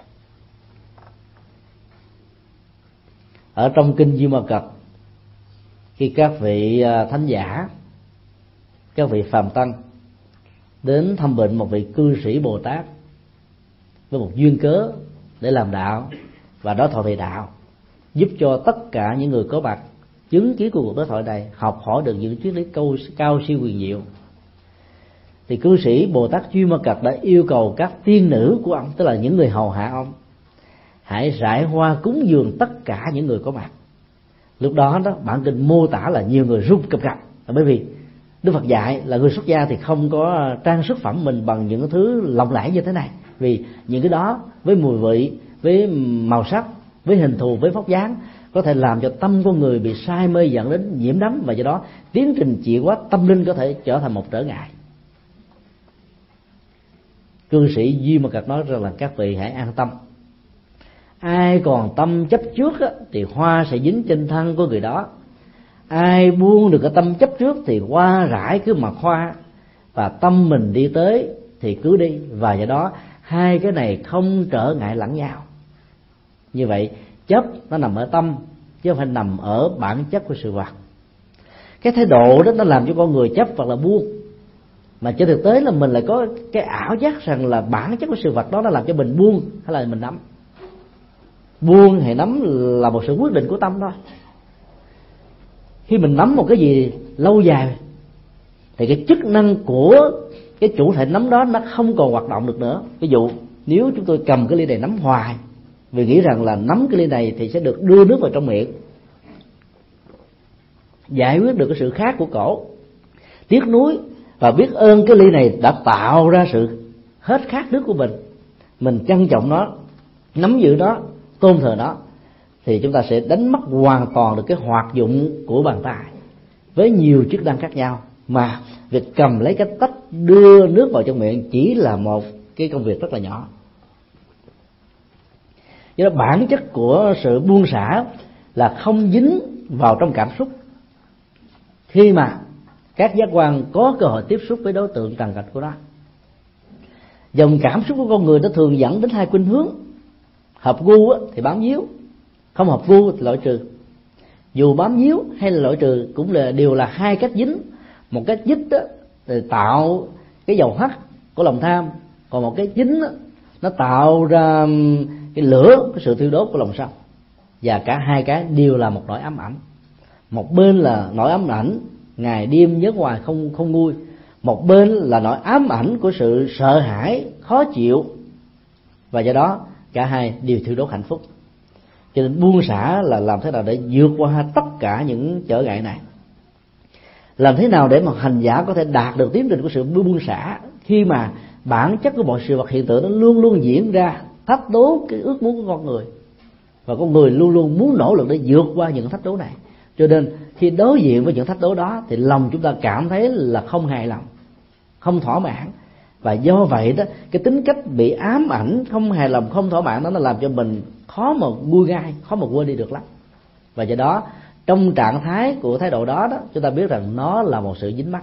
Ở trong kinh Di Ma Cật, khi các vị thánh giả, các vị phàm tăng đến thăm bệnh một vị cư sĩ Bồ Tát với một duyên cớ để làm đạo và đối thoại về đạo, giúp cho tất cả những người có mặt chứng kiến của cuộc đối thoại này học hỏi được những triết lý cao, cao siêu huyền diệu, thì cư sĩ Bồ Tát Duy Ma Cật đã yêu cầu các tiên nữ của ông, tức là những người hầu hạ ông, hãy rải hoa cúng dường tất cả những người có mặt. Lúc đó đó bản kinh mô tả là nhiều người run cập cập, bởi vì Đức Phật dạy là người xuất gia thì không có trang sức phẩm mình bằng những thứ lộng lẫy như thế này, vì những cái đó với mùi vị, với màu sắc, với hình thù, với vóc dáng có thể làm cho tâm con người bị sai mê dẫn đến nhiễm đắm, và do đó tiến trình chuyển hóa tâm linh có thể trở thành một trở ngại. Cư sĩ Duy Ma Cật nói rằng là các vị hãy an tâm, ai còn tâm chấp trước á, thì hoa sẽ dính trên thân của người đó. Ai buông được cái tâm chấp trước thì hoa rải cứ mặc hoa, và tâm mình đi tới thì cứ đi, và do đó hai cái này không trở ngại lẫn nhau. Như vậy chấp nó nằm ở tâm chứ không phải nằm ở bản chất của sự vật. Cái thái độ đó nó làm cho con người chấp hoặc là buông, mà trên thực tế là mình lại có cái ảo giác rằng là bản chất của sự vật đó nó làm cho mình buông hay là mình nắm. Buông hay nắm là một sự quyết định của tâm thôi. Khi mình nắm một cái gì lâu dài thì cái chức năng của cái chủ thể nắm đó nó không còn hoạt động được nữa. Ví dụ nếu chúng tôi cầm cái ly này nắm hoài vì nghĩ rằng là nắm cái ly này thì sẽ được đưa nước vào trong miệng, giải quyết được cái sự khát của cổ, tiếc nuối và biết ơn cái ly này đã tạo ra sự hết khát nước của mình, mình trân trọng nó, nắm giữ nó, tôn thờ nó, thì chúng ta sẽ đánh mất hoàn toàn được cái hoạt dụng của bàn tay với nhiều chức năng khác nhau, mà việc cầm lấy cái tách đưa nước vào trong miệng chỉ là một cái công việc rất là nhỏ. Do đó bản chất của sự buông xả là không dính vào trong cảm xúc khi mà các giác quan có cơ hội tiếp xúc với đối tượng trần cảnh của nó. Dòng cảm xúc của con người nó thường dẫn đến hai khuynh hướng: hợp gu thì bám víu, không hợp gu thì loại trừ. Dù bám víu hay là loại trừ cũng là đều là hai cách dính. Một cách dính đó thì tạo cái dầu hắt của lòng tham, còn một cái dính đó, nó tạo ra cái lửa, cái sự thiêu đốt của lòng sân. Và cả hai cái đều là một nỗi ám ảnh. Một bên là nỗi ám ảnh ngày đêm nhớ hoài không không nguôi, một bên là nỗi ám ảnh của sự sợ hãi, khó chịu, và do đó cả hai đều thiêu đốt hạnh phúc. Cho nên buông xả là làm thế nào để vượt qua tất cả những trở ngại này. Làm thế nào để mà hành giả có thể đạt được tiến trình của sự buông xả khi mà bản chất của mọi sự vật hiện tượng nó luôn luôn diễn ra thách đố cái ước muốn của con người, và con người luôn luôn muốn nỗ lực để vượt qua những thách đố này. Cho nên khi đối diện với những thách đố đó thì lòng chúng ta cảm thấy là không hài lòng, không thỏa mãn, và do vậy đó cái tính cách bị ám ảnh, không hài lòng, không thỏa mãn đó nó làm cho mình khó mà nguôi gai, khó mà quên đi được lắm. Và do đó trong trạng thái của thái độ đó đó chúng ta biết rằng nó là một sự dính mắc.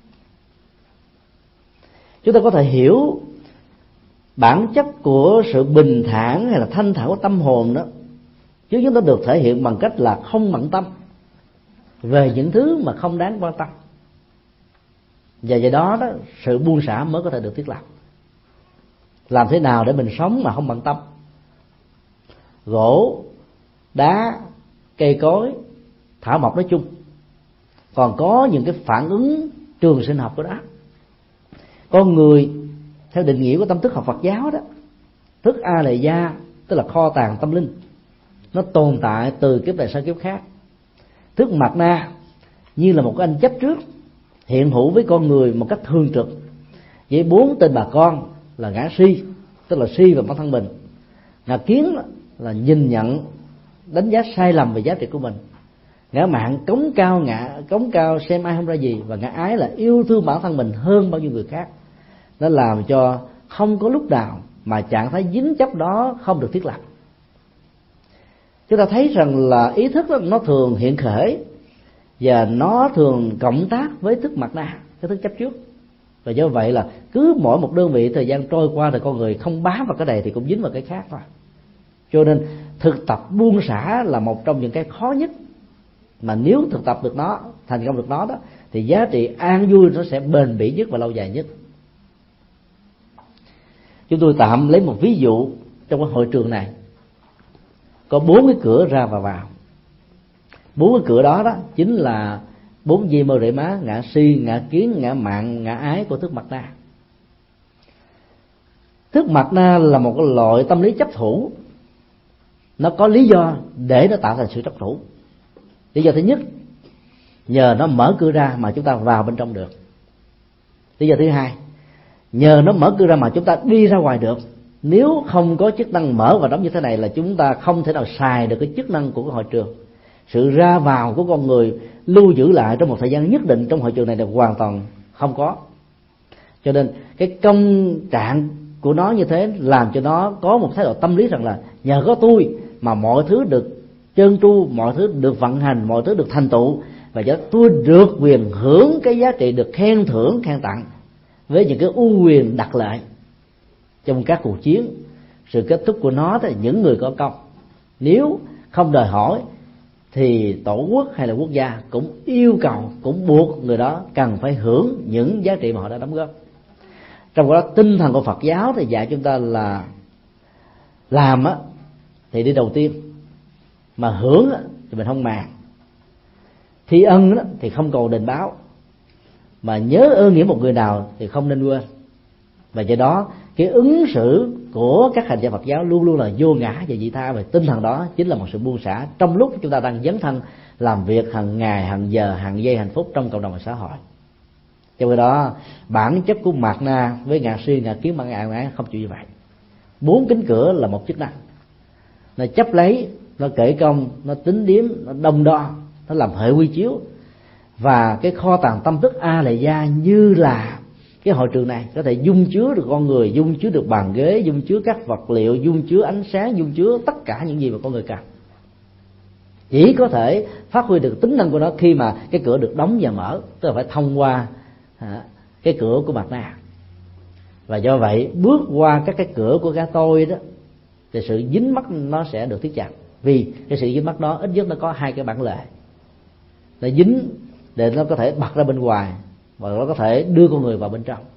Chúng ta có thể hiểu bản chất của sự bình thản hay là thanh thản của tâm hồn đó, chứ chúng ta được thể hiện bằng cách là không bận tâm về những thứ mà không đáng quan tâm. Và do đó đó sự buông xả mới có thể được thiết lập. Làm thế nào để mình sống mà không bận tâm? Gỗ, đá, cây cối, thảo mộc nói chung, còn có những cái phản ứng trường sinh học của đó. Con người theo định nghĩa của tâm thức học Phật giáo đó, thức A Lệ Gia tức là kho tàng tâm linh, nó tồn tại từ kiếp này sang kiếp khác. Thức Mạt Na như là một cái anh chấp trước hiện hữu với con người một cách thường trực với bốn tên bà con là ngã si, tức là si về bản thân mình, ngã kiến là nhìn nhận đánh giá sai lầm về giá trị của mình, ngã mạn cống cao ngã cống cao xem ai không ra gì, và ngã ái là yêu thương bản thân mình hơn bao nhiêu người khác. Nó làm cho không có lúc nào mà trạng thái dính chấp đó không được thiết lập. Chúng ta thấy rằng là ý thức đó, nó thường hiện khởi và nó thường cộng tác với thức mặt na, cái thức chấp trước. Và do vậy là cứ mỗi một đơn vị thời gian trôi qua thì con người không bám vào cái này thì cũng dính vào cái khác thôi. Cho nên thực tập buông xả là một trong những cái khó nhất, mà nếu thực tập được nó, thành công được nó đó, thì giá trị an vui nó sẽ bền bỉ nhất và lâu dài nhất. Chúng tôi tạm lấy một ví dụ trong cái hội trường này có bốn cái cửa ra và vào. Bốn cái cửa đó đó chính là bốn di mơ rễ má: ngã si, ngã kiến, ngã mạn, ngã ái của thức mặt na. Thức mặt na là một cái loại tâm lý chấp thủ, nó có lý do để nó tạo thành sự chấp thủ. Lý do thứ nhất, nhờ nó mở cửa ra mà chúng ta vào bên trong được. Lý do thứ hai, nhờ nó mở cửa ra mà chúng ta đi ra ngoài được. Nếu không có chức năng mở và đóng như thế này là chúng ta không thể nào xài được cái chức năng của cái hội trường. Sự ra vào của con người lưu giữ lại trong một thời gian nhất định trong hội trường này là hoàn toàn không có. Cho nên cái công trạng của nó như thế làm cho nó có một thái độ tâm lý rằng là nhờ có tôi mà mọi thứ được trơn tru, mọi thứ được vận hành, mọi thứ được thành tựu, và do tôi được quyền hưởng cái giá trị được khen thưởng, khen tặng với những cái ưu quyền đặc lợi trong các cuộc chiến. Sự kết thúc của nó thì những người có công, nếu không đòi hỏi thì tổ quốc hay là quốc gia cũng yêu cầu, cũng buộc người đó cần phải hưởng những giá trị mà họ đã đóng góp. Trong đó tinh thần của Phật giáo thì dạy chúng ta là làm á thì đi đầu tiên, mà hưởng á thì mình không màng. Thi ân á thì không cầu đền báo, mà nhớ ơn nghĩa một người nào thì không nên quên. Và do đó cái ứng xử của các hành giả Phật giáo luôn luôn là vô ngã và vị tha, và tinh thần đó chính là một sự buông xả trong lúc chúng ta đang dấn thân làm việc hàng ngày, hàng giờ, hàng giây hạnh phúc trong cộng đồng và xã hội. Trong khi đó bản chất của mạt na với ngã si, ngã kiến, ngã ái không chịu như vậy. Bốn cánh cửa là một chức năng, nó chấp lấy, nó kể công, nó tính điếm, nó đông đo, nó làm hệ quy chiếu. Và cái kho tàng tâm thức A Lệ Gia như là cái hội trường này có thể dung chứa được con người, dung chứa được bàn ghế, dung chứa các vật liệu, dung chứa ánh sáng, dung chứa tất cả những gì mà con người cần. Chỉ có thể phát huy được tính năng của nó khi mà cái cửa được đóng và mở, tức là phải thông qua à, cái cửa của mặt na. Và do vậy bước qua các cái cửa của cái tôi đó thì sự dính mắc nó sẽ được thiết chặt. Vì cái sự dính mắc đó ít nhất nó có hai cái bản lệ, nó dính để nó có thể bật ra bên ngoài và nó có thể đưa con người vào bên trong.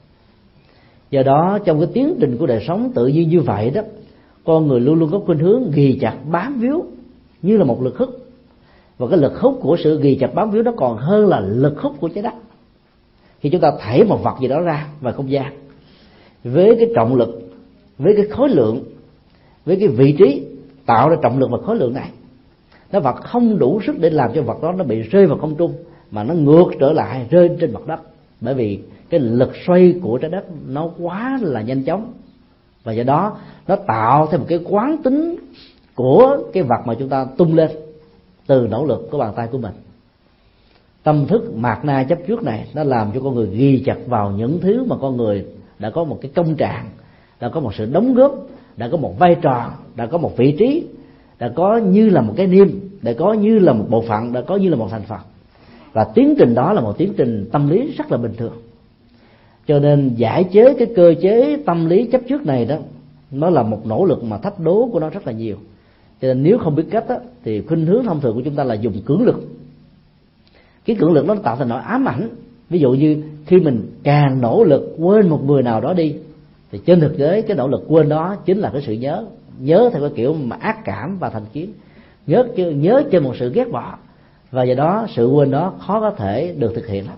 Do đó trong cái tiến trình của đời sống tự nhiên như vậy đó, con người luôn luôn có khuynh hướng ghì chặt bám víu như là một lực hút. Và cái lực hút của sự ghì chặt bám víu nó còn hơn là lực hút của trái đất. Khi chúng ta thảy một vật gì đó ra ngoài không gian, với cái trọng lực, với cái khối lượng, với cái vị trí tạo ra trọng lực và khối lượng này, nó vật không đủ sức để làm cho vật đó nó bị rơi vào không trung, mà nó ngược trở lại rơi trên mặt đất. Bởi vì cái lực xoay của trái đất nó quá là nhanh chóng, và do đó nó tạo thêm một cái quán tính của cái vật mà chúng ta tung lên từ nỗ lực của bàn tay của mình. Tâm thức mạt na chấp trước này nó làm cho con người ghi chặt vào những thứ mà con người đã có một cái công trạng, đã có một sự đóng góp, đã có một vai trò, đã có một vị trí, đã có như là một cái niêm, đã có như là một bộ phận, đã có như là một thành phần. Và tiến trình đó là một tiến trình tâm lý rất là bình thường. Cho nên giải chế cái cơ chế tâm lý chấp trước này đó, nó là một nỗ lực mà thách đố của nó rất là nhiều. Cho nên nếu không biết cách đó, thì khuynh hướng thông thường của chúng ta là dùng cưỡng lực. Cái cưỡng lực nó tạo thành nỗi ám ảnh. Ví dụ như khi mình càng nỗ lực quên một người nào đó đi, thì trên thực tế cái nỗ lực quên đó chính là cái sự nhớ. Nhớ theo cái kiểu mà ác cảm và thành kiến, nhớ nhớ trên một sự ghét bỏ. Và do đó sự quên đó khó có thể được thực hiện lắm.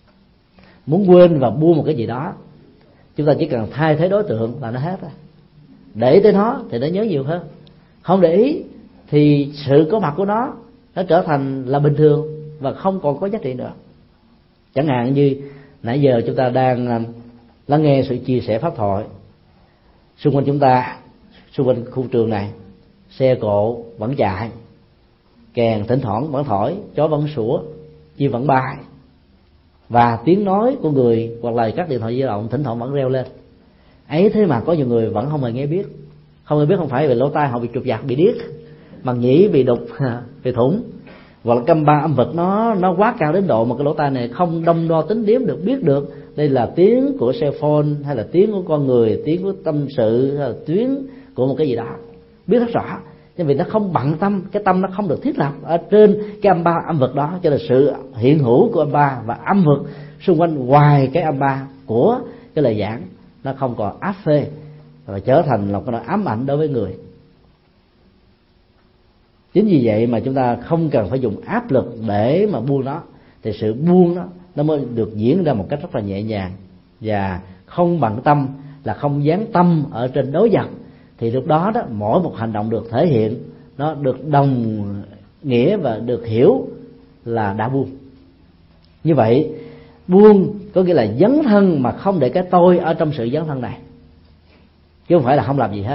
Muốn quên và buông một cái gì đó, chúng ta chỉ cần thay thế đối tượng là nó hết rồi. Để tới nó thì nó nhớ nhiều hơn. Không để ý thì sự có mặt của nó nó trở thành là bình thường, và không còn có giá trị nữa. Chẳng hạn như nãy giờ chúng ta đang lắng nghe sự chia sẻ pháp thoại, xung quanh chúng ta, xung quanh khu trường này, xe cộ vẫn chạy, kèn thỉnh thoảng vẫn thổi, chó vẫn sủa, chim vẫn bay, và tiếng nói của người hoặc là các điện thoại di động thỉnh thoảng vẫn reo lên. Ấy thế mà có nhiều người vẫn không hề nghe biết. Không hề biết không phải vì lỗ tai họ bị trục giặc, bị điếc, màng nhĩ bị đục, bị thủng, hoặc là âm ba âm vực nó nó quá cao đến độ mà cái lỗ tai này không đong đo tính điếm được, biết được đây là tiếng của cell phone hay là tiếng của con người, tiếng của tâm sự hay là tiếng của một cái gì đó, biết rất rõ. Nhưng vì nó không bận tâm, cái tâm nó không được thiết lập ở trên cái âm ba âm vực đó, cho nên sự hiện hữu của âm ba và âm vực xung quanh ngoài cái âm ba của cái lời giảng nó không còn áp phê và trở thành một cái nỗi ám ảnh đối với người. Chính vì vậy mà chúng ta không cần phải dùng áp lực để mà buông nó, thì sự buông nó nó mới được diễn ra một cách rất là nhẹ nhàng và không bận tâm, là không dán tâm ở trên đối vật. Thì lúc đó đó mỗi một hành động được thể hiện nó được đồng nghĩa và được hiểu là đã buông. Như vậy buông có nghĩa là dấn thân mà không để cái tôi ở trong sự dấn thân này, chứ không phải là không làm gì hết.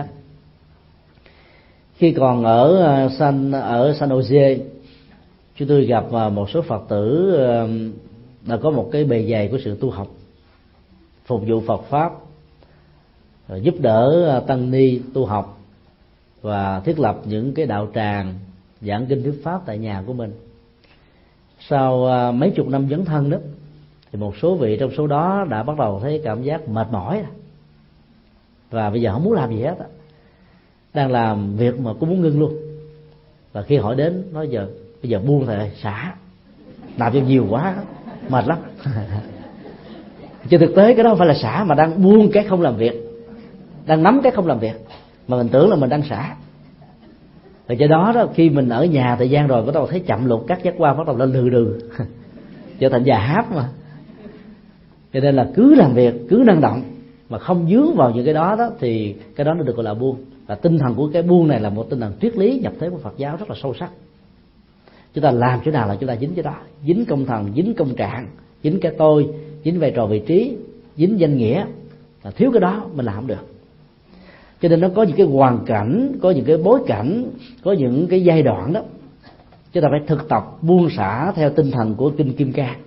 Khi còn ở San ở San Jose, chúng tôi gặp một số Phật tử đã có một cái bề dày của sự tu học, phục vụ Phật pháp, giúp đỡ tăng ni tu học và thiết lập những cái đạo tràng giảng kinh thuyết pháp tại nhà của mình. Sau mấy chục năm dấn thân đó, thì một số vị trong số đó đã bắt đầu thấy cảm giác mệt mỏi và bây giờ không muốn làm gì hết, đang làm việc mà cũng muốn ngưng luôn. Và khi hỏi đến nói giờ bây giờ buông rồi, xả, làm cho nhiều quá mệt lắm. Trên thực tế cái đó không phải là xả, mà đang buông cái không làm việc, đang nắm cái không làm việc mà mình tưởng là mình đang xả. Và do đó đó khi mình ở nhà thời gian rồi bắt đầu thấy chậm lục các giác quan bắt đầu lên lừ đừ trở thành già háp mà. Cho nên là cứ làm việc, cứ năng động mà không dướng vào những cái đó đó thì cái đó nó được gọi là buông. Và tinh thần của cái buông này là một tinh thần triết lý nhập thế của Phật giáo rất là sâu sắc. Chúng ta làm chỗ nào là chúng ta dính cái đó, dính công thần, dính công trạng, dính cái tôi, dính vai trò vị trí, dính danh nghĩa, là thiếu cái đó mình làm không được. Cho nên nó có những cái hoàn cảnh, có những cái bối cảnh, có những cái giai đoạn đó chúng ta phải thực tập buông xả theo tinh thần của kinh Kim Cang.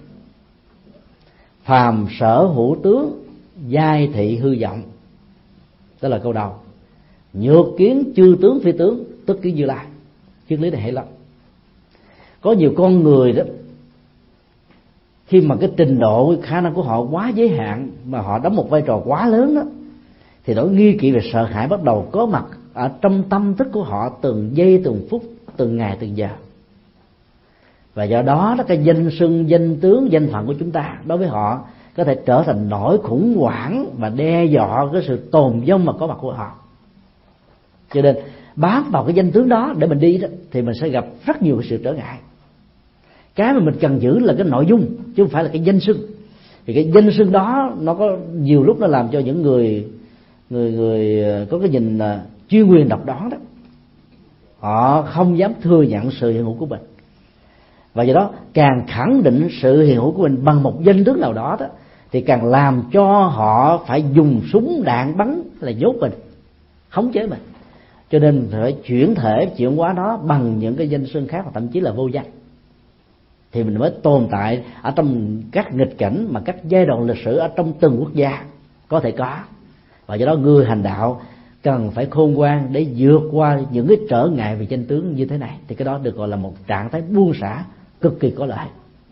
Phàm sở hữu tướng, giai thị hư vọng, đó là câu đầu. Nhược kiến chư tướng phi tướng, tức kiến Như Lai. Triết lý này hay lắm. Có nhiều con người đó, khi mà cái trình độ, cái khả năng của họ quá giới hạn mà họ đóng một vai trò quá lớn đó, thì nỗi nghi kỵ và sợ hãi bắt đầu có mặt ở trong tâm thức của họ từng giây từng phút, từng ngày từng giờ. Và do đó đó cái danh xưng, danh tướng, danh phận của chúng ta đối với họ có thể trở thành nỗi khủng hoảng và đe dọa cái sự tồn vong mà có mặt của họ. Cho nên bám vào cái danh tướng đó để mình đi đó, thì mình sẽ gặp rất nhiều sự trở ngại. Cái mà mình cần giữ là cái nội dung chứ không phải là cái danh xưng. Thì cái danh xưng đó nó có nhiều lúc nó làm cho những người người người có cái nhìn chuyên quyền độc đoán đó, họ không dám thừa nhận sự hiện hữu của mình. Và do đó càng khẳng định sự hiện hữu của mình bằng một danh tướng nào đó đó, thì càng làm cho họ phải dùng súng đạn bắn là nhốt mình, khống chế mình. Cho nên phải chuyển thể, chuyển hóa nó bằng những cái danh xưng khác, hoặc thậm chí là vô danh, thì mình mới tồn tại ở trong các nghịch cảnh mà các giai đoạn lịch sử ở trong từng quốc gia có thể có. Và do đó người hành đạo cần phải khôn ngoan để vượt qua những cái trở ngại về danh tướng như thế này, thì cái đó được gọi là một trạng thái buông xả cực kỳ có lợi.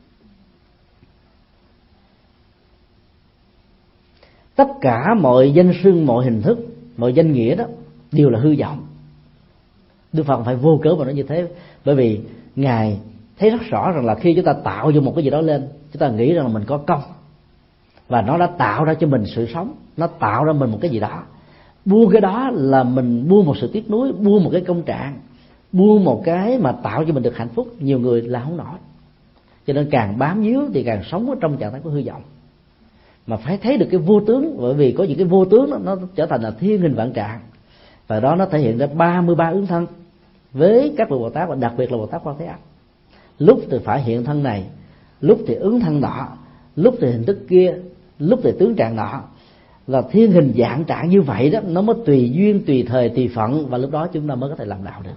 Tất cả mọi danh xưng, mọi hình thức, mọi danh nghĩa đó đều là hư vọng. Đức Phật phải vô cớ mà nói như thế, bởi vì Ngài thấy rất rõ rằng là khi chúng ta tạo ra một cái gì đó lên, chúng ta nghĩ rằng là mình có công và nó đã tạo ra cho mình sự sống, nó tạo ra mình một cái gì đó. Buông cái đó là mình buông một sự tiếc nuối, buông một cái công trạng, buông một cái mà tạo cho mình được hạnh phúc. Nhiều người là không nổi, cho nên càng bám víu thì càng sống ở trong trạng thái của hư vọng. Mà phải thấy được cái vô tướng, bởi vì có những cái vô tướng đó, nó trở thành là thiên hình vạn trạng, và đó nó thể hiện ra ba mươi ba ứng thân với các vị Bồ Tát, và đặc biệt là Bồ Tát Quan Thế Âm. lúc thì phải hiện thân này, lúc thì ứng thân nọ, lúc thì hình thức kia, lúc thì tướng trạng nọ. Là thiên hình dạng trạng như vậy đó, nó mới tùy duyên, tùy thời, tùy phận, và lúc đó chúng ta mới có thể làm đạo được.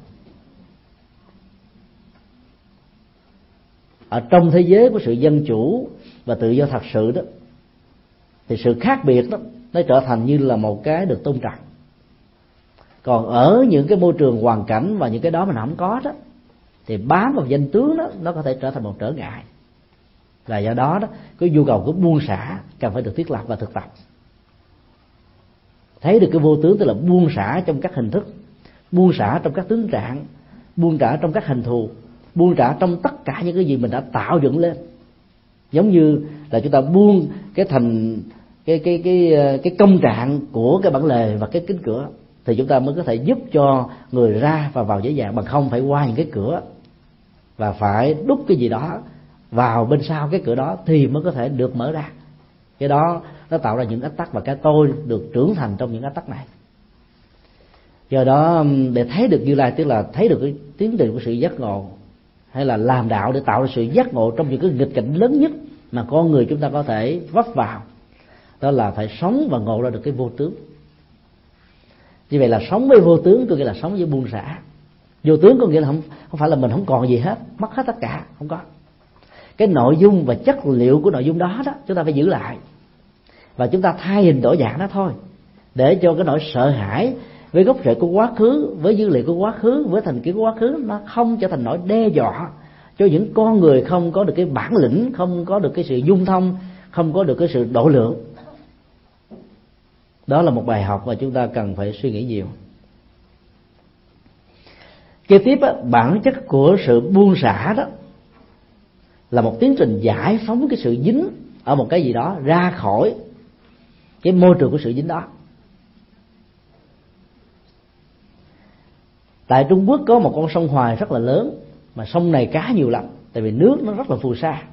Ở trong thế giới của sự dân chủ và tự do thật sự đó, thì sự khác biệt đó nó trở thành như là một cái được tôn trọng. Còn ở những cái môi trường hoàn cảnh và những cái đó mà nó không có đó, thì bám vào danh tướng đó, nó có thể trở thành một trở ngại. Và do đó đó, cái nhu cầu của buông xả cần phải được thiết lập và thực tập. Thấy được cái vô tướng tức là buông xả trong các hình thức, buông xả trong các tướng trạng, buông xả trong các hình thù, buông xả trong tất cả những cái gì mình đã tạo dựng lên. Giống như là chúng ta buông cái thành cái cái cái cái công trạng của cái bản lề và cái kính cửa, thì chúng ta mới có thể giúp cho người ra và vào dễ dàng, bằng không phải qua những cái cửa và phải đúc cái gì đó vào bên sau cái cửa đó thì mới có thể được mở ra. Cái đó nó tạo ra những ách tắc, và cái tôi được trưởng thành trong những ách tắc này. Do đó để thấy được Như Lai, tức là thấy được cái tiến trình của sự giác ngộ, hay là làm đạo để tạo ra sự giác ngộ trong những cái nghịch cảnh lớn nhất mà con người chúng ta có thể vấp vào, đó là phải sống và ngộ ra được cái vô tướng. Như vậy là sống với vô tướng có nghĩa là sống với buông xả. Vô tướng có nghĩa là không, không phải là mình không còn gì hết, mất hết tất cả, không có. Cái nội dung và chất liệu của nội dung đó đó chúng ta phải giữ lại, và chúng ta thay hình đổi dạng đó thôi, để cho cái nỗi sợ hãi với gốc rễ của quá khứ, với dữ liệu của quá khứ, với thành kiến của quá khứ, nó không trở thành nỗi đe dọa cho những con người không có được cái bản lĩnh, không có được cái sự dung thông, không có được cái sự độ lượng. Đó là một bài học mà chúng ta cần phải suy nghĩ nhiều. Kế tiếp á, bản chất của sự buông xả đó là một tiến trình giải phóng cái sự dính ở một cái gì đó ra khỏi cái môi trường của sự dính đó. Tại Trung Quốc có một con sông Hoài rất là lớn, mà sông này cá nhiều lắm, tại vì nước nó rất là phù sa.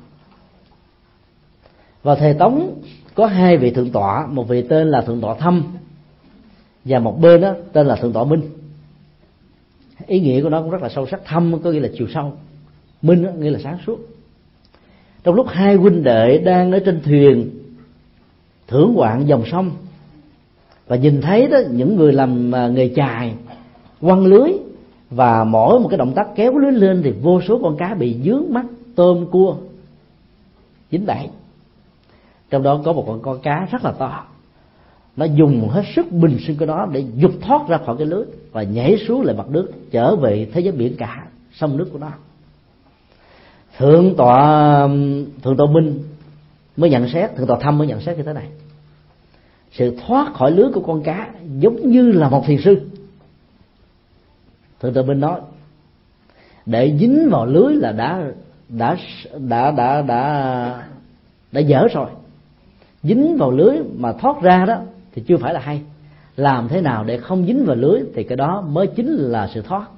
Vào thời Tống có hai vị thượng tọa, một vị tên là thượng tọa Thâm và một bên đó tên là thượng tọa Minh. Ý nghĩa của nó cũng rất là sâu sắc. Thâm có nghĩa là chiều sâu, Minh có nghĩa là sáng suốt. Trong lúc hai huynh đệ đang ở trên thuyền thưởng ngoạn dòng sông, và nhìn thấy đó những người làm nghề chài quăng lưới, và mỗi một cái động tác kéo lưới lên thì vô số con cá bị dướng mắt, tôm cua dính bẫy. Trong đó có một con con cá rất là to, nó dùng hết sức bình sinh của nó để giục thoát ra khỏi cái lưới và nhảy xuống lại mặt nước, trở về thế giới biển cả, sông nước của nó. Thượng tọa thượng tọa Minh mới nhận xét, thượng tọa Thâm mới nhận xét như thế này: sự thoát khỏi lưới của con cá giống như là một thiền sư. Thượng tọa Minh nói để dính vào lưới là đã đã đã đã đã đã dở rồi, dính vào lưới mà thoát ra đó thì chưa phải là hay. Làm thế nào để không dính vào lưới thì cái đó mới chính là sự thoát.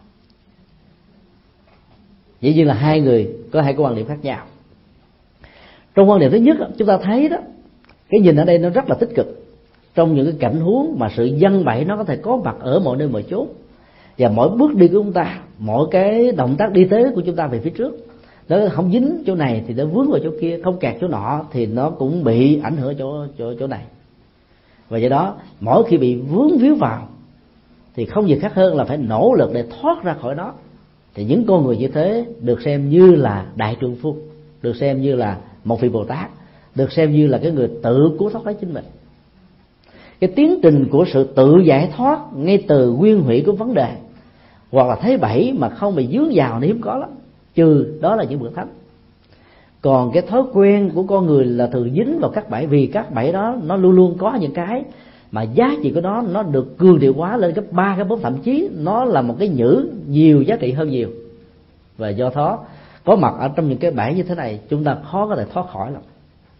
Dĩ nhiên là hai người có hai cái quan điểm khác nhau. Trong quan điểm thứ nhất, chúng ta thấy đó, cái nhìn ở đây nó rất là tích cực. Trong những cái cảnh huống mà sự dân bẫy nó có thể có mặt ở mọi nơi mọi chốn, và mỗi bước đi của chúng ta, mỗi cái động tác đi tới của chúng ta về phía trước, nó không dính chỗ này thì nó vướng vào chỗ kia, không kẹt chỗ nọ thì nó cũng bị ảnh hưởng chỗ chỗ chỗ này. Và do đó mỗi khi bị vướng víu vào thì không gì khác hơn là phải nỗ lực để thoát ra khỏi nó. Thì những con người như thế được xem như là đại trượng phu, được xem như là một vị Bồ Tát, được xem như là cái người tự cứu thoát lấy chính mình. Cái tiến trình của sự tự giải thoát ngay từ nguyên hủy của vấn đề, hoặc là thấy bẫy mà không bị dướng vào thì hiếm có lắm, trừ đó là những bậc thánh. Còn cái thói quen của con người là thường dính vào các bẫy, vì các bẫy đó nó luôn luôn có những cái mà giá trị của nó nó được cường điệu hóa lên gấp ba gấp bốn, thậm chí nó là một cái nhữ nhiều giá trị hơn nhiều. Và do đó có mặt ở trong những cái bẫy như thế này, chúng ta khó có thể thoát khỏi lắm.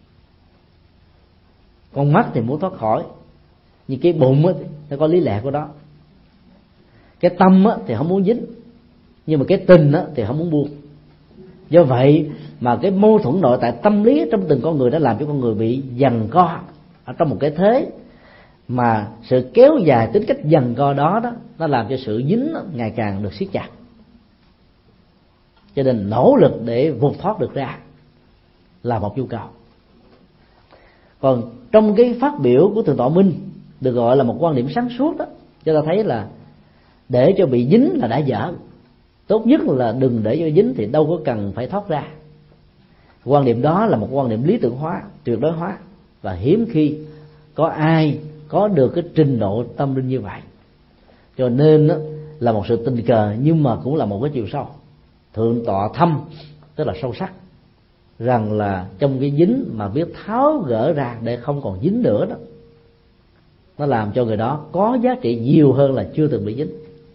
Con mắt thì muốn thoát khỏi, nhưng cái bụng á, nó có lý lẽ của nó. Cái tâm á, thì không muốn dính, nhưng mà cái tình á, thì không muốn buông. Do vậy mà cái mâu thuẫn nội tại tâm lý trong từng con người đã làm cho con người bị giằng co ở trong một cái thế mà sự kéo dài tính cách giằng co đó đó nó làm cho sự dính đó, ngày càng được siết chặt. cho nên nỗ lực để vụt thoát được ra là một nhu cầu. Còn trong cái phát biểu của Thượng tọa Minh được gọi là một quan điểm sáng suốt đó, cho ta thấy là để cho bị dính là đã dở, tốt nhất là đừng để cho dính thì đâu có cần phải thoát ra. Quan điểm đó là một quan điểm lý tưởng hóa, tuyệt đối hóa, và hiếm khi có ai có được cái trình độ tâm linh như vậy. Cho nên đó, là một sự tình cờ nhưng mà cũng là một cái chiều sâu. Thượng tọa thâm tức là sâu sắc, rằng là trong cái dính mà biết tháo gỡ ra để không còn dính nữa đó, nó làm cho người đó có giá trị nhiều hơn là chưa từng bị dính.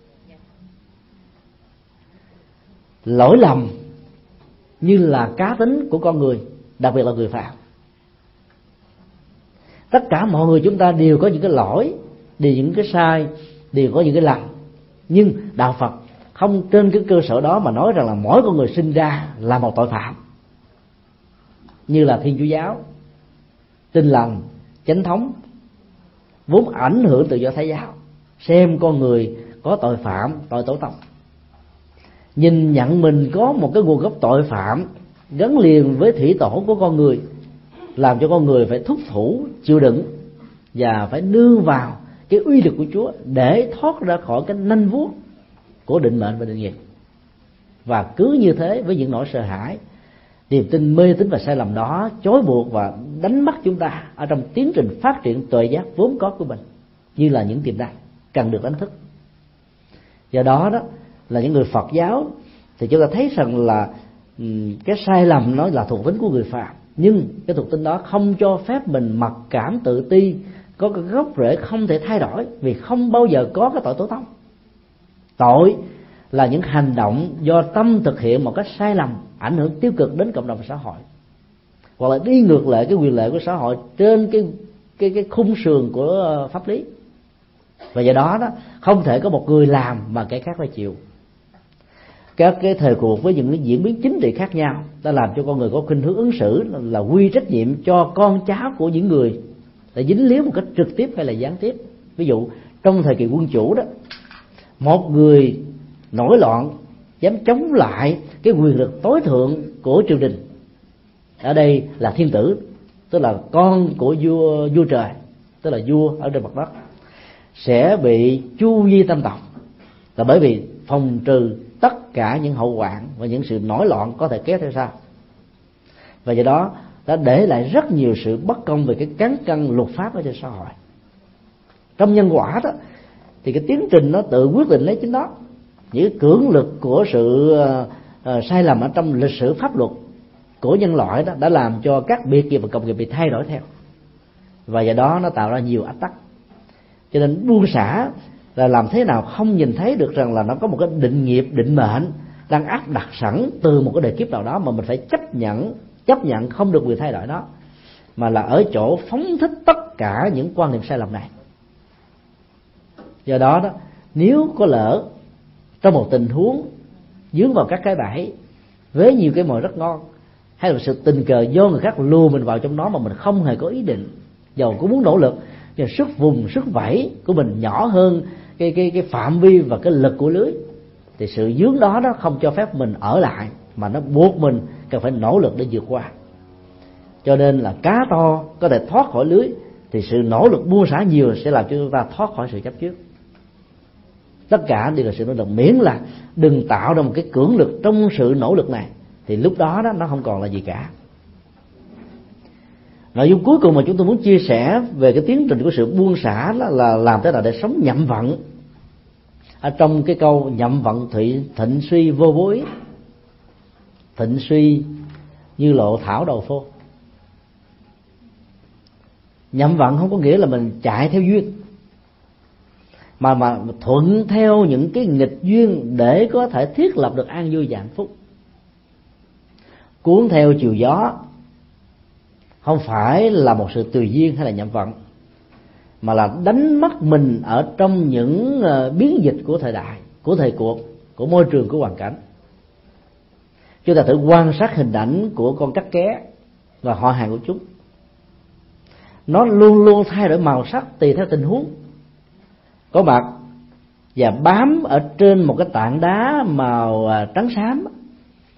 Lỗi lầm như là cá tính của con người, đặc biệt là người phạm. Tất cả mọi người chúng ta đều có những cái lỗi, đều những cái sai, đều có những cái lầm. Nhưng đạo Phật không trên cái cơ sở đó mà nói rằng là mỗi con người sinh ra là một tội phạm. Như là Thiên Chúa giáo, Tin Lành, Chánh thống vốn ảnh hưởng từ Do Thái giáo, xem con người có tội phạm, tội tổ tông. Nhìn nhận mình có một cái nguồn gốc tội phạm gắn liền với thủy tổ của con người, làm cho con người phải thúc thủ chịu đựng và phải nương vào cái uy lực của Chúa để thoát ra khỏi cái nanh vuốt của định mệnh và định nghiệp. Và cứ như thế, với những nỗi sợ hãi, niềm tin mê tín và sai lầm đó chối buộc và đánh mất chúng ta ở trong tiến trình phát triển tuệ giác vốn có của mình, như là những tiềm năng cần được đánh thức. Do đó đó là những người Phật giáo thì chúng ta thấy rằng là cái sai lầm nó là thuộc tính của người phạm, nhưng cái thuộc tính đó không cho phép mình mặc cảm tự ti, có cái gốc rễ không thể thay đổi, vì không bao giờ có cái tội tổ tông. Tội là những hành động do tâm thực hiện một cách sai lầm, ảnh hưởng tiêu cực đến cộng đồng và xã hội, hoặc là đi ngược lại cái quyền lệ của xã hội trên cái cái cái khung sườn của pháp lý. Và do đó đó không thể có một người làm mà kẻ khác phải chịu. Các cái thời cuộc với những cái diễn biến chính trị khác nhau đã làm cho con người có khuynh hướng ứng xử là quy trách nhiệm cho con cháu của những người để dính líu một cách trực tiếp hay là gián tiếp. Ví dụ trong thời kỳ quân chủ đó, một người nổi loạn dám chống lại cái quyền lực tối thượng của triều đình, ở đây là thiên tử, tức là con của vua vua trời, tức là vua ở trên mặt đất, sẽ bị chu di tam tộc, là bởi vì phòng trừ tất cả những hậu hoạn và những sự nổi loạn có thể kéo theo sau. Và do đó đã để lại rất nhiều sự bất công về cái cán cân luật pháp ở trên xã hội. Trong nhân quả đó thì cái tiến trình nó tự quyết định lấy chính nó. Những cưỡng lực của sự uh, sai lầm ở trong lịch sử pháp luật của nhân loại đó đã làm cho các biệt nghiệp và công nghiệp bị thay đổi theo, và do đó nó tạo ra nhiều ách tắc. Cho nên buông xả là làm thế nào không nhìn thấy được rằng là nó có một cái định nghiệp, định mệnh đang áp đặt sẵn từ một cái đời kiếp nào đó, mà mình phải chấp nhận chấp nhận không được quyền thay đổi đó, mà là ở chỗ phóng thích tất cả những quan niệm sai lầm này. Do đó đó, nếu có lỡ trong một tình huống dướng vào các cái bẫy với nhiều cái mồi rất ngon, hay là sự tình cờ do người khác lùa mình vào trong đó mà mình không hề có ý định, dầu cũng muốn nỗ lực, nhưng sức vùng sức vẫy của mình nhỏ hơn cái cái cái phạm vi và cái lực của lưới, thì sự dướng đó nó không cho phép mình ở lại, mà nó buộc mình cần phải nỗ lực để vượt qua. Cho nên là cá to có thể thoát khỏi lưới, thì sự nỗ lực buông xả nhiều sẽ làm cho chúng ta thoát khỏi sự chấp trước. Tất cả đều là sự nỗ lực, miễn là đừng tạo ra một cái cưỡng lực trong sự nỗ lực này, thì lúc đó, đó nó không còn là gì cả. Nội dung cuối cùng mà chúng tôi muốn chia sẻ về cái tiến trình của sự buông xả là, là làm thế nào để sống nhậm vận. Ở trong cái câu nhậm vận thụy thịnh suy vô bố ý, thịnh suy như lộ thảo đầu phô. Nhậm vận không có nghĩa là mình chạy theo duyên, mà mà thuận theo những cái nghịch duyên để có thể thiết lập được an vui và hạnh phúc. Cuốn theo chiều gió không phải là một sự tùy duyên hay là nhậm vận, mà là đánh mất mình ở trong những biến dịch của thời đại, của thời cuộc, của môi trường, của hoàn cảnh. Chúng ta thử quan sát hình ảnh của con cắt ké và họ hàng của chúng. Nó luôn luôn thay đổi màu sắc tùy theo tình huống, có mặt và bám ở trên một cái tảng đá màu trắng xám,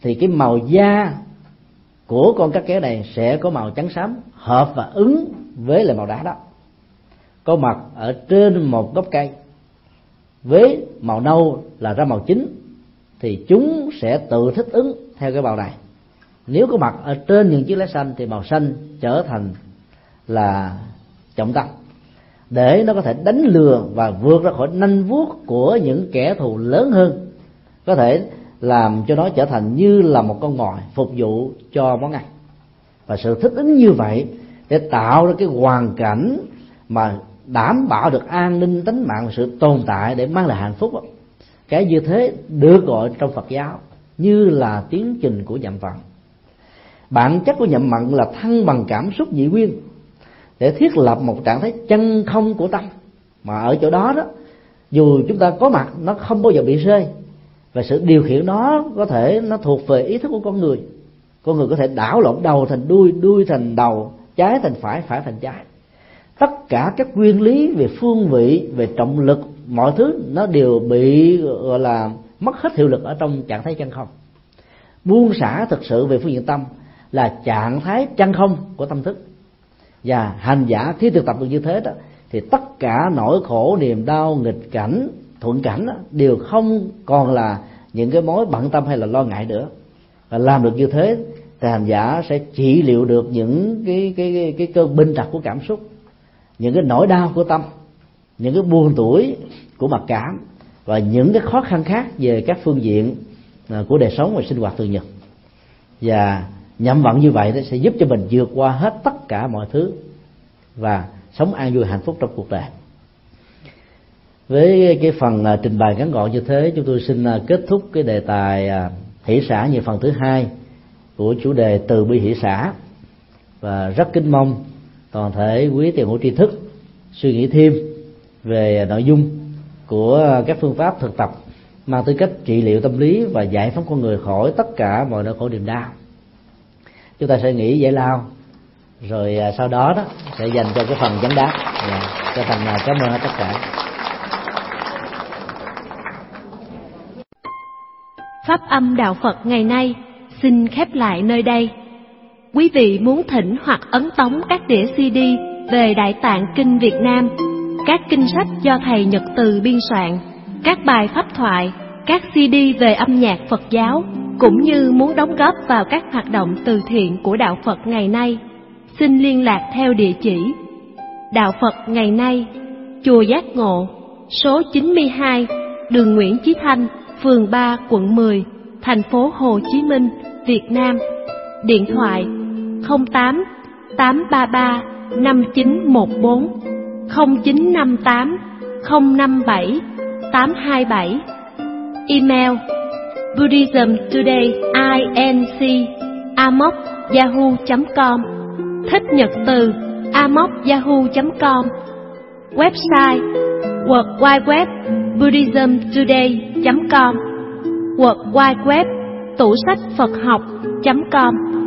thì cái màu da của con cá kéo này sẽ có màu trắng xám, hợp và ứng với lại màu đá đó. Có mặt ở trên một gốc cây với màu nâu là ra màu chính thì chúng sẽ tự thích ứng theo cái màu này. Nếu có mặt ở trên những chiếc lá xanh thì màu xanh trở thành là trọng tâm, để nó có thể đánh lừa và vượt ra khỏi nanh vuốt của những kẻ thù lớn hơn, có thể làm cho nó trở thành như là một con mồi phục vụ cho món ăn. Và sự thích ứng như vậy để tạo ra cái hoàn cảnh mà đảm bảo được an ninh tính mạng và sự tồn tại để mang lại hạnh phúc. Cái như thế được gọi trong Phật giáo như là tiến trình của nhậm vận. Bản chất của nhậm vận là thăng bằng cảm xúc nhị nguyên để thiết lập một trạng thái chân không của tâm, mà ở chỗ đó đó dù chúng ta có mặt nó không bao giờ bị rơi, và sự điều khiển đó có thể nó thuộc về ý thức của con người. Con người có thể đảo lộn đầu thành đuôi, đuôi thành đầu, trái thành phải, phải thành trái. Tất cả các nguyên lý về phương vị, về trọng lực, mọi thứ nó đều bị gọi là mất hết hiệu lực ở trong trạng thái chân không. Buông xả thực sự về phương diện tâm là trạng thái chân không của tâm thức. Và hành giả khi thực tập được như thế đó thì tất cả nỗi khổ, niềm đau, nghịch cảnh, thuận cảnh đó, đều không còn là những cái mối bận tâm hay là lo ngại nữa. Và làm được như thế thì hành giả sẽ trị liệu được những cái cái cái, cái cơn binh trặc của cảm xúc, những cái nỗi đau của tâm, những cái buồn tủi của mặc cảm và những cái khó khăn khác về các phương diện của đời sống và sinh hoạt thường nhật. Và nhậm vận như vậy sẽ giúp cho mình vượt qua hết tất cả mọi thứ và sống an vui hạnh phúc trong cuộc đời. Với cái phần trình bày ngắn gọn như thế, chúng tôi xin kết thúc cái đề tài hỷ xả như phần thứ hai của chủ đề từ bi hỷ xả, và rất kính mong toàn thể quý tiền hữu tri thức suy nghĩ thêm về nội dung của các phương pháp thực tập mang tính cách trị liệu tâm lý và giải phóng con người khỏi tất cả mọi nỗi khổ niềm đau. Chúng ta sẽ nghỉ giải lao, rồi sau đó đó sẽ dành cho cái phần vấn đáp. Cho thành cảm ơn tất cả. Pháp âm Đạo Phật ngày nay xin khép lại nơi đây. Quý vị muốn thỉnh hoặc ấn tống các đĩa xê đê về Đại Tạng Kinh Việt Nam, các kinh sách do thầy Nhật Từ biên soạn, các bài pháp thoại, các xê đê về âm nhạc Phật giáo, cũng như muốn đóng góp vào các hoạt động từ thiện của Đạo Phật ngày nay, xin liên lạc theo địa chỉ Đạo Phật ngày nay, Chùa Giác Ngộ, số chín mươi hai, đường Nguyễn Chí Thanh, phường ba, quận mười, thành phố Hồ Chí Minh, Việt Nam. Điện thoại không tám tám ba ba năm chín một bốn, không chín năm tám không năm bảy tám hai bảy. Email buddhismtodayinc a m o c yahoo chấm com, thích nhật từ a m o c yahoo chấm com. Website world wide web buddhismtoday chấm com, world wide web tủ sách Phật học chấm com.